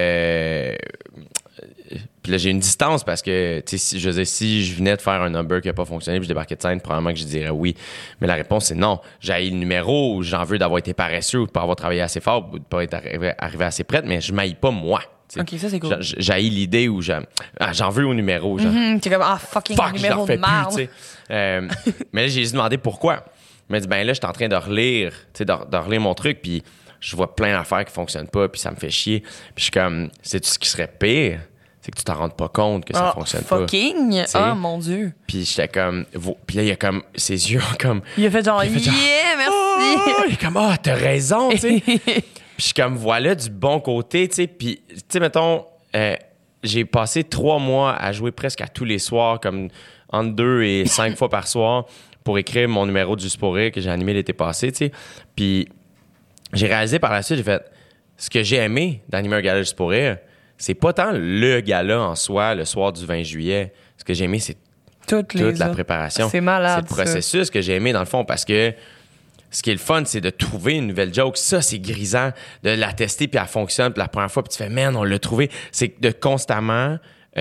Puis là, j'ai une distance parce que, tu sais, si je venais de faire un number qui n'a pas fonctionné puis je débarquais de scène, probablement que je dirais oui. Mais la réponse, c'est non. J'ai le numéro, j'en veux d'avoir été paresseux ou de pas avoir travaillé assez fort ou de pas être arrivé assez prête, mais je m'haïs pas moi. T'sais. OK, ça, c'est cool. J'haïs l'idée où j'en veux au numéro. T'es comme, fucking numéro de marde. Mais là, j'ai juste demandé pourquoi. Il m'a dit, ben là, je suis en train de relire, de relire mon truc, puis je vois plein d'affaires qui fonctionnent pas, puis ça me fait chier. Puis je suis comme, sais-tu ce qui serait pire? C'est que tu t'en rends pas compte que ça fonctionne fucking? pas. Oh, mon Dieu. Puis j'étais comme... Puis là, il y a comme... Ses yeux ont comme... Il a fait genre, merci. Il est comme, t'as raison, tu sais. Puis je suis comme, voilà, du bon côté, tu sais. Puis, tu sais, mettons, j'ai passé 3 mois à jouer presque à tous les soirs, comme entre 2 et 5 fois par soir, pour écrire mon numéro du Sporé que j'ai animé l'été passé, tu sais. Puis j'ai réalisé par la suite, j'ai fait, ce que j'ai aimé d'animer un gala du Sporé, c'est pas tant le gala en soi, le soir du 20 juillet. Ce que j'ai aimé, c'est toute la préparation. C'est malade. C'est le processus que j'ai aimé, dans le fond, parce que ce qui est le fun, c'est de trouver une nouvelle joke. Ça, c'est grisant de la tester, puis elle fonctionne, puis la première fois, puis tu fais, man, on l'a trouvé. C'est de constamment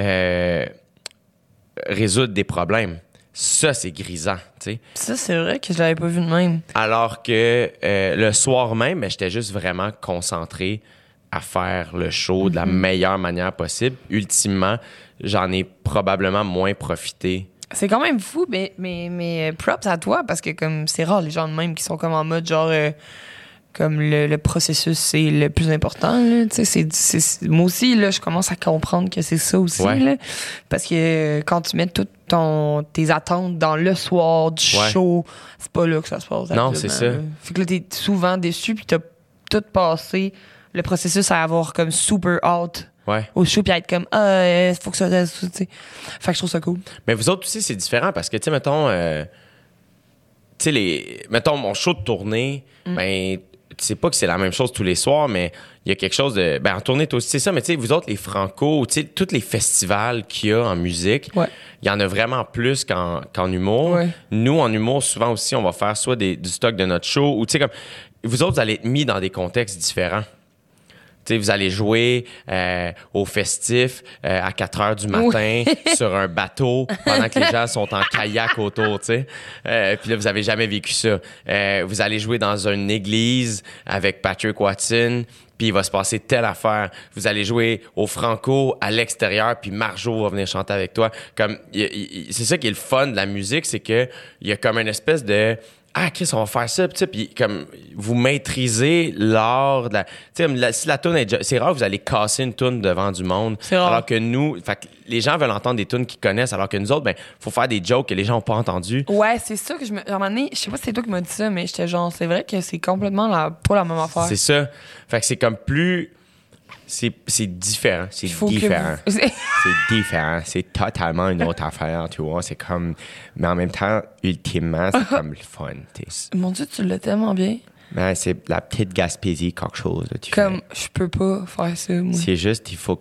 résoudre des problèmes. Ça, c'est grisant, tu sais. Ça, c'est vrai que je l'avais pas vu de même. Alors que le soir même, j'étais juste vraiment concentré à faire le show de la meilleure manière possible. Ultimement, j'en ai probablement moins profité. C'est quand même fou, mais props à toi, parce que comme c'est rare les gens de même qui sont comme en mode genre comme le processus c'est le plus important là, tu sais, moi aussi là je commence à comprendre que c'est ça aussi là, parce que quand tu mets toutes tes attentes dans le soir du show, c'est pas là que ça se passe. Non, c'est ça. Là. Fait que là t'es souvent déçu puis t'as tout passé le processus à avoir comme super hâte au show puis à être comme faut que ça tu sais. Fait que je trouve ça cool. Mais vous autres aussi c'est différent parce que tu sais mettons tu sais mettons mon show de tournée ben tu sais pas que c'est la même chose tous les soirs mais il y a quelque chose de en tournée toi aussi c'est ça mais tu sais vous autres les Franco tu sais tous les festivals qu'il y a en musique il y en a vraiment plus qu'en humour. Nous en humour souvent aussi on va faire soit du stock de notre show ou tu sais comme vous autres vous allez être mis dans des contextes différents. T'sais, vous allez jouer au festif à 4 heures du matin sur un bateau pendant que les gens sont en kayak autour, tu sais. Puis là, vous avez jamais vécu ça. Vous allez jouer dans une église avec Patrick Watson, puis il va se passer telle affaire. Vous allez jouer au Franco à l'extérieur, puis Marjo va venir chanter avec toi. Comme c'est ça qui est le fun de la musique, c'est que il y a comme une espèce de Chris, on va faire ça, puis comme vous maîtrisez l'art de la... Tu sais, si la toune est... C'est rare que vous allez casser une toune devant du monde. C'est rare. Alors que nous... Fait que les gens veulent entendre des tounes qu'ils connaissent, alors que nous autres, faut faire des jokes que les gens n'ont pas entendus. Ouais, c'est ça que je me... Genre, à un moment donné, je sais pas si c'est toi qui m'as dit ça, mais j'étais genre, c'est vrai que c'est complètement pas la même affaire. C'est ça. Fait que c'est comme plus... C'est différent. C'est différent. C'est différent. C'est totalement une autre affaire, tu vois. C'est comme... Mais en même temps, ultimement, c'est comme le fun, tu sais. Mon Dieu, tu l'as tellement bien. Ben, c'est la petite Gaspésie, quelque chose. Là, comme, je peux pas faire ça, moi. C'est juste, il faut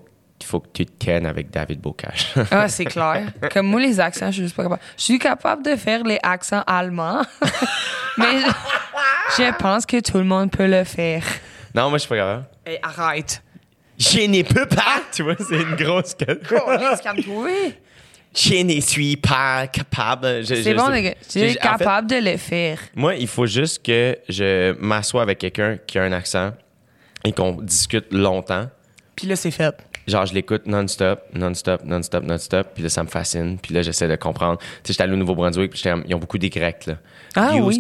faut que tu te kennes avec David Bocage. Ah, c'est clair. Comme moi, les accents, je suis juste pas capable. Je suis capable de faire les accents allemands, mais je pense que tout le monde peut le faire. Non, moi, je suis pas capable. Hey, arrête. Je ne peux pas! Tu vois, c'est une grosse gueule. Calme-toi. Je ne suis pas capable. C'est bon, les gars. Tu es capable de le faire. Moi, il faut juste que je m'assoie avec quelqu'un qui a un accent et qu'on discute longtemps. Puis là, c'est fait. Genre, je l'écoute non-stop. Puis là, ça me fascine. Puis là, j'essaie de comprendre. Tu sais, j'étais allé au Nouveau-Brunswick, puis ils ont beaucoup des Grecs, là. Ah oui?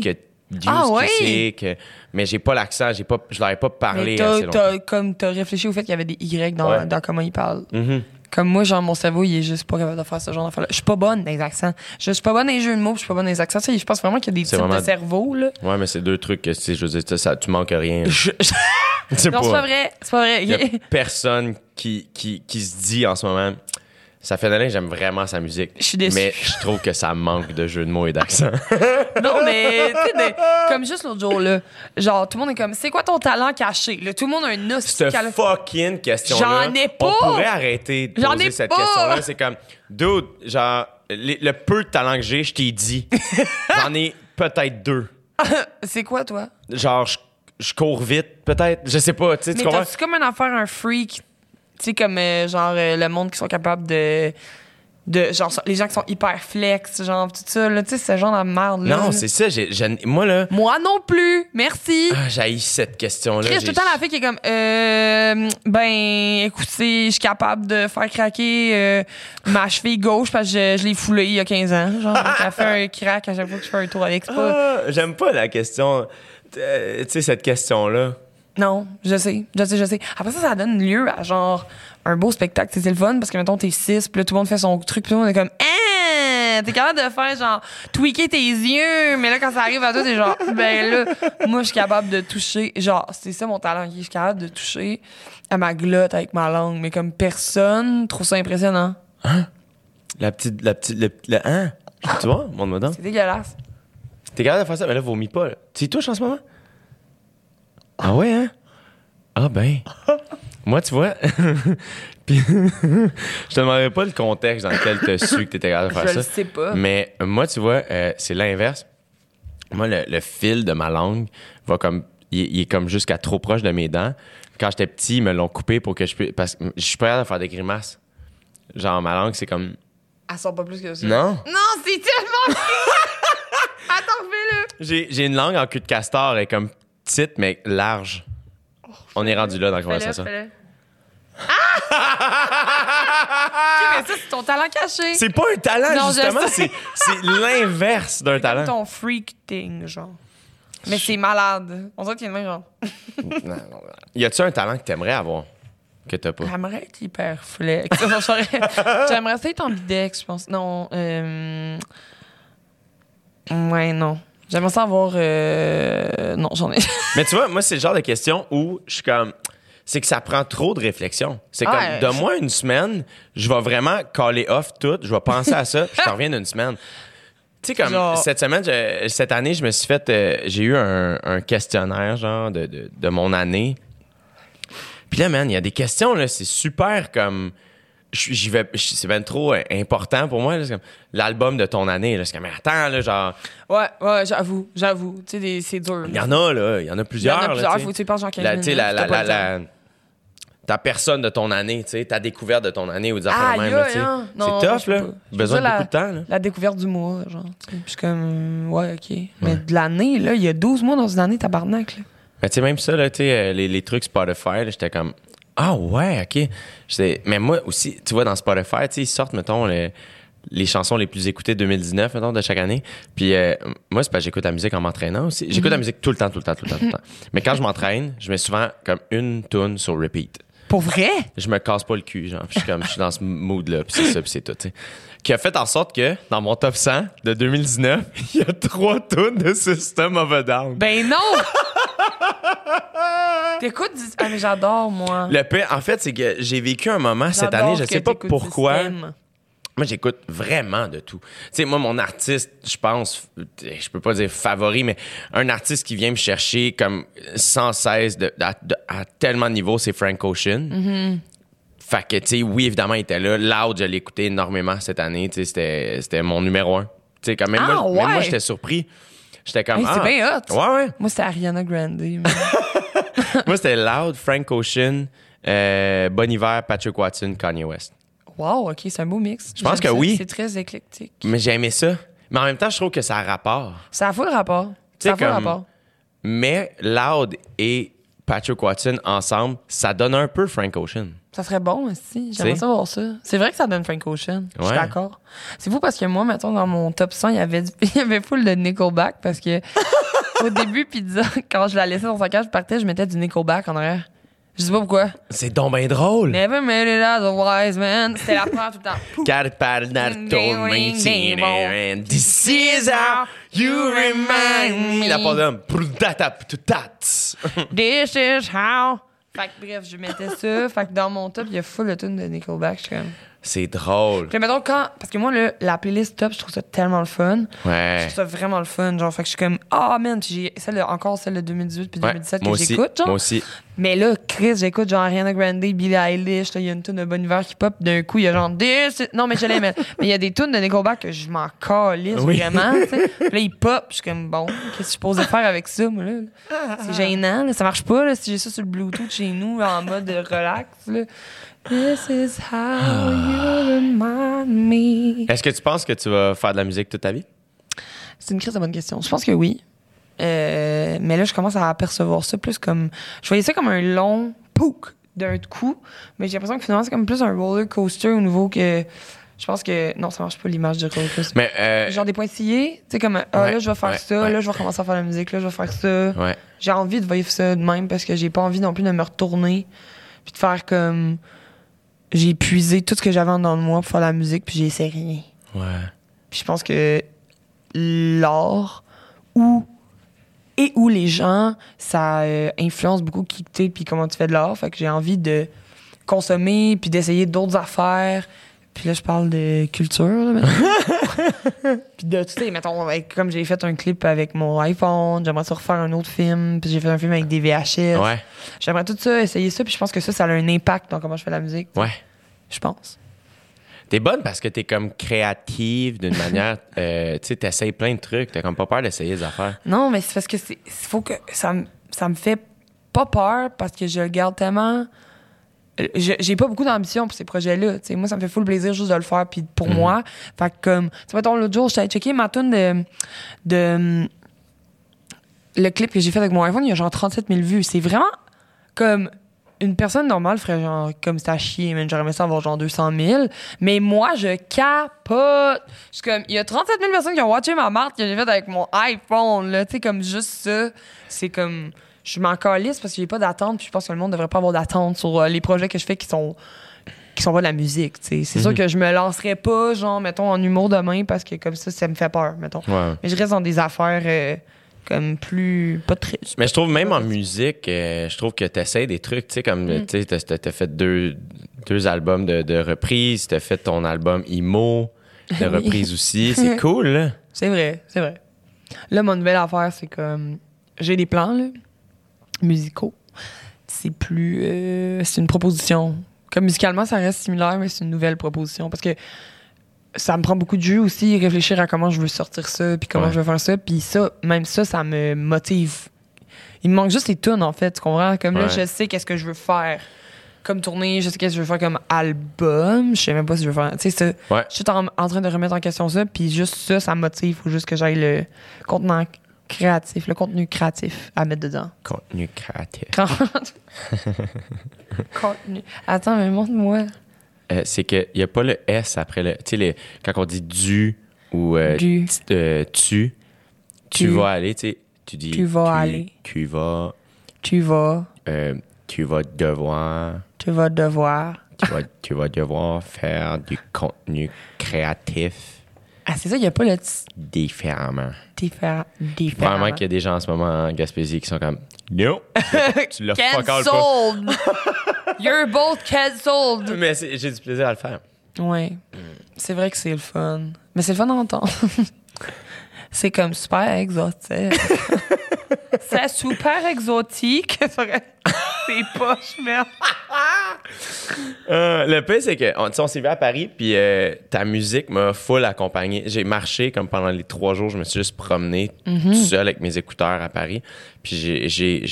Mais j'ai pas l'accent, je leur ai pas parlé assez longtemps. T'as réfléchi au fait qu'il y avait des Y dans comment ils parlent. Mm-hmm. Comme moi, genre, mon cerveau, il est juste pas capable de faire ce genre d'affaires-là. Je suis pas bonne dans les accents. Je suis pas bonne dans les jeux de mots, je suis pas bonne dans les accents. Tu sais, je pense vraiment qu'il y a des types de cerveau, là. Ouais, mais c'est deux trucs que, tu sais, je veux dire, ça, tu manques rien. Non, c'est pas vrai. C'est pas vrai. Il y a personne qui se dit en ce moment... Ça fait d'années que j'aime vraiment sa musique. Je suis déçue. Mais je trouve que ça manque de jeux de mots et d'accent. Non, mais, tu sais, comme juste l'autre jour, là, genre, tout le monde est comme, c'est quoi ton talent caché? Là, tout le monde a une noce. Cette fucking question-là. J'en ai pas! On pourrait arrêter de poser cette question-là. C'est comme, dude, genre, le peu de talent que j'ai, je t'ai dit. J'en ai peut-être 2. C'est quoi, toi? Genre, je cours vite, peut-être. Je sais pas, tu sais, tu comprends? Mais t'as-tu comme une affaire, un freak? Tu sais, comme, genre, le monde qui sont capables de genre, les gens qui sont hyper flex, genre, tout ça, là, tu sais, ce genre de merde-là. Non, c'est ça. Moi, là... Moi non plus. Merci. Ah, j'haïs cette question-là. Chris, tout le temps, la fille qui est comme, écoutez, je suis capable de faire craquer ma cheville gauche parce que je l'ai foulée il y a 15 ans. Genre, elle fait un crack à chaque fois que je fais un tour avec ça. J'aime pas la question... tu sais, cette question-là. Non, je sais. Après ça donne lieu à genre un beau spectacle. C'est le fun parce que, mettons, t'es 6, puis là, tout le monde fait son truc, puis tout le monde est comme, t'es capable de faire genre tweaker tes yeux, mais là, quand ça arrive à toi, t'es genre, ben là, moi, je suis capable de toucher. Genre, c'est ça mon talent, je suis capable de toucher à ma glotte avec ma langue, mais comme personne trouve ça impressionnant. Hein? Hein? Tu vois, montre-moi donc. C'est dégueulasse. T'es capable de faire ça, mais là, vomis pas. Là. Tu y touches en ce moment? Ah ouais, hein? Ah ben. Moi, tu vois, puis je te demanderais pas le contexte dans lequel tu as su que tu étais capable de faire ça. Je le sais pas. Mais moi, tu vois, c'est l'inverse. Moi, le fil de ma langue va comme... Il est comme jusqu'à trop proche de mes dents. Quand j'étais petit, ils me l'ont coupé pour que je puisse... Parce que je suis pas capable de faire des grimaces. Genre, ma langue, c'est comme... Elle sort pas plus que ça. Non? Non, c'est tellement... Attends, fais-le. J'ai une langue en cul de castor, elle est comme petite, mais large. On est rendu là dans la conversation. Fais-le. Ah! OK, mais ça, c'est ton talent caché. C'est pas un talent, non, justement. C'est l'inverse d'un talent. C'est ton freak thing, genre. Mais c'est malade. On dirait qu'il y a le même genre. Y a-tu un talent que t'aimerais avoir? Que t'as pas? J'aimerais être hyper flex. J'aimerais ça être ambidex, je pense. Non. Ouais, non. J'aimerais ça avoir... Non, j'en ai... Mais tu vois, moi, c'est le genre de question où je suis comme... C'est que ça prend trop de réflexion. C'est comme, Ouais. donne-moi une semaine, je vais vraiment caller off tout, je vais penser à ça, puis je t'en reviens d'une semaine. Tu sais, comme Genre... cette année, je me suis fait... j'ai eu un questionnaire, genre, de mon année. Puis là, man, il y a des questions, là, c'est super comme... c'est bien trop important pour moi, là, c'est comme l'album de ton année, là, c'est comme, mais attends, là, genre... Ouais, j'avoue. Tu sais, c'est dur. Il y en a, là, il y en a plusieurs. Il y en a plusieurs, là, faut que tu penses genre 15 tu minutes. sais, ta personne de ton année, tu sais, ta découverte de ton année ou des affaires même, là, tu sais. C'est tough, là. Besoin de beaucoup de temps, là. La découverte du mois, genre. Puis je suis comme, ouais, OK. Mais de l'année, là, il y a 12 mois dans une année, tabarnak, là. Mais tu sais, même ça, là, tu sais, les trucs Spotify, là, j'étais comme, ah ouais, OK. Mais moi aussi, tu vois, dans Spotify, tu sais, ils sortent, mettons, les chansons les plus écoutées 2019, mettons, de chaque année. Puis moi, c'est parce que j'écoute la musique en m'entraînant aussi. J'écoute la musique tout le temps. Mais quand je m'entraîne, je mets souvent comme une tune sur repeat. Pour vrai? Je me casse pas le cul, genre. Je suis dans ce mood-là, puis c'est ça, puis c'est tout, tu sais. Qui a fait en sorte que, dans mon top 100 de 2019, il y a 3 tunes de System of a Down. Ben non! T'écoutes du... Ah, mais j'adore, moi. Le pire, en fait, c'est que j'ai vécu un moment cette année, je sais pas pourquoi. Moi, j'écoute vraiment de tout. Tu sais, moi, mon artiste, je pense, je peux pas dire favori, mais un artiste qui vient me chercher comme sans cesse à tellement de niveaux, c'est Frank Ocean. Mm-hmm. Fait que, tu sais, oui, évidemment, il était là. Loud, je l'ai écouté énormément cette année. Tu sais, c'était mon numéro 1. Tu sais, quand même, même moi, j'étais surpris. J'étais comme, c'est bien hot. Ouais. Moi, c'était Ariana Grande. Moi, c'était Loud, Frank Ocean, Bon Iver, Patrick Watson, Kanye West. Wow, OK, c'est un beau mix. Je pense que oui. C'est très éclectique. Mais j'ai aimé ça. Mais en même temps, je trouve que ça a rapport. Ça a full rapport. Ça a full rapport. Mais Loud et Patrick Watson ensemble, ça donne un peu Frank Ocean. Ça serait bon aussi. J'aimerais ça voir ça. C'est vrai que ça donne Frank Ocean. Je suis d'accord. C'est fou parce que moi, mettons, dans mon top 100, il y avait full de Nickelback parce que au début, Pizza, quand je la laissais dans sa cage, je partais, je mettais du Nickelback en arrière. Je sais pas pourquoi. C'est donc bien drôle. Never made it as a wise man. C'était la première tout le temps. Got it bad not told me and this is how you remind me. La pardon. This is how. Fait que bref, je mettais ça. Fait que dans mon top, il y a full de tunes de Nickelback. Je suis comme... C'est drôle. Puis mettons parce que moi, la playlist top, je trouve ça tellement le fun. Ouais. Je trouve ça vraiment le fun. Genre, fait que je suis comme, man, j'ai encore celle de 2018 puis 2017 que j'écoute, genre. Moi aussi. Mais là, Chris, j'écoute genre Ariana Grande, Billie Eilish, il y a une tune de Bon Iver qui pop, d'un coup, il y a genre non, mais je l'aime. Mais il y a des tunes de Nickelback que je m'en calisse vraiment, tu sais. Puis là, il pop, je suis comme, bon, qu'est-ce que je suis supposée faire avec ça, moi, là? C'est gênant, là. Ça marche pas, là, si j'ai ça sur le Bluetooth chez nous, en mode relax, là. This is how you remind me. Est-ce que tu penses que tu vas faire de la musique toute ta vie? C'est une crise de bonne question. Je pense que oui. Mais là, je commence à apercevoir ça plus comme... Je voyais ça comme un long pouk d'un coup, mais j'ai l'impression que finalement, c'est comme plus un roller coaster au niveau que... Je pense que... Non, ça marche pas l'image de roller coaster. Mais genre des pointillés, tu sais, comme... là, je vais faire ça, là, je vais commencer à faire la musique, là, je vais faire ça. Ouais. J'ai envie de vivre ça de même parce que j'ai pas envie non plus de me retourner puis de faire comme... J'ai épuisé tout ce que j'avais en dedans de moi pour faire la musique, puis j'ai essayé rien. Ouais. Puis je pense que l'art ou les gens, ça influence beaucoup qui t'es puis comment tu fais de l'art. Fait que j'ai envie de consommer puis d'essayer d'autres affaires. Puis là, je parle de culture, là, puis de, tu sais, mettons, comme j'ai fait un clip avec mon iPhone, j'aimerais ça refaire un autre film, puis j'ai fait un film avec des VHS. Ouais. J'aimerais tout ça, essayer ça, puis je pense que ça a un impact dans comment je fais la musique. Ouais. Je pense. T'es bonne parce que t'es comme créative d'une manière, tu sais, t'essayes plein de trucs, t'as comme pas peur d'essayer des affaires. Non, mais c'est parce que faut que ça me fait pas peur parce que je le garde tellement... J'ai pas beaucoup d'ambition pour ces projets-là. T'sais, moi, ça me fait full plaisir juste de le faire puis pour moi. Fait que comme... Tu sais, mettons, l'autre jour, j'étais allée checker ma tune de le clip que j'ai fait avec mon iPhone, il y a genre 37 000 vues. C'est vraiment comme... Une personne normale ferait genre comme c'est à chier, mais j'aurais aimé ça avoir genre 200 000. Mais moi, je capote. Je suis comme, il y a 37 000 personnes qui ont watché ma marque que j'ai faite avec mon iPhone, là. Tu sais, comme juste ça. C'est comme... Je m'en calisse parce que j'ai pas d'attente, puis je pense que le monde devrait pas avoir d'attente sur les projets que je fais qui sont pas de la musique, tu sais. C'est sûr que je me lancerais pas, genre, mettons, en humour demain parce que comme ça me fait peur, mettons. Ouais. Mais je reste dans des affaires comme plus... pas très... Mais je trouve même en musique, je trouve que t'essaies des trucs, tu sais, comme, tu sais, t'as fait deux albums de reprises, t'as fait ton album Imo de reprise aussi. C'est cool, là. C'est vrai. Là, mon nouvelle affaire, c'est comme... J'ai des plans, là, musicaux. C'est plus... c'est une proposition. Comme musicalement, ça reste similaire, mais c'est une nouvelle proposition. Parce que ça me prend beaucoup de jus aussi, réfléchir à comment je veux sortir ça, puis comment je veux faire ça. Puis ça, même ça me motive. Il me manque juste les tunes, en fait, tu comprends? Comme là, je sais qu'est-ce que je veux faire comme tournée, je sais qu'est-ce que je veux faire comme album. Je sais même pas si je veux faire... Tu sais, ça, je suis en train de remettre en question ça, puis juste ça me motive. Il faut juste que j'aille le contenu créatif à mettre dedans. Contenu créatif. Contenu. Attends, mais montre-moi. C'est qu'il n'y a pas le S après le... Tu sais, quand on dit du ou tu vas aller, tu sais, tu dis... Tu vas aller. Tu vas... Tu vas... tu vas devoir... Tu vas devoir... Tu vas devoir faire du contenu créatif. Ah, c'est ça, il n'y a pas le... Différemment. Différemment. Qu'il y a des gens en ce moment en Gaspésie qui sont comme... Non! Tu l'as fuck all pas. You're both cancelled! Mais j'ai du plaisir à le faire. Ouais. C'est vrai que c'est le fun. Mais c'est le fun d'entendre. C'est comme super exotique. C'est C'était super exotique. C'est poche, merde. Le pire, c'est que on s'est vu à Paris, puis ta musique m'a full accompagné. J'ai marché comme pendant les 3 jours. Je me suis juste promené tout seul avec mes écouteurs à Paris. Puis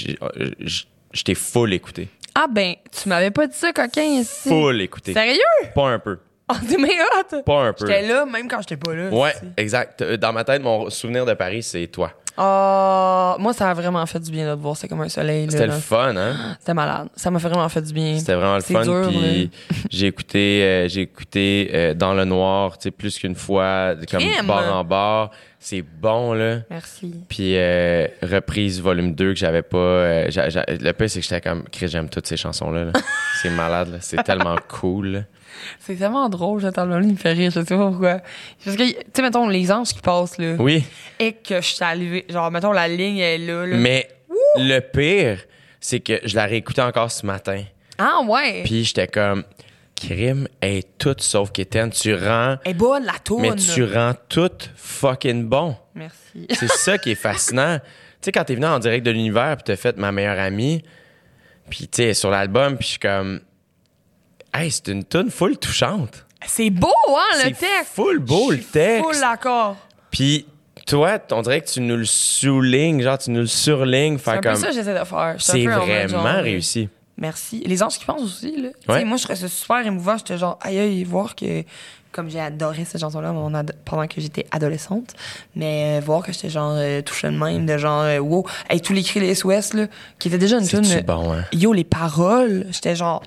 je t'ai full écouté. Ah ben, tu m'avais pas dit ça, coquin, ici. Full écouté. Sérieux? Pas un peu. Oh, t'es méga hot. Pas un peu. J'étais là, même quand j'étais pas là. Ouais, ici. exact. Dans ma tête, mon souvenir de Paris, c'est toi. Oh, moi, ça a vraiment fait du bien de te voir. C'était comme un soleil. C'était là. le fun, hein? C'était malade. Ça m'a fait vraiment fait du bien. C'était vraiment le C'est fun. dur, Puis j'ai écouté Dans le noir, tu sais, plus qu'une fois, comme Crime! bar en bar. C'est bon, là. Merci. Puis reprise volume 2 que j'avais pas. Le pire, c'est que j'étais comme, Chris, j'aime toutes ces chansons-là. Là. C'est malade, là. C'est tellement cool. Là. C'est tellement drôle, j'attends le il me fait rire, je sais pas pourquoi. Parce que, tu sais, mettons, les anges qui passent, là. Oui, Et que je suis arrivée. Genre, mettons, la ligne est là. mais le pire, c'est que je l'ai réécouté encore ce matin. Ah, ouais. Puis j'étais comme, Crime est toute sauf qu'Étienne. Tu rends. Elle est bonne, la tourne. Mais tu rends tout fucking bon. Merci. C'est ça qui est fascinant. Tu sais, quand t'es venu en direct de l'univers, puis t'as fait Ma meilleure amie, puis tu sais, sur l'album, puis je suis comme, hey, c'est une toune full touchante. C'est beau, hein, le C'est texte. full beau, le texte. Full d'accord. Puis toi, on dirait que tu nous le soulignes, genre tu nous le surlignes, C'est faire un peu comme. ça que j'essaie de faire. Je suis C'est un peu en mode, vraiment genre, réussi. Merci. Les anges qui pensent aussi, là. Tu Ouais. sais, moi, je trouvais ça super émouvant. J'étais genre, aïe, voir que, comme j'ai adoré cette chanson-là pendant que j'étais adolescente, mais voir que j'étais genre touchée de même, de genre, wow. Hey, tous les cris des SOS, là, qui était déjà une tune. C'est bon, hein? Yo, les paroles, j'étais genre,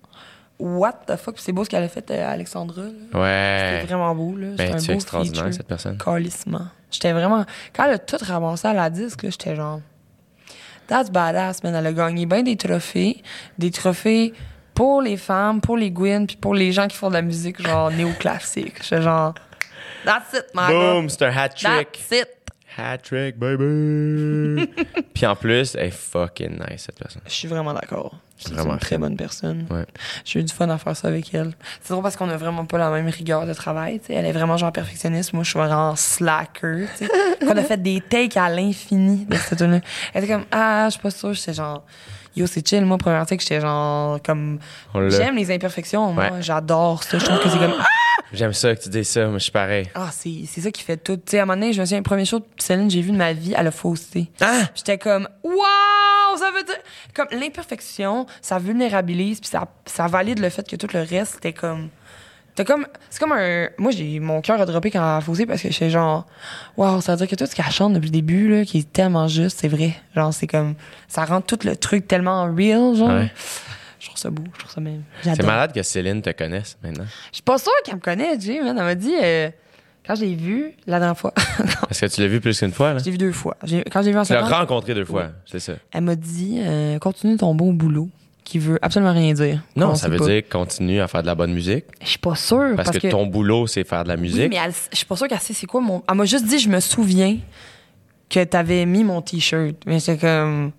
what the fuck? Puis c'est beau ce qu'elle a fait, Alexandra. Là. Ouais. C'était vraiment beau, là. C'était Ben, un tu es beau extraordinaire, feature. cette personne. Calissement. J'étais vraiment. Quand elle a tout ramassé à la disque, là, j'étais genre. That's badass, man. Elle a gagné bien des trophées. Des trophées pour les femmes, pour les Gwyn, puis pour les gens qui font de la musique, genre néoclassique. J'étais genre. That's it, my Boom, girl. c'est un hat-trick. That's it. Hat-trick, baby. Puis en plus, elle est fucking nice, cette personne. Je suis vraiment d'accord. C'est Vraiment une très fine. bonne personne. Ouais. J'ai eu du fun à faire ça avec elle. C'est drôle parce qu'on a vraiment pas la même rigueur de travail. T'sais. Elle est vraiment genre perfectionniste. Moi, je suis vraiment slacker. T'sais. On a fait des takes à l'infini de cette tune-là. Elle était comme, ah, je suis pas sûre. J'étais genre, yo, c'est chill. Moi, première take, j'étais genre, comme, On l'a. j'aime les imperfections. Moi, Ouais. j'adore ça. Je trouve que c'est comme, J'aime ça que tu dis ça, moi je suis pareil. ah, c'est ça qui fait tout. Tu sais, à un moment donné, je me souviens, le premier show de Céline, j'ai vu de ma vie, elle a faussé. Ah! J'étais comme, waouh, ça veut dire. Comme l'imperfection, ça vulnérabilise, puis ça valide le fait que tout le reste, c'était comme. C'est comme un. Moi, mon cœur a droppé quand elle a faussé parce que j'étais genre, waouh, ça veut dire que tout ce qu'elle chante depuis le début, là, qui est tellement juste, c'est vrai. Genre, c'est comme. Ça rend tout le truc tellement real, genre. Ouais. Je trouve ça beau, je trouve ça même. C'est J'adore. malade que Céline te connaisse maintenant. Je suis pas sûre qu'elle me connaît, Jay, man. Elle m'a dit, quand je l'ai vue, la dernière fois. Est-ce que tu l'as vu plus qu'une fois, là? Je l'ai vu 2 fois. Quand j'ai vu en Tu l'as septembre, rencontré 2 fois, c'est ça. elle m'a dit, continue ton bon boulot, qui veut absolument rien dire. Non, On ça sait veut pas. dire continue à faire de la bonne musique. Je suis pas sûre. Parce que ton boulot, c'est faire de la Oui, musique. mais je suis pas sûre qu'elle sait c'est quoi mon. Elle m'a juste dit, je me souviens que t'avais mis mon T-shirt. Mais c'est comme.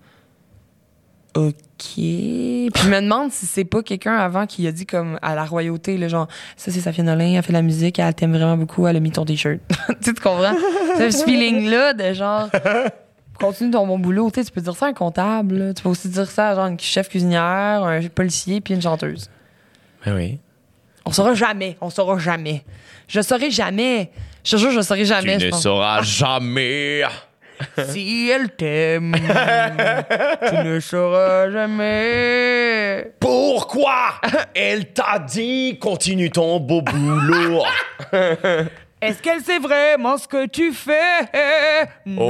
OK. Puis je me demande si c'est pas quelqu'un avant qui a dit comme à la royauté, là, genre, ça c'est Safia Nolin, elle fait de la musique, elle t'aime vraiment beaucoup, elle a mis ton T-shirt. Tu comprends? Ce feeling-là de genre, continue ton bon boulot. Tu sais, tu peux dire ça à un comptable, là. Tu peux aussi dire ça à genre une chef cuisinière, un policier, puis une chanteuse. Ben oui. On saura jamais. On saura jamais. Je saurai jamais. Je te jure, je saurai jamais. Tu je ne pense. sauras jamais. Si elle t'aime, tu ne sauras jamais. Pourquoi elle t'a dit continue ton beau boulot? Est-ce qu'elle sait vraiment ce que tu fais?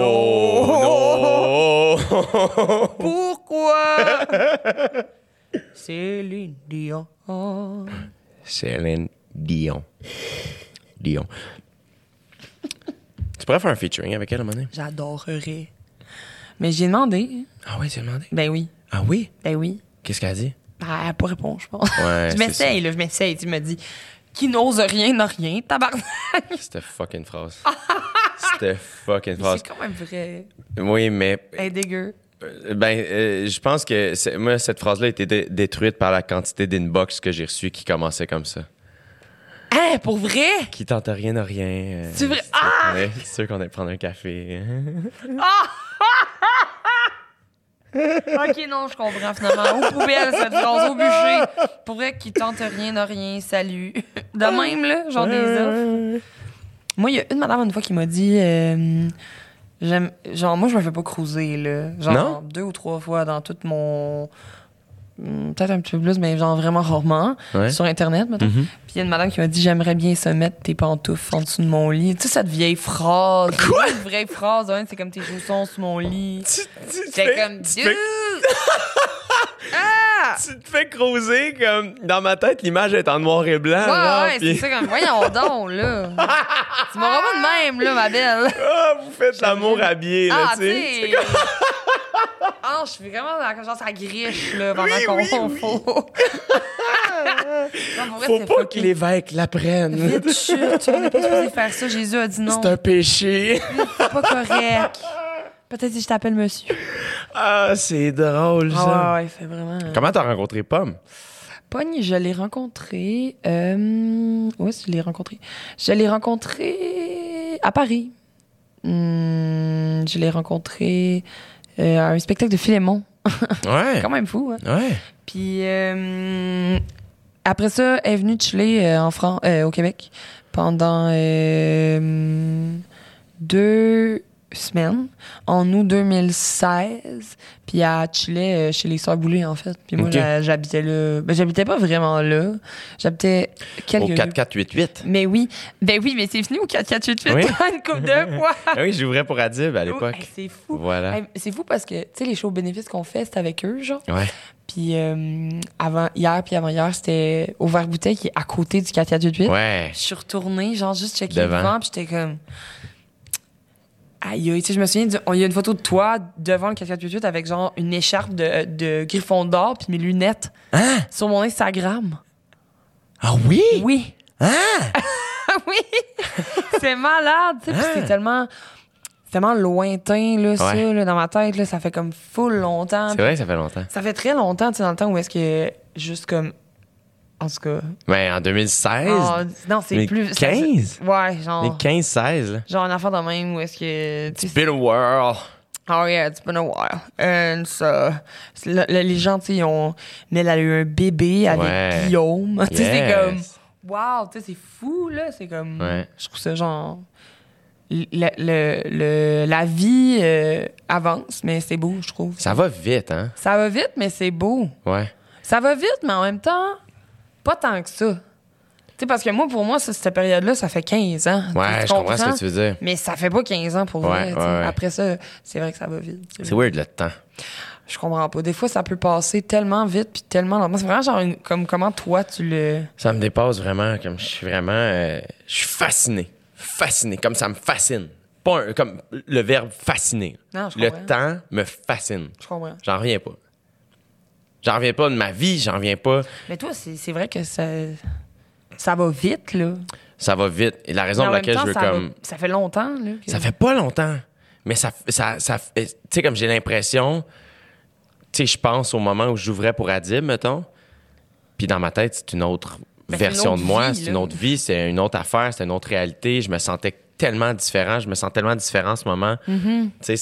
Oh non! Pourquoi? Céline Dion. Céline Dion. Dion. Tu pourrais faire un featuring avec elle à un moment donné? J'adorerais. Mais j'ai demandé. Ah oui, tu as demandé? Ben oui. Ah oui? Ben oui. Qu'est-ce qu'elle a dit? Ben, elle n'a pas répondu, je pense. Ouais, Je c'est m'essaye, là, je m'essaye. Tu me dis, qui n'ose rien n'a rien, tabarnak. C'était fucking phrase. C'était fucking phrase. C'est quand même vrai. Oui, mais Elle est dégueu. je pense que moi, cette phrase-là a été détruite par la quantité d'inbox que j'ai reçues qui commençaient comme ça. Hein, pour vrai? Qui tente rien à rien. C'est vrai? C'est sûr qu'on allait prendre un café. OK, non, je comprends finalement. Aux poubelles, cette phrase, au bûcher. Pour vrai, qui tente rien n'a rien, salut. De même, là, genre des offres. Moi, il y a une madame une fois qui m'a dit... genre, moi, je me fais pas cruiser, là. Genre, Non? 2 ou 3 fois dans tout mon... Peut-être un petit peu plus, mais genre vraiment rarement. Ouais. Sur Internet, mettons. Mhm. Puis il y a une madame qui m'a dit « J'aimerais bien se mettre tes pantoufles en dessous de mon lit. » Tu sais, cette vieille phrase. Quoi? Une vraie phrase, hein, c'est comme tes chaussons sous mon lit. Tu C'est fais- comme tu Dude! Ah! Tu te fais creuser comme... Dans ma tête, l'image est en noir et blanc. genre, Ouais, puis- c'est ça comme, voyons donc, là. Tu m'auras pas de même, là, ma belle. Ah, vous faites l'amour habillé, là, Ah, tu tu sais. sais. Ah, je suis vraiment dans genre ça griche, là, pendant Oui, qu'on oui, faut. oui. Non, pour vrai, Faut c'est pas fucké. que l'évêque l'apprenne. Vite, chut, on n'est pas supposé faire ça. Jésus a dit non. C'est un péché. C'est pas correct. Peut-être si je t'appelle monsieur. Ah, c'est drôle, ça. Ah ouais, c'est vraiment... Comment t'as rencontré Pomme? Pogne, je l'ai rencontré... Où est-ce que je l'ai rencontré? Je l'ai rencontré à Paris. Je l'ai rencontré à un spectacle de Philémon. Ouais. Quand même fou, hein? Ouais. Puis après ça, elle est venue chiller au Québec pendant 2 semaines, en août 2016. Puis elle chillait chez les Sœurs Boulay, en fait. Puis moi, Ok. j'habitais là. Ben, j'habitais pas vraiment là. J'habitais Au quelques... 4488. Mais oui. Ben oui, mais c'est fini au 4488 Oui. une couple de fois. Ah oui, j'ouvrais pour Adib à l'époque. Hey, c'est fou. Voilà. Hey, c'est fou parce que, tu sais, les shows bénéfices qu'on fait, c'est avec eux, genre. Ouais. Puis avant-hier, c'était au Vert-Bouteille qui est à côté du 4488. Ouais. Je suis retournée, genre, juste checker Devant. devant, puis j'étais comme... Aïe, tu sais, je me souviens, il y a une photo de toi devant le 4488 avec, genre, une écharpe de Gryffondor puis mes lunettes Hein? sur mon Instagram. Ah oui? Oui. Ah! Oui! C'est malade, tu sais, puis c'est tellement lointain, là, ça, Ouais. là, dans ma tête, là, ça fait comme full longtemps. C'est vrai que ça fait longtemps. Ça fait très longtemps, tu sais, dans le temps où est-ce que, juste comme... En tout cas... Mais en 2016? non, c'est Mais plus... 15? Ouais, genre... Mais 15-16, là. Genre un enfant de même où est-ce que... tu It's sais, been a whirl. oh yeah, it's been a while. And ça... les gens, tu sais, ils ont... Mais elle a eu un bébé avec Ouais. Guillaume. Tu sais, c'est Yes. comme... Wow, tu sais, c'est fou, là. C'est comme... Ouais. Je trouve ça genre... La vie avance, mais c'est beau, je trouve. Ça va vite, hein? Ça va vite, mais c'est beau. Ouais. Ça va vite, mais en même temps, pas tant que ça. Tu sais, parce que moi, pour moi, cette période-là, ça fait 15 ans. Ouais, Tu je comprends ce que tu veux dire. Mais ça fait pas 15 ans pour vrai. tu sais. ouais. Après ça, c'est vrai que ça va vite. tu sais. C'est weird, le temps. Je comprends pas. Des fois, ça peut passer tellement vite puis tellement lentement. C'est vraiment genre comme comment toi, tu le... Ça me dépasse vraiment. Comme je suis vraiment... je suis fasciné. Fasciné. Comme ça me fascine. Pas comme le verbe fasciner. Non, je Le comprends. temps me fascine. Je comprends. J'en reviens pas. J'en reviens pas de ma vie. J'en reviens pas. Mais toi, c'est vrai que ça va vite, là. Ça va vite. Et la raison Mais en pour laquelle même je veux temps, ça comme... va- ça fait longtemps, là. que- Ça fait pas longtemps. Mais ça tu sais, comme j'ai l'impression, tu sais, je pense au moment où j'ouvrais pour Adib, mettons. Puis dans ma tête, c'est une autre Ben, c'est une version autre de moi. vie, C'est là. une autre vie, c'est une autre affaire, c'est une autre réalité. Je me sentais tellement différent. Je me sens tellement différent en ce moment. Mm-hmm. Tu sais,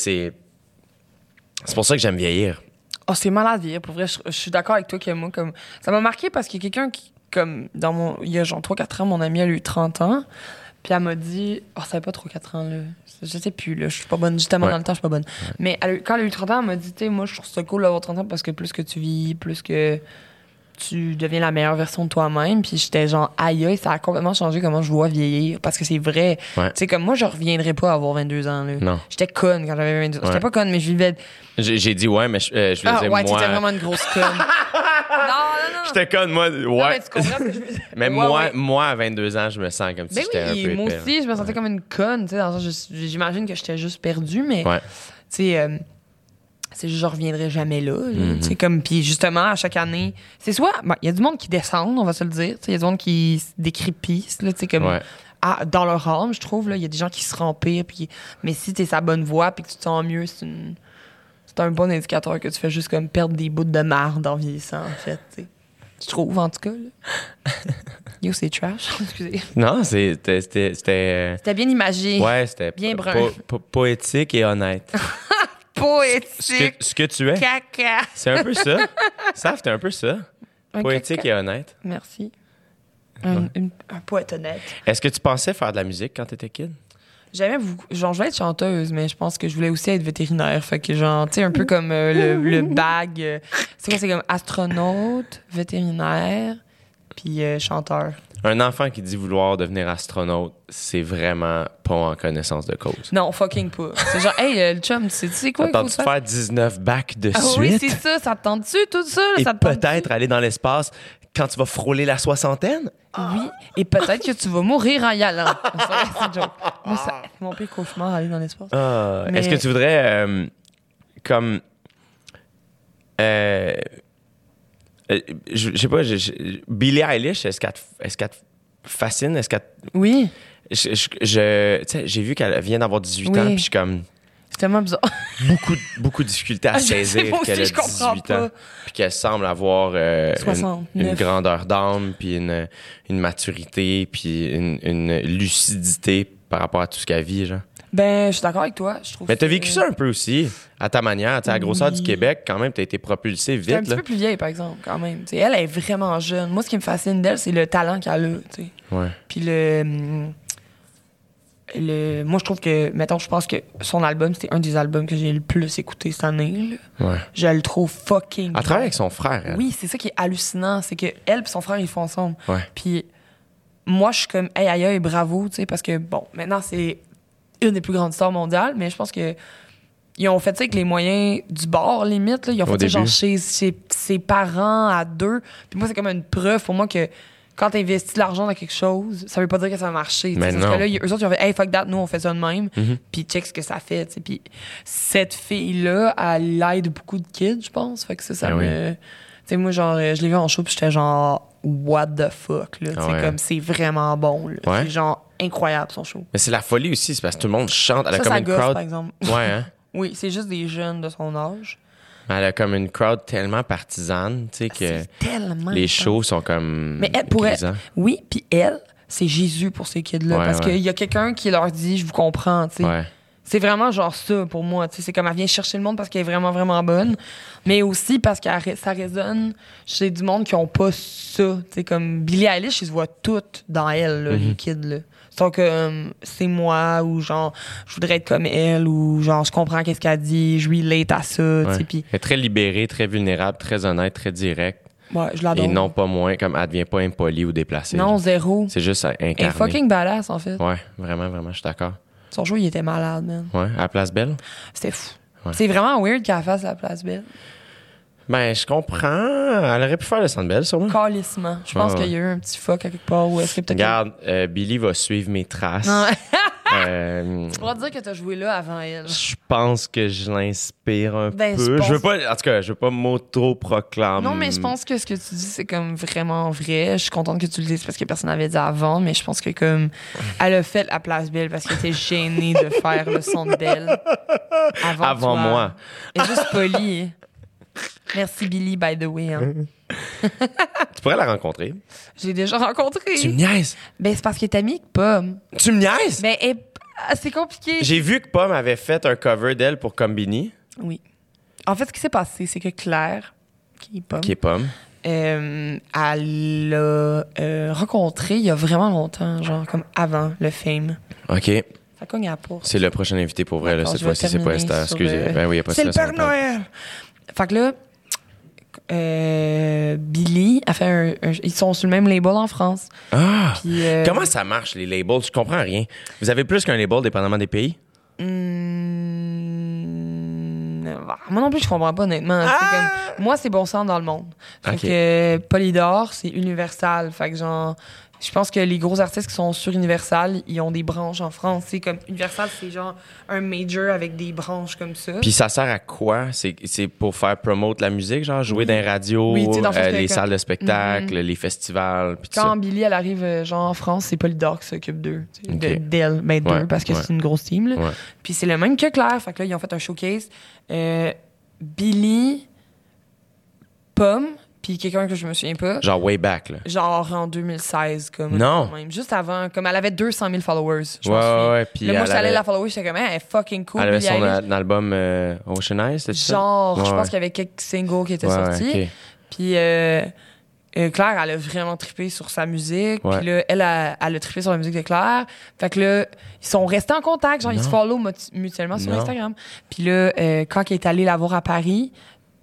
c'est pour ça que j'aime vieillir. Oh, c'est malade, vieillir. Pour vrai, je suis d'accord avec toi que moi, comme... Ça m'a marqué parce qu'il y a quelqu'un qui, comme, il y a genre 3-4 ans, mon amie, elle a eu 30 ans. Puis elle m'a dit... Oh, ça fait pas 3-4 ans, là. Je sais plus, là. Je suis pas bonne. Justement, Ouais. dans le temps, je suis pas bonne. Mais quand elle a eu 30 ans, elle m'a dit, tu sais, moi, je trouve ça cool d'avoir 30 ans parce que plus que tu vis, plus que tu deviens la meilleure version de toi-même. Puis j'étais genre, aïe, aïe, ça a complètement changé comment je vois vieillir. Parce que c'est vrai. Ouais. Tu sais, comme moi, je reviendrais pas à avoir 22 ans, là. Non. J'étais conne quand j'avais 22 ans. Ouais. J'étais pas conne, mais je vivais... J'ai dit ouais, mais je voulais Ah dire ouais, moi. t'étais vraiment une grosse conne. non. J'étais conne, moi. Non, Ouais. mais tu comprends ce que je veux dire. Mais Ouais, moi, ouais. moi, à 22 ans, je me sens comme si Ben j'étais un oui, peu moi épais, là. aussi, je me sentais comme une conne, tu sais, dans le sens, j'imagine que j'étais juste perdue, mais, Ouais. tu sais, c'est juste, je reviendrai jamais là, Mm-hmm. tu sais, comme, puis justement, à chaque année, c'est soit, il y a du monde qui descend, on va se le dire, tu sais, il y a du monde qui se décrépisse, là, tu sais, comme, Ouais. dans leur âme, je trouve, là, il y a des gens qui se rempirent, puis, mais si t'es sa bonne voie, puis que tu te sens mieux, c'est un bon indicateur que tu fais juste comme perdre des bouts de marde en vieillissant, en fait, tu sais. Je trouve, en tout cas, là. Yo, c'est trash. Excusez. Non, c'était C'était bien imagé. ouais, c'était Bien brun. poétique et honnête. Poétique. Ce que tu es. Caca. C'est un peu ça. Saf, t'es un peu ça. Un Poétique caca. et honnête. Merci. Un poète honnête. Est-ce que tu pensais faire de la musique quand t'étais kid? J'aimais beaucoup. Genre, je voulais être chanteuse, mais je pense que je voulais aussi être vétérinaire. Fait que, genre, tu sais, un peu comme le bag. C'est quoi? C'est comme astronaute, vétérinaire, puis chanteur. Un enfant qui dit vouloir devenir astronaute, c'est vraiment pas en connaissance de cause. Non, fucking pas. C'est genre, hey, le chum, tu sais quoi? T'attends-tu de faire 19 bacs de Ah suite? oui, c'est ça. Ça te tente-tu, tout ça? Et Ça te tente-tu? peut-être aller dans l'espace quand tu vas frôler la soixantaine? Oui, et peut-être que tu vas mourir en y allant. C'est une joke. Moi, c'est mon pire cauchemar, aller dans l'espace. Ah, Mais- Est-ce que tu voudrais, comme... je sais pas, Billie Eilish, est-ce qu'elle te fascine? Est-ce qu'elle... Oui, tu sais, j'ai vu qu'elle vient d'avoir 18 ans, Oui. puis je suis comme... c'est tellement bizarre. beaucoup de difficultés à Ah, je sais, saisir moi aussi, qu'elle a je comprends 18 ans. pas. Puis qu'elle semble avoir 69. une grandeur d'âme, puis une maturité, puis une lucidité par rapport à tout ce qu'elle vit, genre. Ben, je suis d'accord avec toi. Je trouve Mais t'as que- vécu ça un peu aussi, à ta manière. Tu sais, à la grosseur Oui. du Québec, quand même, t'as été propulsé C'est un vite, petit là. peu plus vieille, par exemple, quand même. T'sais, elle est vraiment jeune. Moi, ce qui me fascine d'elle, c'est le talent qu'elle a. T'sais. Ouais. Puis moi, je trouve que, mettons, je pense que son album, c'était un des albums que j'ai le plus écouté cette année. Là. Ouais. Je le trouve fucking Elle bon. travaille avec son frère, elle. Oui, c'est ça qui est hallucinant. C'est que elle et son frère, ils font ensemble. Ouais. Puis moi, je suis comme, hey, aïe, aïe, bravo, tu sais, parce que, bon, maintenant, c'est une des plus grandes stars mondiales, mais je pense que ils ont fait ça avec les moyens du bord, limite. Là. Ils ont Au fait ça genre début. chez ses parents à deux. Puis moi, c'est comme une preuve pour moi que quand tu investis de l'argent dans quelque chose, ça veut pas dire que ça va marcher. Mais Parce non. que là, eux autres, ils ont fait, hey, fuck that, nous, on fait ça de même. Mhm. Puis check ce que ça fait. T'sais. Puis cette fille-là, elle aide beaucoup de kids, je pense. Fait que ça Ben me. Tu sais, moi, genre, je l'ai vu en show, puis j'étais genre, what the fuck, là. Tu sais, Ouais. comme, c'est vraiment bon, là. Ouais. C'est genre incroyable, son show. Mais c'est la folie aussi, c'est parce que tout le monde chante. Elle a Ça, comme ça une gosse, crowd. par exemple. Ouais, hein? Oui, c'est juste des jeunes de son âge. Elle a comme une crowd tellement partisane, tu sais, que C'est tellement. les intense. shows sont comme. Mais elle pourrait. grisants. Oui, puis elle, c'est Jésus pour ces kids-là. Ouais, parce ouais. qu'il y a quelqu'un qui leur dit, je vous comprends, tu sais. Ouais. C'est vraiment genre ça pour moi. Tu sais, c'est comme elle vient chercher le monde parce qu'elle est vraiment, vraiment bonne. Mais aussi parce que ça résonne chez du monde qui ont pas ça. Tu sais, comme Billie Eilish, ils se voient toutes dans elle, là, les kids. Là. Ils sont comme, c'est moi, ou genre, je voudrais être comme elle, ou genre, je comprends qu'est-ce qu'elle dit, je relate à ça. Tu Ouais. sais, puis Elle est très libérée, très vulnérable, très honnête, très directe. ouais, je l'adore. Et non pas moins, comme elle devient pas impolie ou déplacée. Non, genre. zéro. C'est juste Elle est incarné. fucking badass, en fait. Ouais, vraiment, je suis d'accord. Son show, il était malade, man. Ouais, à la Place Belle? C'était fou. Ouais. C'est vraiment weird qu'elle fasse la place belle. Ben, je comprends. Elle aurait pu faire le Centre Belle, sûrement. Calissement. Je pense Ah ouais. qu'il y a eu un petit fuck à quelque part. Ou est-ce que peut-être. Regarde, Billy va suivre mes traces. Non. Euh, Tu pourras dire que t'as joué là avant elle. je pense que je l'inspire un Ben, peu. je pense- Je veux pas, en tout cas, je veux pas m'auto-proclamer. Non, mais je pense que ce que tu dis, c'est comme vraiment vrai. Je suis contente que tu le dises parce que personne n'avait dit avant, mais je pense que comme elle a fait la place belle parce qu'elle était gênée de faire le son de belle avant Avant toi. moi. Elle est juste polie. Merci Billy, by the way. Hein. Tu pourrais la rencontrer. Je l'ai déjà rencontrée. Tu me niaises. Ben, c'est parce qu'elle est amie avec Pomme. Tu me niaises? Ben, c'est compliqué. J'ai vu que Pomme avait fait un cover d'elle pour Combini, Oui. En fait, ce qui s'est passé, c'est que Claire, qui est Pomme, qui est Pomme. elle l'a rencontré il y a vraiment longtemps, genre comme avant le fame. OK. Ça cogne à la porte. C'est le prochain invité pour vrai, là, D'accord, cette je vais fois-ci. C'est pas terminer Esther. sur, Excusez. Ben oui, il n'y a pas C'est de le stress, Père on parle. Noël! Fait que là, Billy a fait ils sont sur le même label en France. Ah! Puis, Comment ça marche, les labels? Je comprends rien. Vous avez plus qu'un label, dépendamment des pays? Moi non plus, je comprends pas, honnêtement. C'est comme, moi, c'est Bon Sang dans le monde. Fait Ok. que Polydor, c'est Universal. Fait que genre, je pense que les gros artistes qui sont sur Universal, ils ont des branches en France. C'est comme Universal, c'est genre un major avec des branches comme ça. Puis ça sert à quoi? C'est pour faire promote la musique, genre jouer dans les radios, Oui, tu sais, dans le fond, les c'est salles de spectacle, les festivals, puis tout Quand ça. Billy, elle arrive genre en France, c'est Polydor qui s'occupe d'eux. Tu sais, Ok. d'elle, ben d'eux, Ouais, parce que ouais. c'est une grosse team. Là. Ouais. Puis c'est le même que Claire. Fait que là, ils ont fait un showcase. Billy, Pomme, puis quelqu'un que je me souviens pas. Genre way back, là. Genre en 2016, comme. Non. Même. Juste avant, comme elle avait 200 000 followers. Ouais, puis moi, j'étais allée la follower, j'étais comme, elle est fucking cool. Elle avait Billie son Eilish. album Ocean Eyes, c'était ça? Genre, je Ouais. pense qu'il y avait quelques singles qui étaient sortis. Ouais, ok. Puis Claire, elle a vraiment trippé sur sa musique. Ouais. Puis là, elle a trippé sur la musique de Claire. Fait que là, ils sont restés en contact. Genre, ils se follow mutuellement sur Non. Instagram. Puis là, quand elle est allée la voir à Paris,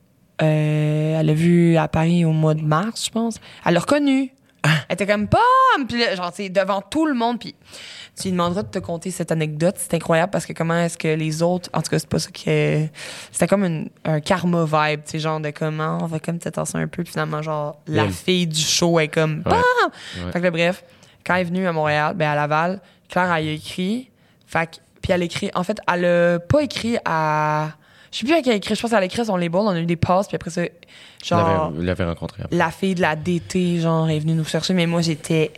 elle l'a vue à Paris au mois de mars, je pense. Elle l'a reconnue. Elle était comme POM! Puis là, genre, c'est devant tout le monde. Puis tu lui demanderas de te conter cette anecdote. C'est incroyable parce que comment est-ce que les autres... En tout cas, c'est pas ça que... C'était comme un karma vibe, tu sais, genre de comment on va comme t'attention un peu. Puis finalement, genre, la fille du show est comme BAM! Ouais. Fait que là, bref, quand elle est venue à Montréal, à Laval, Claire, elle y a écrit. Puis elle écrit... En fait, elle a pas écrit à... Je sais plus à qui elle a écrit. Je pense qu'elle a écrit à son label. On a eu des passes. Puis après ça, genre... Vous l'avez rencontré après. La fille de la DT, genre, est venue nous chercher. Mais moi,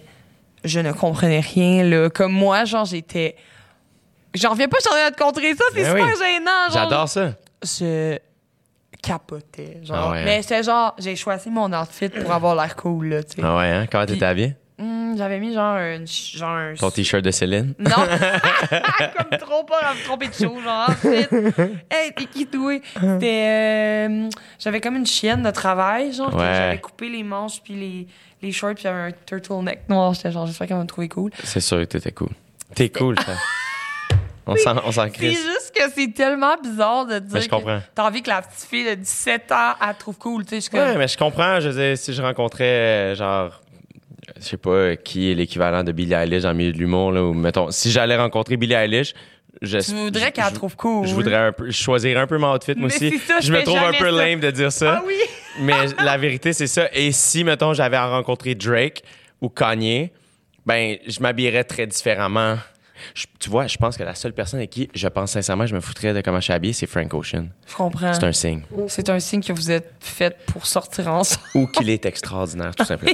je ne comprenais rien, là. Comme moi, genre, j'étais... J'en reviens pas, je suis en train de te contrer ça. C'est Ben super oui. gênant, genre. J'adore ça. Je capotais, genre. Ah ouais, hein? Mais c'était genre... J'ai choisi mon outfit pour avoir l'air cool, là, tu sais. Ah ouais, hein? Comment t'étais habillé? J'avais mis genre un... Ton t-shirt de Céline? Non! Comme trop pas à me tromper de show, genre. Ensuite, hey, t'es qui doué? C'était... j'avais comme une chienne de travail, genre, que Ouais. j'avais coupé les manches puis les shorts puis j'avais un turtleneck noir. J'étais genre, j'espère qu'elle va me trouver cool. C'est sûr que t'étais cool. T'es cool, ça. On s'en C'est crisse. juste que c'est tellement bizarre de dire Mais je comprends. que t'as envie que la petite fille de 17 ans, elle te trouve cool, tu sais. Je suis Ouais, comme... mais je comprends. Je veux dire, si je rencontrais, genre, je sais pas, qui est l'équivalent de Billie Eilish dans le milieu de l'humour, là, ou mettons, si j'allais rencontrer Billie Eilish, Tu voudrais qu'elle te trouve cool. je choisirais un peu mon outfit, moi Mais aussi. c'est ça, je je me fais trouve un jamais peu ça. lame de dire ça. Ah oui? Mais la vérité, c'est ça. Et si, mettons, j'avais à rencontrer Drake ou Kanye, ben, je m'habillerais très différemment. Tu vois, je pense que la seule personne avec qui je pense sincèrement je me foutrais de comment je suis habillé, c'est Frank Ocean. Je comprends. C'est un signe. C'est un signe que vous êtes faites pour sortir ensemble. Ou qu'il est extraordinaire, tout simplement.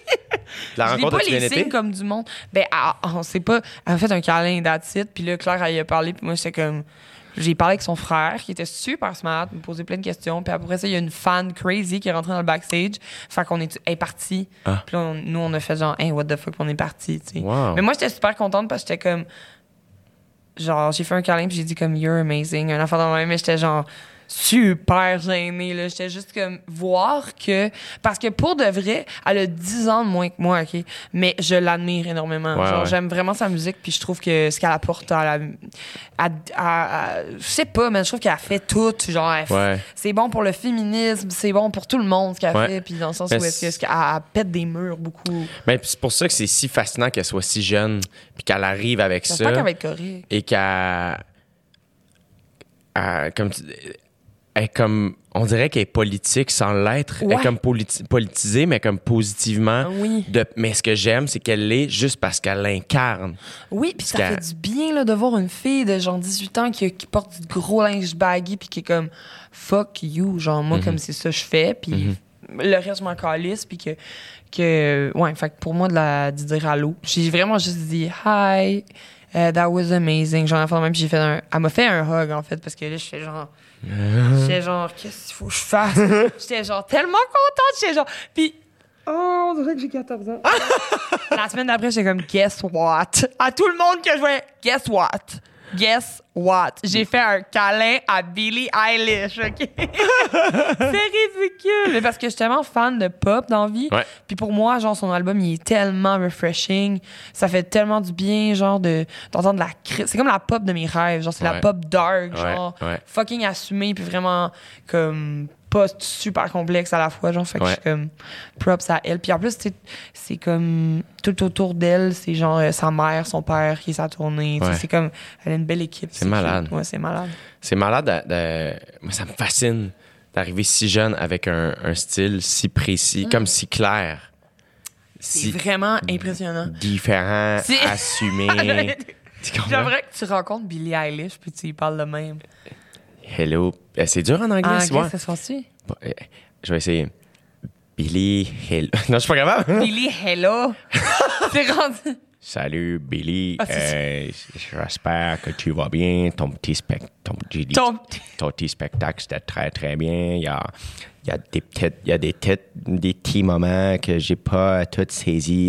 La Je lis rencontre, pas as-tu bien les été? signes comme du monde. Ben, on sait pas. Elle a fait un câlin that's it. Puis là, Claire, elle y a parlé. Puis moi, j'étais comme... J'ai parlé avec son frère, qui était super smart, me posait plein de questions. Puis après ça, il y a une fan crazy qui est rentrée dans le backstage. Fait qu'on est parti. Ah. Puis là, nous, on a fait genre, hey, what the fuck, puis on est parti, tu sais. Wow. Mais moi, j'étais super contente parce que j'étais comme... Genre, j'ai fait un câlin, puis j'ai dit comme, you're amazing. Un affaire de même, mais j'étais genre super gênée, là. J'étais juste comme, voir que... Parce que pour de vrai, elle a 10 ans de moins que moi, OK? Mais je l'admire énormément. Ouais, genre, ouais. j'aime vraiment sa musique, puis je trouve que ce qu'elle apporte je sais pas, mais je trouve qu'elle a fait tout. Genre, Ouais. c'est bon pour le féminisme, c'est bon pour tout le monde, ce qu'elle Ouais. fait, puis dans le sens Mais où est-ce qu'elle pète des murs beaucoup. Ben, puis c'est pour ça que c'est si fascinant qu'elle soit si jeune, puis qu'elle arrive avec J'espère ça. qu'elle va être correcte. Et qu'elle. Elle est comme. On dirait qu'elle est politique sans l'être. Elle Ouais. est comme politisée, mais comme positivement. Oui. Mais ce que j'aime, c'est qu'elle l'est juste parce qu'elle l'incarne. Oui, puis ça Parce fait du bien là, de voir une fille de genre 18 ans qui porte du gros linge baggy puis qui est comme fuck you, genre moi comme c'est ça que je fais, puis le reste je m'en calisse puis que ouais, fait que pour moi de dire allô, j'ai vraiment juste dit hi, that was amazing, genre enfin même j'ai fait elle m'a fait un hug en fait parce que là j'étais genre qu'est-ce qu'il faut que je fasse, j'étais genre tellement contente, j'étais genre puis oh, on dirait que j'ai 14 ans. La semaine d'après, j'étais comme, guess what? À tout le monde que je voyais, guess what? Guess what? J'ai fait un câlin à Billie Eilish, OK? C'est ridicule! Mais parce que je suis tellement fan de pop dans la vie. Ouais. Puis pour moi, genre, son album, il est tellement refreshing. Ça fait tellement du bien, genre, d'entendre la crise. C'est comme la pop de mes rêves. Genre, c'est la Ouais. pop dark, Ouais, genre, ouais. fucking assumée, puis vraiment, comme, pas super complexe à la fois, genre, fait que Ouais. je suis comme, props à elle. Puis en plus, c'est comme, tout autour d'elle, c'est genre sa mère, son père qui est sa tournée. Tu sais, Ouais. c'est comme, elle a une belle équipe. C'est malade. cute. Ouais, c'est malade. C'est malade moi, ça me fascine d'arriver si jeune avec un style si précis, comme si clair. C'est Si vraiment impressionnant. différent, C'est- assumé. Tu comprends? J'aimerais que tu rencontres Billie Eilish puis tu y parles de même. Hello. C'est dur en anglais, En tu vois. anglais, ça se fait-tu? Bon, je vais essayer. Billy Hello. Non, je suis pas capable. Billie, hello! C'est rendu... Salut, Billy. Ah, J'espère que tu vas bien. Ton petit spectacle, c'était très, très bien. Il y a des petits moments que j'ai pas tout saisi.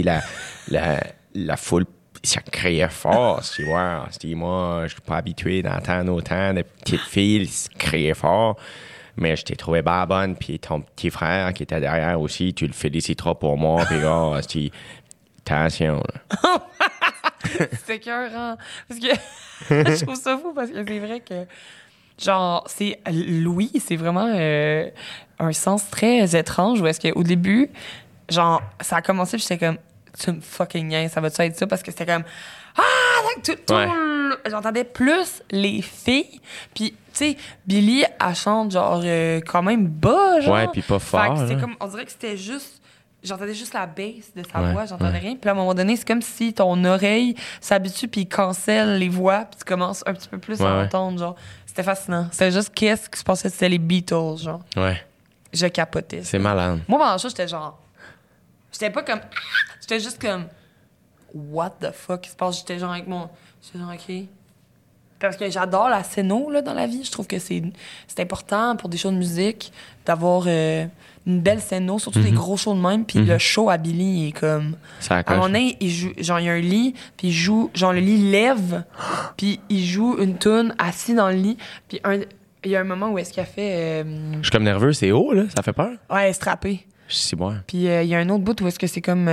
La foule, ça criait fort, tu vois. Moi, je suis pas habitué d'entendre autant de petites filles crier fort. Mais je t'ai trouvé bien bonne. Puis ton petit frère qui était derrière aussi, tu le féliciteras pour moi. Puis là, attention, là. C'est écœurant. Parce que je trouve ça fou parce que c'est vrai que, genre, c'est Louis, c'est vraiment un sens très étrange où est-ce qu'au début, genre, ça a commencé, puis j'étais comme, tu me fucking niaises, ça va-tu être ça? Parce que c'était comme, j'entendais plus les filles, puis, tu sais, Billy, elle chante, genre, quand même bas, genre. Ouais, puis pas fort. Fait que c'était là. comme, on dirait que c'était juste. J'entendais juste la bass de sa voix, j'entendais rien. Puis à un moment donné, c'est comme si ton oreille s'habitue puis cancelle les voix, puis tu commences un petit peu plus à entendre, genre. C'était fascinant. C'était juste qu'est-ce qui se passait, c'était les Beatles, genre. Ouais. Je capotais. C'est malade. Moi, pendant ça, j'étais genre... J'étais pas comme... J'étais juste comme... What the fuck qui se passe? J'étais genre avec mon... J'étais genre, OK. Parce que j'adore la scéno, là, dans la vie. Je trouve que c'est important pour des shows de musique d'avoir... une belle scène, surtout des gros shows de même. Puis le show à Billy, il est comme... Ça à un moment donné, il joue... Genre, il y a un lit, puis il joue... Genre, le lit lève, puis il joue une toune assis dans le lit. Puis il y a un moment où est-ce qu'il a fait... Je suis comme nerveux, c'est haut, là. Ça fait peur. Ouais, strappé. Je suis bon. Puis il y a un autre bout où est-ce que c'est comme...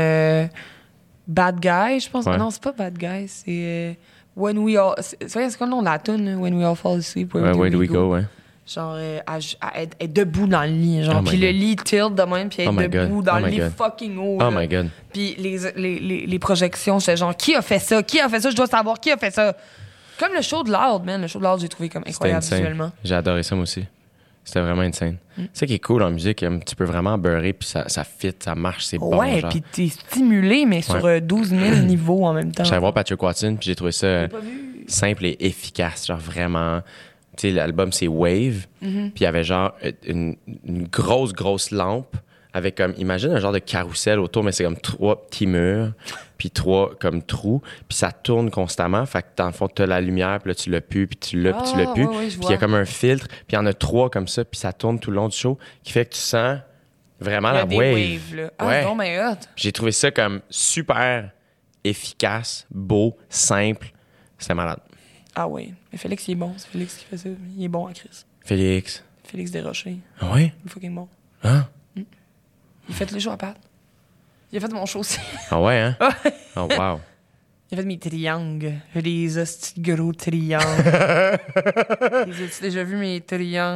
Bad Guy, je pense. Ouais. Non, c'est pas Bad Guy, c'est... When We All... C'est quoi le nom de la toune, là? When We All Fall Asleep, Where do we go, ouais. Genre, elle est debout dans le lit, genre. Oh puis my le God. lit tilt de même, puis elle est debout dans le lit God. fucking haut. Oh là. my God. Puis les projections, j'étais genre, qui a fait ça? Qui a fait ça? Je dois savoir qui a fait ça. Comme le show de Loud, man. Le show de Loud, j'ai trouvé comme incroyable C'était insane. visuellement. J'ai adoré ça, moi aussi. C'était vraiment insane. C'est ça qui est cool en musique. Tu peux vraiment beurrer, puis ça fit, ça marche, c'est bon. Ouais, genre. puis t'es stimulé, mais sur 12 000 niveaux en même temps. J'allais voir Patrick Watson, puis j'ai trouvé ça pas vu. simple et efficace. Genre vraiment. Tu sais, l'album, c'est Wave. Puis il y avait genre une grosse lampe avec comme, imagine un genre de carrousel autour, mais c'est comme 3 petits murs, puis 3 comme trous, puis ça tourne constamment. Fait que dans le fond, t'as la lumière, puis là, tu l'as plus, puis tu l'as, puis tu l'as plus. Ouais, Puis il y a comme un filtre, puis il y en a 3 comme ça, puis ça tourne tout le long du show, qui fait que tu sens vraiment Il y a la des wave. waves, là. Ah, Ouais. non, mais hot. J'ai trouvé ça comme super efficace, beau, simple. C'était malade. Ah ouais. Mais Félix, il est bon. C'est Félix qui fait ça. Il est bon à Chris. Félix. Félix Desrochers. Ah ouais? Il est fucking bon. Hein? Il fait tous les shows à Pat. Il a fait mon show aussi. Ah ouais, hein? Ouais. Oh wow. Il a fait mes triangles. Des hosties de gros triangles. As-tu déjà vu mes triangles?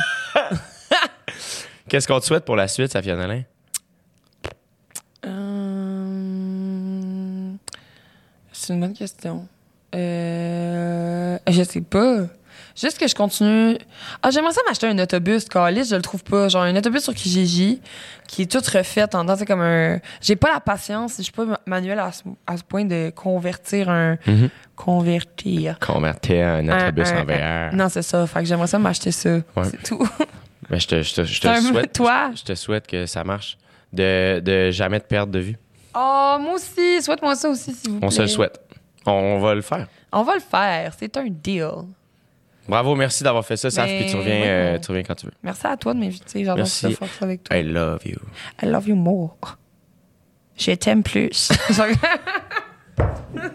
Qu'est-ce qu'on te souhaite pour la suite, Safia Nolin? C'est une bonne question. Je sais pas. Juste que je continue. Ah, j'aimerais ça m'acheter un autobus, Calis, je le trouve pas. Genre, un autobus sur Kijiji, qui est tout refait en dedans. C'est comme un. J'ai pas la patience, je suis pas manuel à ce point de convertir un. Convertir. Convertir un autobus en VR. Non, c'est ça. Fait que j'aimerais ça m'acheter ça. Ouais. C'est tout. Mais je te souhaite. Toi? Je te souhaite que ça marche. De jamais te perdre de vue. Oh, moi aussi. Souhaite-moi ça aussi, s'il vous plaît. On se le souhaite. On va le faire. On va le faire. C'est un deal. Bravo, merci d'avoir fait ça, Saf, Mais puis tu ouais. reviens quand tu veux. Merci à toi de m'inviter. J'adore Merci. ça faire ça avec toi. I love you. I love you more. Je t'aime plus.